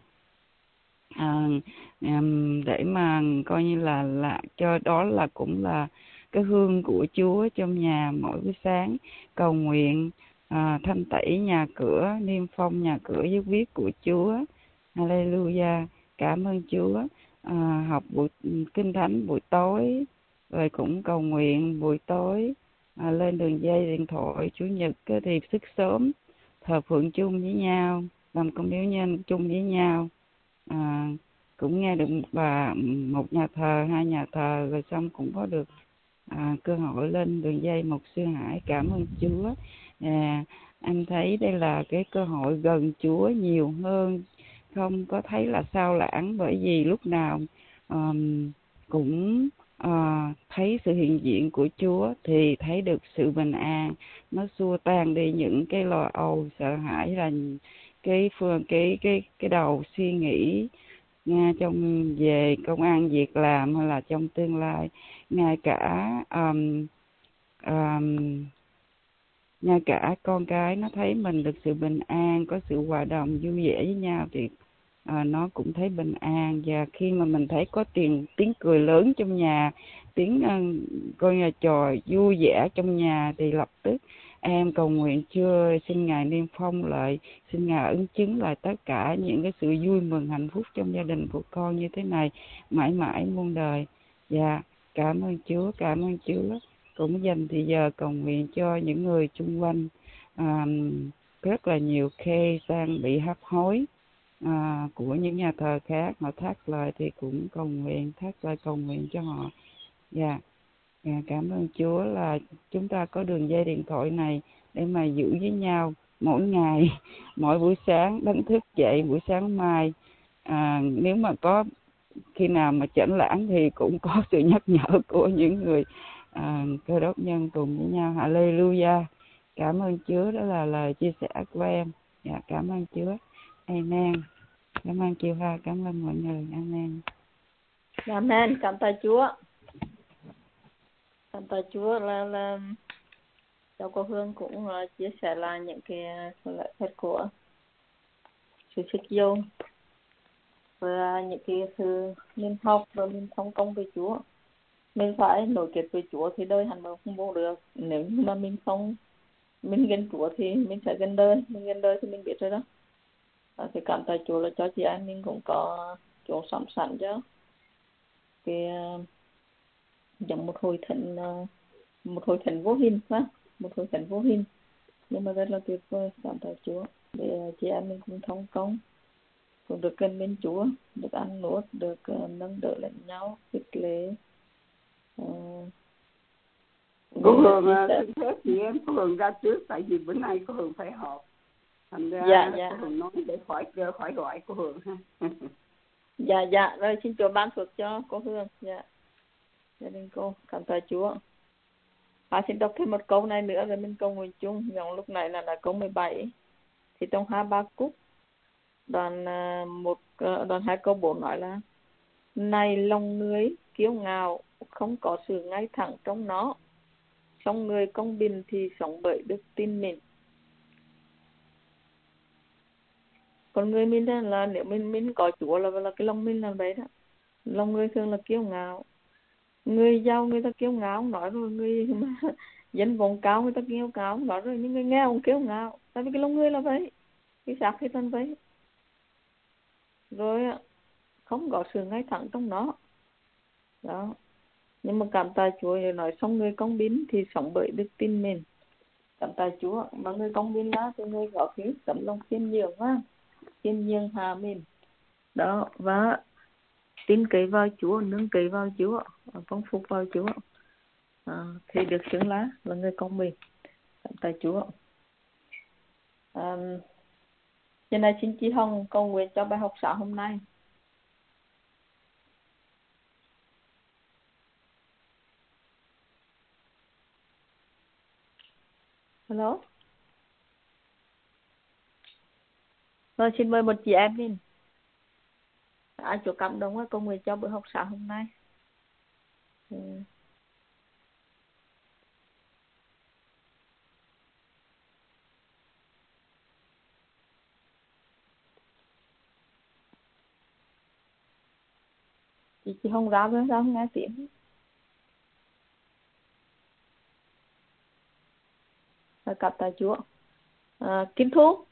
À, để mà coi như là là cho đó là cũng là cái hương của Chúa trong nhà. Mỗi buổi sáng cầu nguyện, à, thanh tẩy nhà cửa, niêm phong nhà cửa với huyết của Chúa. Hallelujah, cảm ơn Chúa. À, học buổi kinh thánh buổi tối, rồi cũng cầu nguyện buổi tối. À, lên đường dây điện thoại Chủ nhật thì thức sớm thờ phượng chung với nhau, làm công miếu nhân chung với nhau. À, cũng nghe được bà một nhà thờ, hai nhà thờ, rồi xong cũng có được à, cơ hội lên đường dây Mục sư Hải. Cảm ơn Chúa. À, anh thấy đây là cái cơ hội gần Chúa nhiều hơn, không có thấy là sao lãng, bởi vì lúc nào um, cũng uh, thấy sự hiện diện của Chúa thì thấy được sự bình an, nó xua tan đi những cái lo âu sợ hãi, là cái phương cái cái cái đầu suy nghĩ nghe trong về công ăn việc làm hay là trong tương lai. Ngay cả um, um, ngay cả con cái nó thấy mình được sự bình an, có sự hòa đồng vui vẻ với nhau thì à, nó cũng thấy bình an. Và khi mà mình thấy có tiếng tiếng cười lớn trong nhà, tiếng uh, coi nhà trò vui vẻ trong nhà, thì lập tức em cầu nguyện chưa xin Ngài niêm phong lại, xin Ngài ứng chứng lại tất cả những cái sự vui mừng hạnh phúc trong gia đình của con như thế này mãi mãi muôn đời. Dạ, cảm ơn Chúa, cảm ơn Chúa. Cũng dành thì giờ cầu nguyện cho những người xung quanh. À, rất là nhiều case đang bị hấp hối à, của những nhà thờ khác, họ thác lời thì cũng cầu nguyện, thác lời cầu nguyện cho họ. Dạ, dạ, cảm ơn Chúa là chúng ta có đường dây điện thoại này để mà giữ với nhau mỗi ngày, mỗi buổi sáng đánh thức dậy buổi sáng mai. À, nếu mà có khi nào mà chểnh lãng thì cũng có sự nhắc nhở của những người à, cơ đốc nhân cùng với nhau. Hallelujah, cảm ơn Chúa. Đó là lời chia sẻ của em. Dạ, cảm ơn Chúa. Amen. Cảm ơn chị Hoa, cảm ơn mọi người. Amen. Amen, cảm tạ Chúa. Cảm tạ Chúa là là cho cô Hương cũng uh, chia sẻ lại những cái lợi ích của sự sức vô và những cái sự liên học và mình thông công với Chúa. Mình phải nối kết với Chúa thì đời hẳn mà không vô được. Nếu như mà mình không mình gần Chúa thì mình sẽ gần đời, mình gần đời thì mình biết rồi đó. À, thì cảm tạ Chúa là cho chị em mình cũng có chỗ sẵn sẵn cho cái uh, giống một hồi thịnh uh, một hồi thịnh vô hình ha, một hồi thịnh vô hình, nhưng mà rất là tuyệt vời. Cảm tạ Chúa để uh, chị em mình cùng thông công, cũng được gần bên Chúa, được ăn nuốt, được uh, nâng đỡ lẫn nhau, khích lệ. Uh, cô Hương xin phép chị em cô Hương ra trước, tại vì bữa nay cô Hương phải họp, thành ra dạ, dạ. cô Hương nói để khỏi khỏi gọi cô Hương ha. Dạ, dạ, rồi xin Chúa ban phước cho cô Hương. Dạ, gia đình cô, cảm tạ Chúa. À, xin đọc thêm một câu này nữa rồi mình cầu nguyện chung. Giống lúc này là, là câu mười bảy. Thì trong Ha-ba-cúc đoạn một đoạn hai câu bốn nói là: này lòng người kiêu ngạo không có sự ngay thẳng trong nó, song người công bình thì sống bởi đức tin mình. Còn người mình là nếu mình mình có Chúa là là cái lòng mình là vậy đó. Lòng người thường là kiêu ngạo, Người giàu người ta kiêu ngạo, không nói rồi. Người dân vọng cao người ta kiêu ngạo, không nói rồi. Nhưng người nghèo không kiêu ngạo. Tại vì cái lòng người là vậy, cái xác cái thân vậy. Rồi không có sự ngay thẳng trong nó. Đó. Nhưng mà cảm tạ Chúa, nói xong người công bình thì sống bởi đức tin mình. Cảm tạ Chúa, mà người công bình đó thì người có khí tấm lòng khiêm nhường ha, khiêm nhường hạ mình. Đó, và tin cậy vào Chúa, nương cậy vào Chúa, phong phục vào Chúa, à, thì được xứng lá là người công bình. Cảm tạ Chúa. À, cho nên xin chị Hồng cầu nguyện cho bài học sáng hôm nay. Hello. Rồi xin mời một chị em mình. À, Chúa cảm động với cầu nguyện cho buổi học sáng hôm nay. Ừ. Chị, chị Hồng ra với sao không nghe tiếng. À, cảm tạ Chúa. À, Kim Thu.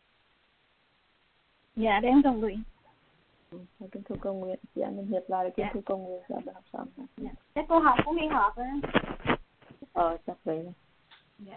Dạ, đang cầu nguyện. Ừ, Kim Thu cầu nguyện. Chị em mình hiệp lại Kim dạ. Thu cầu nguyện cho bài học sáng. Dạ. Thế cô học cũng đi họp rồi. Ờ, chắc vậy này. Dạ.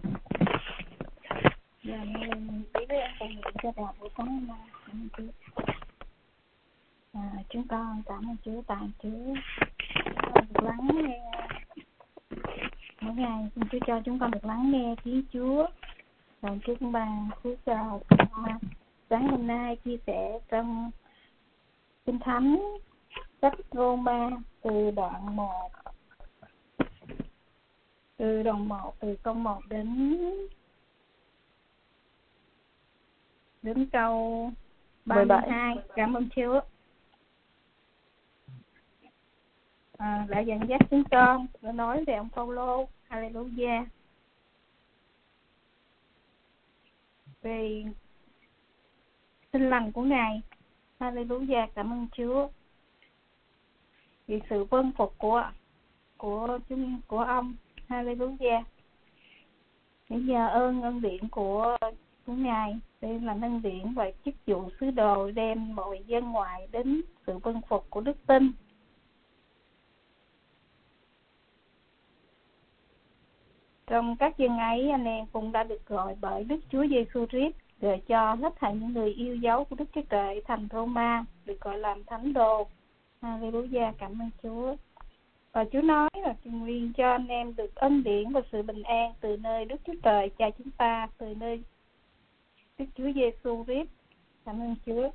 Dạ, mình đi với em cầu nguyện cho bài học buổi sáng hôm nay. Cảm ơn Chúa. À, chúng con cảm ơn Chúa, tạ Chúa. Chúng con được lắng nghe. Mỗi ngày xin Chúa cho chúng con được lắng nghe tiếng Chúa. Và Chúa cũng ban phước cho sáng hôm nay chia sẻ trong Kinh Thánh sách Roma từ đoạn một, từ đoạn một, từ câu một đến đến câu ba mươi hai. Cảm ơn Chúa. À, đã dẫn dắt chúng con đã nói về ông Phaolô. Hallelujah. Về tin lành của Ngài. Hallelujah. Cảm ơn Chúa vì sự vâng phục của của chúng của ông. Hallelujah. Để nhờ ơn ân điển của của Ngài, đây là ân điển và chức vụ sứ đồ đem mọi dân ngoại đến sự vâng phục của đức tin. Trong các dân ấy, anh em cũng đã được gọi bởi Đức Chúa Giêsu Christ, gợi cho hết thảy những người yêu dấu của Đức Chúa Trời thành Roma được gọi làm thánh đồ. Hallelujah. Cảm ơn Chúa. Và Chúa nói là nguyện cho anh em được ân điển và sự bình an từ nơi Đức Chúa Trời Cha chúng ta, từ nơi Đức Chúa Giêsu Christ. Cảm ơn Chúa.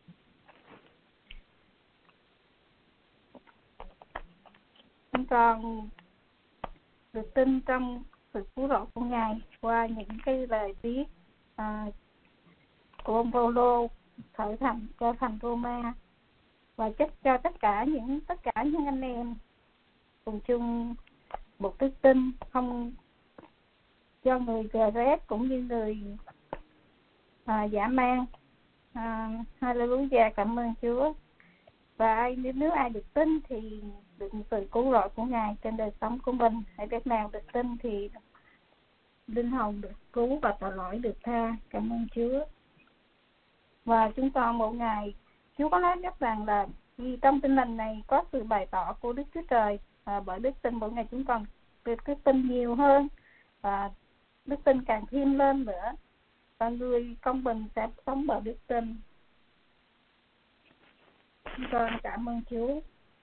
Chúng con được tin trong sự cứu rỗi của Ngài qua những cái lời viết à, của ông Phaolô khởi thành cho thành Roma, và chúc cho tất cả những tất cả những anh em cùng chung một đức tin, không cho người gờ rét cũng như người à, giả man. à, Hallelujah. Cảm ơn Chúa. Và ai, nếu, nếu ai được tin thì được sự cứu rỗi của Ngài trên đời sống của mình. Hãy biết nào được tin thì linh hồn được cứu và tội lỗi được tha. Cảm ơn Chúa. Và chúng con một ngày, Chúa có nói rất rằng là vì trong tin lành này có sự bày tỏ của Đức Chúa Trời, à, bởi đức tin mỗi ngày chúng con được đức tin nhiều hơn và đức tin càng thêm lên nữa, và người công bình sẽ sống bởi đức tin. Chúng con cảm ơn Chúa.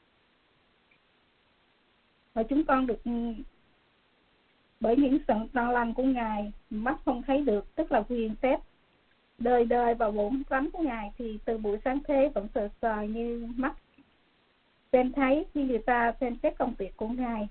Và chúng con được bởi những sự đau lành của Ngài, mắt không thấy được, tức là quyền phép đời đời và bổn tánh của Ngài, thì từ buổi sáng thế vẫn sờ sờ như mắt xem thấy khi người ta xem xét công việc của Ngài.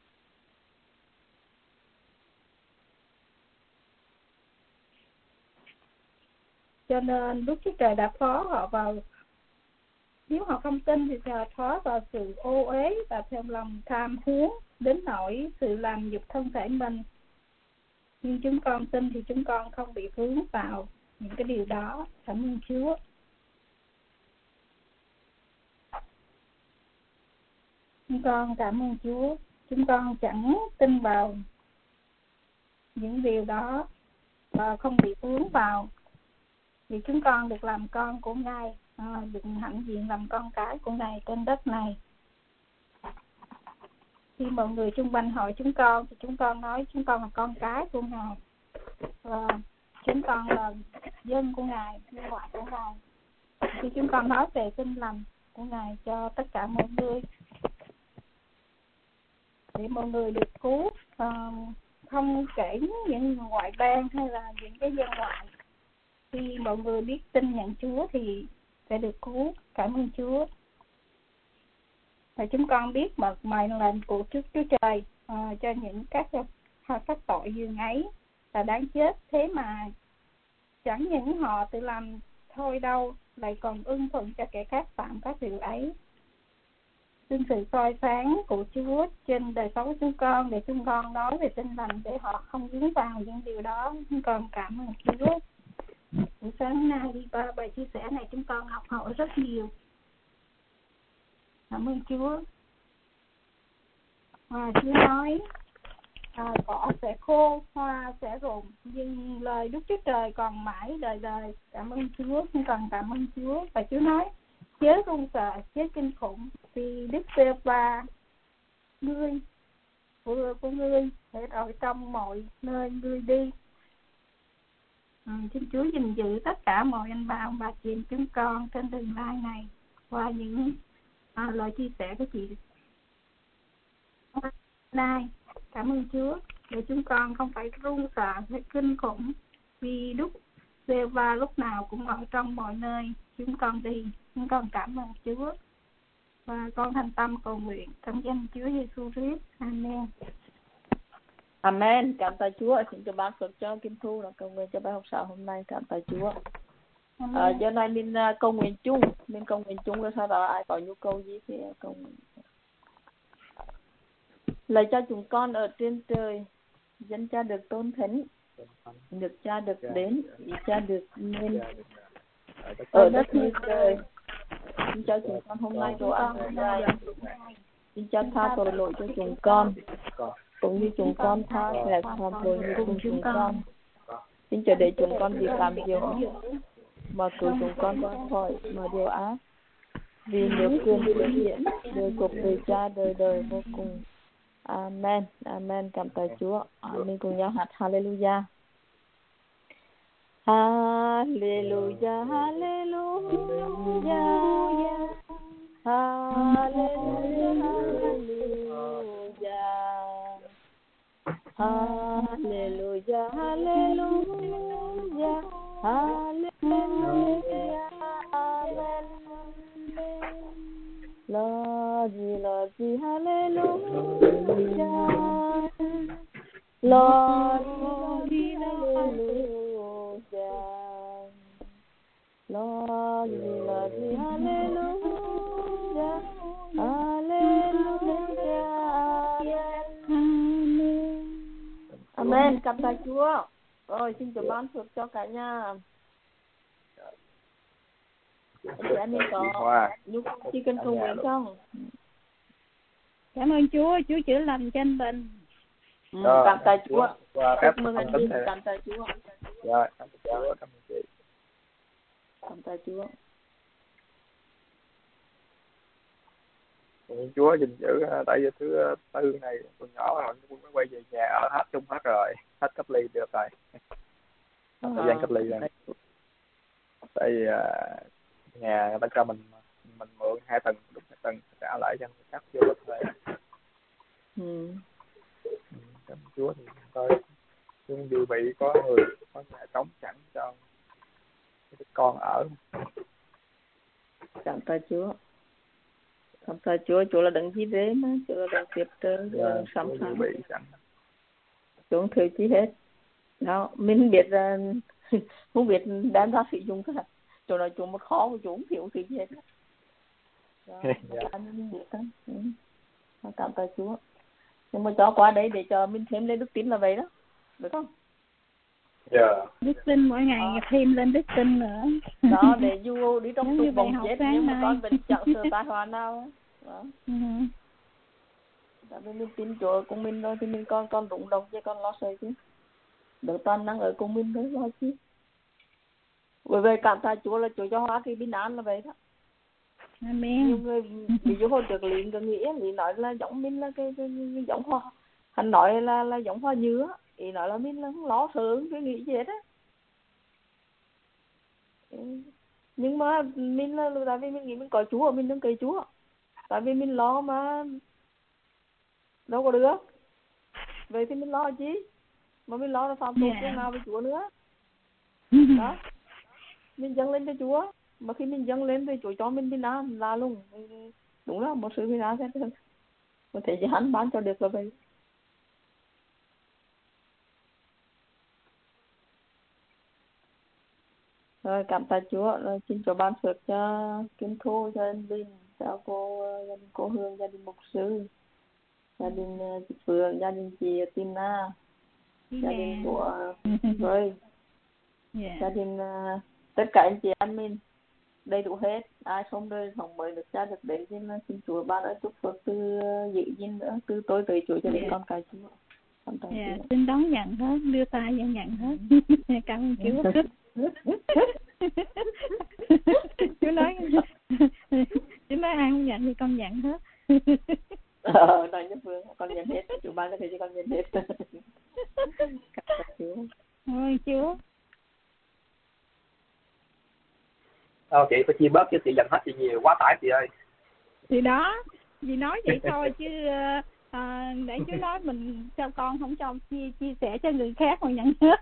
Cho nên Đức Chúa Trời đã phó họ vào, nếu họ không tin thì họ phó vào sự ô uế và theo lòng tham muốn đến nỗi sự làm nhục thân thể mình. Nhưng chúng con tin thì chúng con không bị vướng vào những cái điều đó. Cảm ơn Chúa. Chúng con cảm ơn Chúa. Chúng con chẳng tin vào những điều đó và không bị vướng vào, vì chúng con được làm con của Ngài, à, được hãnh diện làm con cái của Ngài trên đất này. Khi mọi người xung quanh hỏi chúng con thì chúng con nói chúng con là con cái của Ngài và chúng con là dân của Ngài, nhân loại của Ngài. Khi chúng con nói về tin lành của Ngài cho tất cả mọi người để mọi người được cứu, à, không kể những ngoại bang hay là những cái dân ngoại. Khi mọi người biết tin nhận Chúa thì sẽ được cứu. Cảm ơn Chúa. Và chúng con biết mật mệnh lệnh của Chúa, Chúa Trời à, cho những các các tội dường ấy là đáng chết. Thế mà chẳng những họ tự làm thôi đâu, lại còn ưng thuận cho kẻ khác phạm các điều ấy. Xin sự soi sáng của Chúa trên đời sống của chúng con để chúng con nói về tin lành để họ không dính vào những điều đó. Chúng con cảm ơn Chúa. Buổi sáng nay đi qua bài chia sẻ này chúng con học hỏi rất nhiều. Cảm ơn Chúa. À, Chúa nói à, cỏ sẽ khô, hoa sẽ rụng, nhưng lời Đức Chúa Trời còn mãi đời đời. Cảm ơn Chúa. Chúng con cảm ơn Chúa. Và Chúa nói chớ run sợ, chớ kinh khủng, vì Đức Giê-hô-va ngươi vừa của ngươi sẽ ở trong mọi nơi ngươi đi. À, xin Chúa gìn giữ tất cả mọi anh bà ông bà chị em chúng con trên tương lai này qua những à, lời chia sẻ của chị nay. Cảm ơn Chúa để chúng con không phải run sợ hay kinh khủng, vì Đức Giê-hô-va lúc nào cũng ở trong mọi nơi chúng con đi. Chúng con cảm ơn Chúa và con thành tâm cầu nguyện trong danh Chúa Giêsu Christ. Amen. Amen. Cảm tạ Chúa. Xin cho ban phước cho Kim Thu là cầu nguyện cho bài học sáng hôm nay. Cảm tạ Chúa. À, giờ này mình uh, cầu nguyện chung, mình cầu nguyện chung rồi sau đó ai có nhu cầu gì thì cầu nguyện. Lạy Cha chúng con ở trên trời, dân Cha được tôn thánh, được Cha được đến, ý Cha được nên ở đất như trời. Xin cho chúng con hôm nay đồ ăn hôm nay. Xin Cha tha tội lỗi cho chúng con, cũng như chúng con tha kẻ phạm tội như cùng chúng con. Xin cho để chúng con bị phạm điều mà cứu chúng con ra khỏi mà điều ác. Vì nếu quyền được hiện đều thuộc về Cha đời đời vô cùng. Amen. Amen. Cảm tạ Chúa. Mình cùng nhau hát Hallelujah. Hallelujah. Hallelujah. Hallelujah. Hallelujah. Hallelujah. Hallelujah. Amen. Lordy, Lordy, hallelujah. Lordy, hallelujah. Lordy, Lordy, hallelujah. Hallelujah. Amen. Cảm tạ Chúa. Rồi xin Chúa ban phước cho cả nhà. Chị anh có nhu cầu chỉ cần cầu nguyện không? Cảm ơn Chúa, Chúa chữa lành cho anh Bình. Ừ, cảm tạ Chúa. Chúc mừng anh Bình, cảm tạ Chúa. Dạ, cảm tạ Chúa, cảm ơn chị. Cảm tạ Chúa. Chúa gìn giữ tại vì thứ tư này con nhỏ họ cũng quay về nhà ở hết chung hết rồi, hết cách ly được rồi. Thời gian cách ly rồi. Tại vì nhà người ta cho mình mình mượn hai tầng, đúng hai tầng trả lại cho người khác vô đất thôi. Ừ. Cảm ơn Chúa thì coi nhưng điều bị có người có nhà trống sẵn cho cái con ở. Cảm tạ Chúa. Cảm tạ Chúa, Chúa là đấng chi thế mà, Chúa là đấng tiếp trợ, Chúa là đấng sẵn sàng. Chúa không thừa chi hết. Đó, mình biết là không biết đem ra sử dụng cái chỗ nào chỗ một khó của chúng thiếu thứ gì hết. Đó, mình biết đó. Ừ. Cảm tạ Chúa. Nhưng mà cho qua đây để cho mình thêm lên đức tin là vậy đó. Được không? Dạ. Đức tin mỗi ngày à. thêm lên đức tin nữa. Đó, để dù đi trong tục bóng chết nhưng mà con vẫn chẳng sợ tai họa nào. Đó. Uh-huh. Tại vì mình tin Chúa cùng mình rồi thì mình còn còn rụng động chứ còn lo sợ chứ. Đỡ toàn năng ở cùng mình thôi lo chứ. Bởi vậy cảm tạ Chúa là Chúa cho Hoa Kỳ bình an là vậy đó. Amen. Nhiều người ví dụ hồi trước Lý người nghĩ Lý nói là giống mình là cái, cái, cái, cái giống hoa, hắn nói là là giống hoa dứa, ý nói là mình là không lo sợ cái nghĩ gì hết á. Nhưng mà mình là tại vì mình nghĩ mình có Chúa, mình đừng cậy Chúa, tại vì mình lo mà đâu có được. Vậy thì mình lo chi? Mà mình lo là phạm tội yeah. nào với Chúa nữa. Đó, mình dâng lên cho Chúa, mà khi mình dâng lên thì Chúa cho mình bình an là luôn. Đúng là một sự bình an hết trơn. Có thể chỉ hắn bán cho được là vậy. Rồi cảm tạ Chúa, rồi xin Chúa ban phước cho Kim Thu, cho anh Bình, cho cô gia đình cô Hương, gia đình mục sư, gia đình chị Phượng, gia đình chị Tina, gia đình của rồi yeah. gia đình uh, tất cả anh chị em mình đầy đủ hết. Ai không đời sống mới được ra được đấy thì xin Chúa ban ơn chúc phước từ giữ gìn nữa, từ tôi tới Chúa cho đến yeah. con cái Chúa. Dạ, xin đón nhận hết, đưa tay và nhận hết. Cảm ơn Chúa. Chú nói chú nói ai không nhận thì con nhận hết. Ờ, nói nhất Phương, con nhận hết, chú ban cho thầy cho con nhận hết. Cảm ơn Chúa. Ôi Chúa. Ờ, chị phải chia bớt chứ chị dành hết chị nhiều quá tải chị ơi. Thì đó, chị nói vậy thôi chứ à, để chú nói mình cho con không cho chia chia sẻ cho người khác mà nhận hết.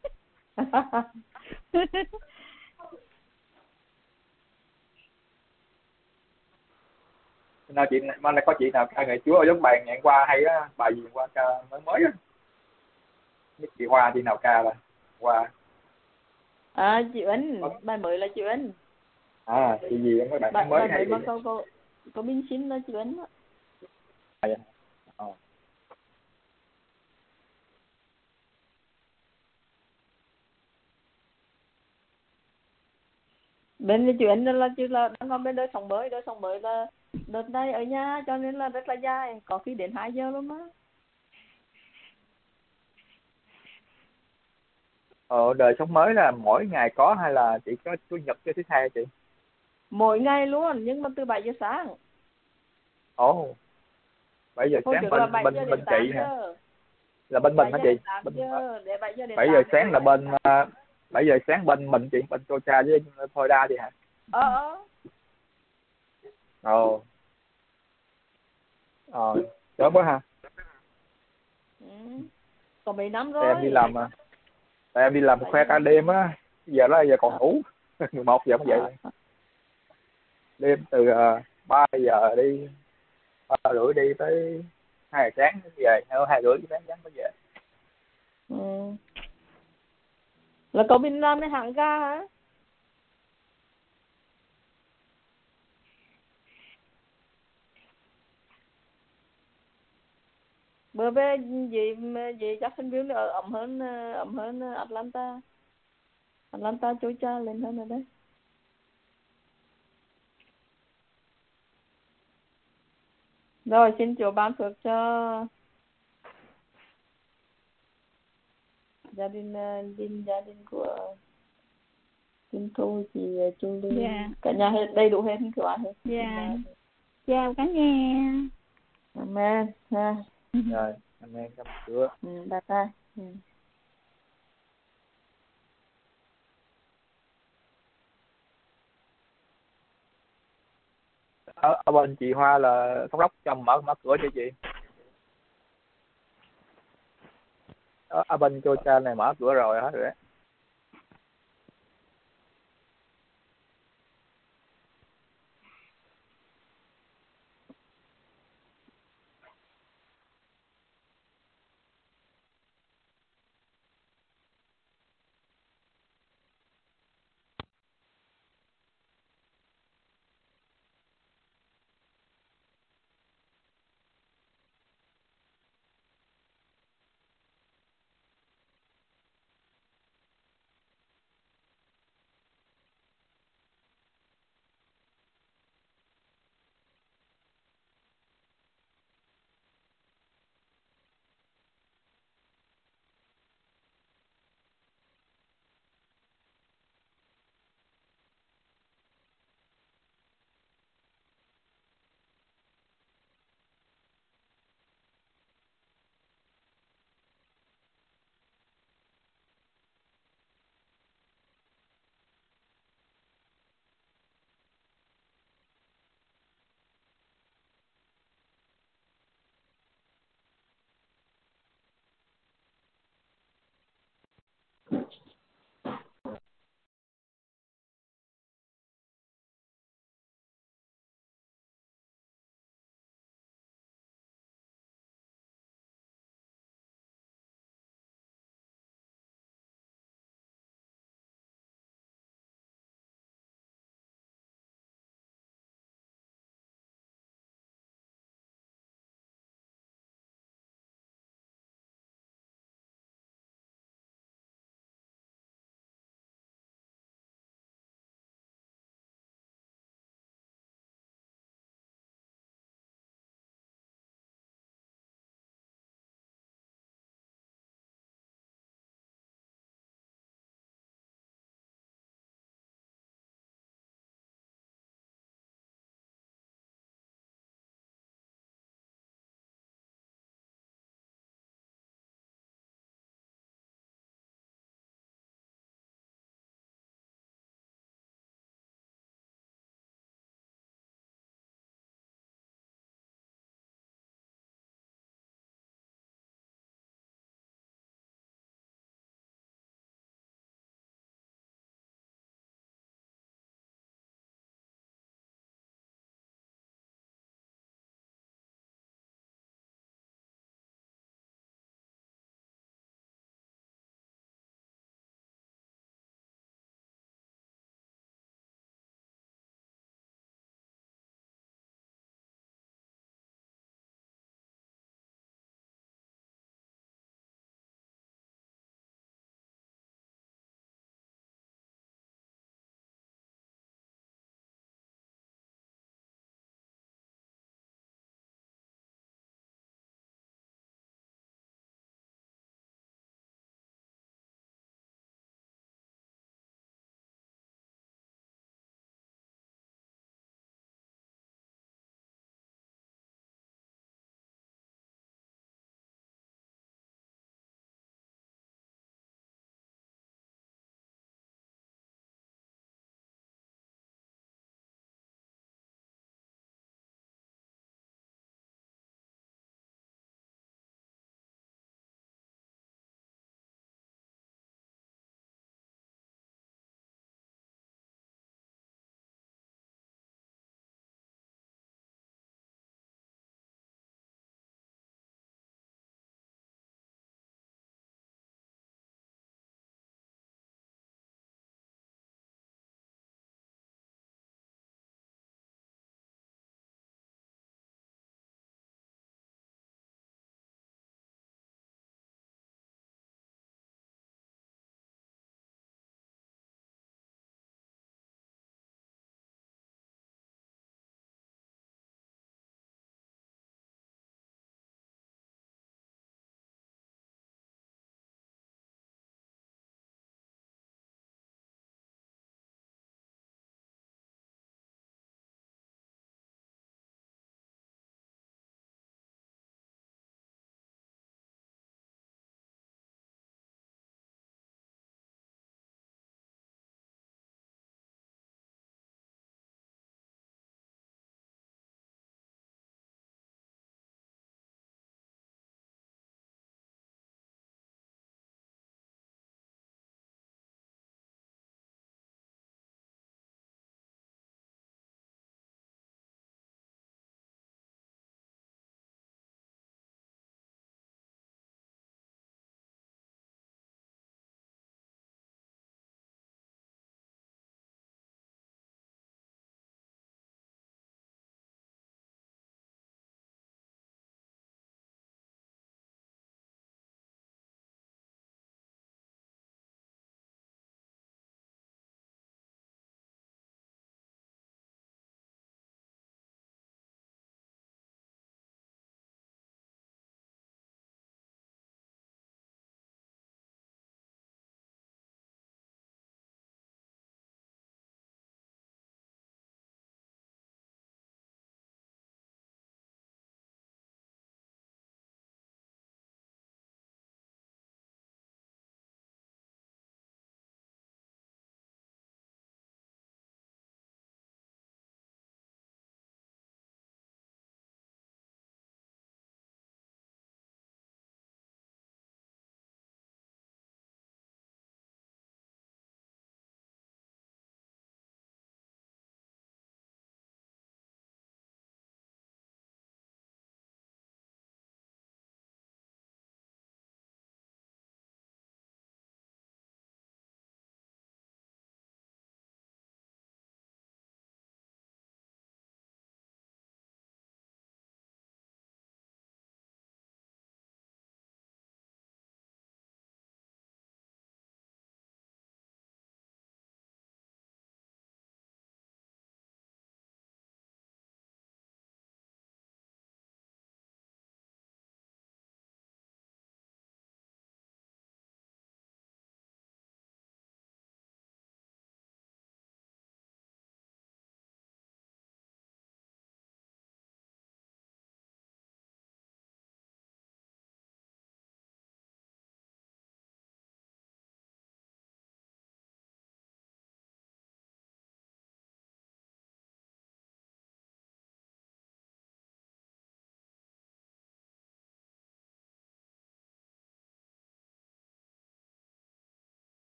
Nào chị mai này có chị nào ca ngợi Chúa ở giống bài ngày qua hay á, bài gì qua ca mới mới á. Biết chị Hoa chị nào ca là Hoa. À chị Ấn, ờ. bài mới là chị Ấn. À chị gì mấy bạn bài mới bài hay mới mà có có có minh xin là chị Ấn. À, à. Bên chuyện là chứ là đang còn bên đời sống mới, đời sống mới là đợt này ở nhà cho nên là rất là dài, có khi đến hai giờ luôn á. Ờ, đời sống mới là mỗi ngày có hay là chỉ có Chủ nhật cho thứ hai chị? Mỗi ngày luôn, nhưng mà từ bảy giờ sáng. Ồ, oh, bảy giờ sáng bên bên bên, bên chị hả? Là bên mình hả chị? Bên giờ, để bảy giờ đến bảy giờ sáng là bên uh, bảy giờ sáng bên mình chị, bên cô cha với Thôi Đa chị hả? Ờ ờ. Ồ. Ờ, sớm quá ha. Ừ. Còn mấy năm rồi. Em đi làm mà. Tại em đi làm khoe cả đêm á, giờ đó giờ còn ngủ. mười một giờ mới dậy. À. Đêm từ uh, ba giờ đi, ba rưỡi đi tới hai giờ sáng mới về, hai rưỡi sáng sáng mới về. Ừ. Là cậu bên làm cái hàng ga hả? Bữa về gì gì Jacksonville ở ẩm hơn ẩm hơn Atlanta. Atlanta Georgia lên hơn rồi đấy. Rồi xin Chúa ban phước cho gia đình đình gia đình của Kim Thu, chị Chu Ly, yeah. Cả nhà hết đầy đủ hết của ai hết. Dạ. Chào cả nhà. Amen. Ha. Rồi, amen, cảm ơn Chúa. Ừ, bye bye. Ừ. Ở, ở bên chị Hoa là thống đốc cho mở mở cửa cho chị. Ở, ở bên cô cha này mở cửa rồi hết rồi đấy.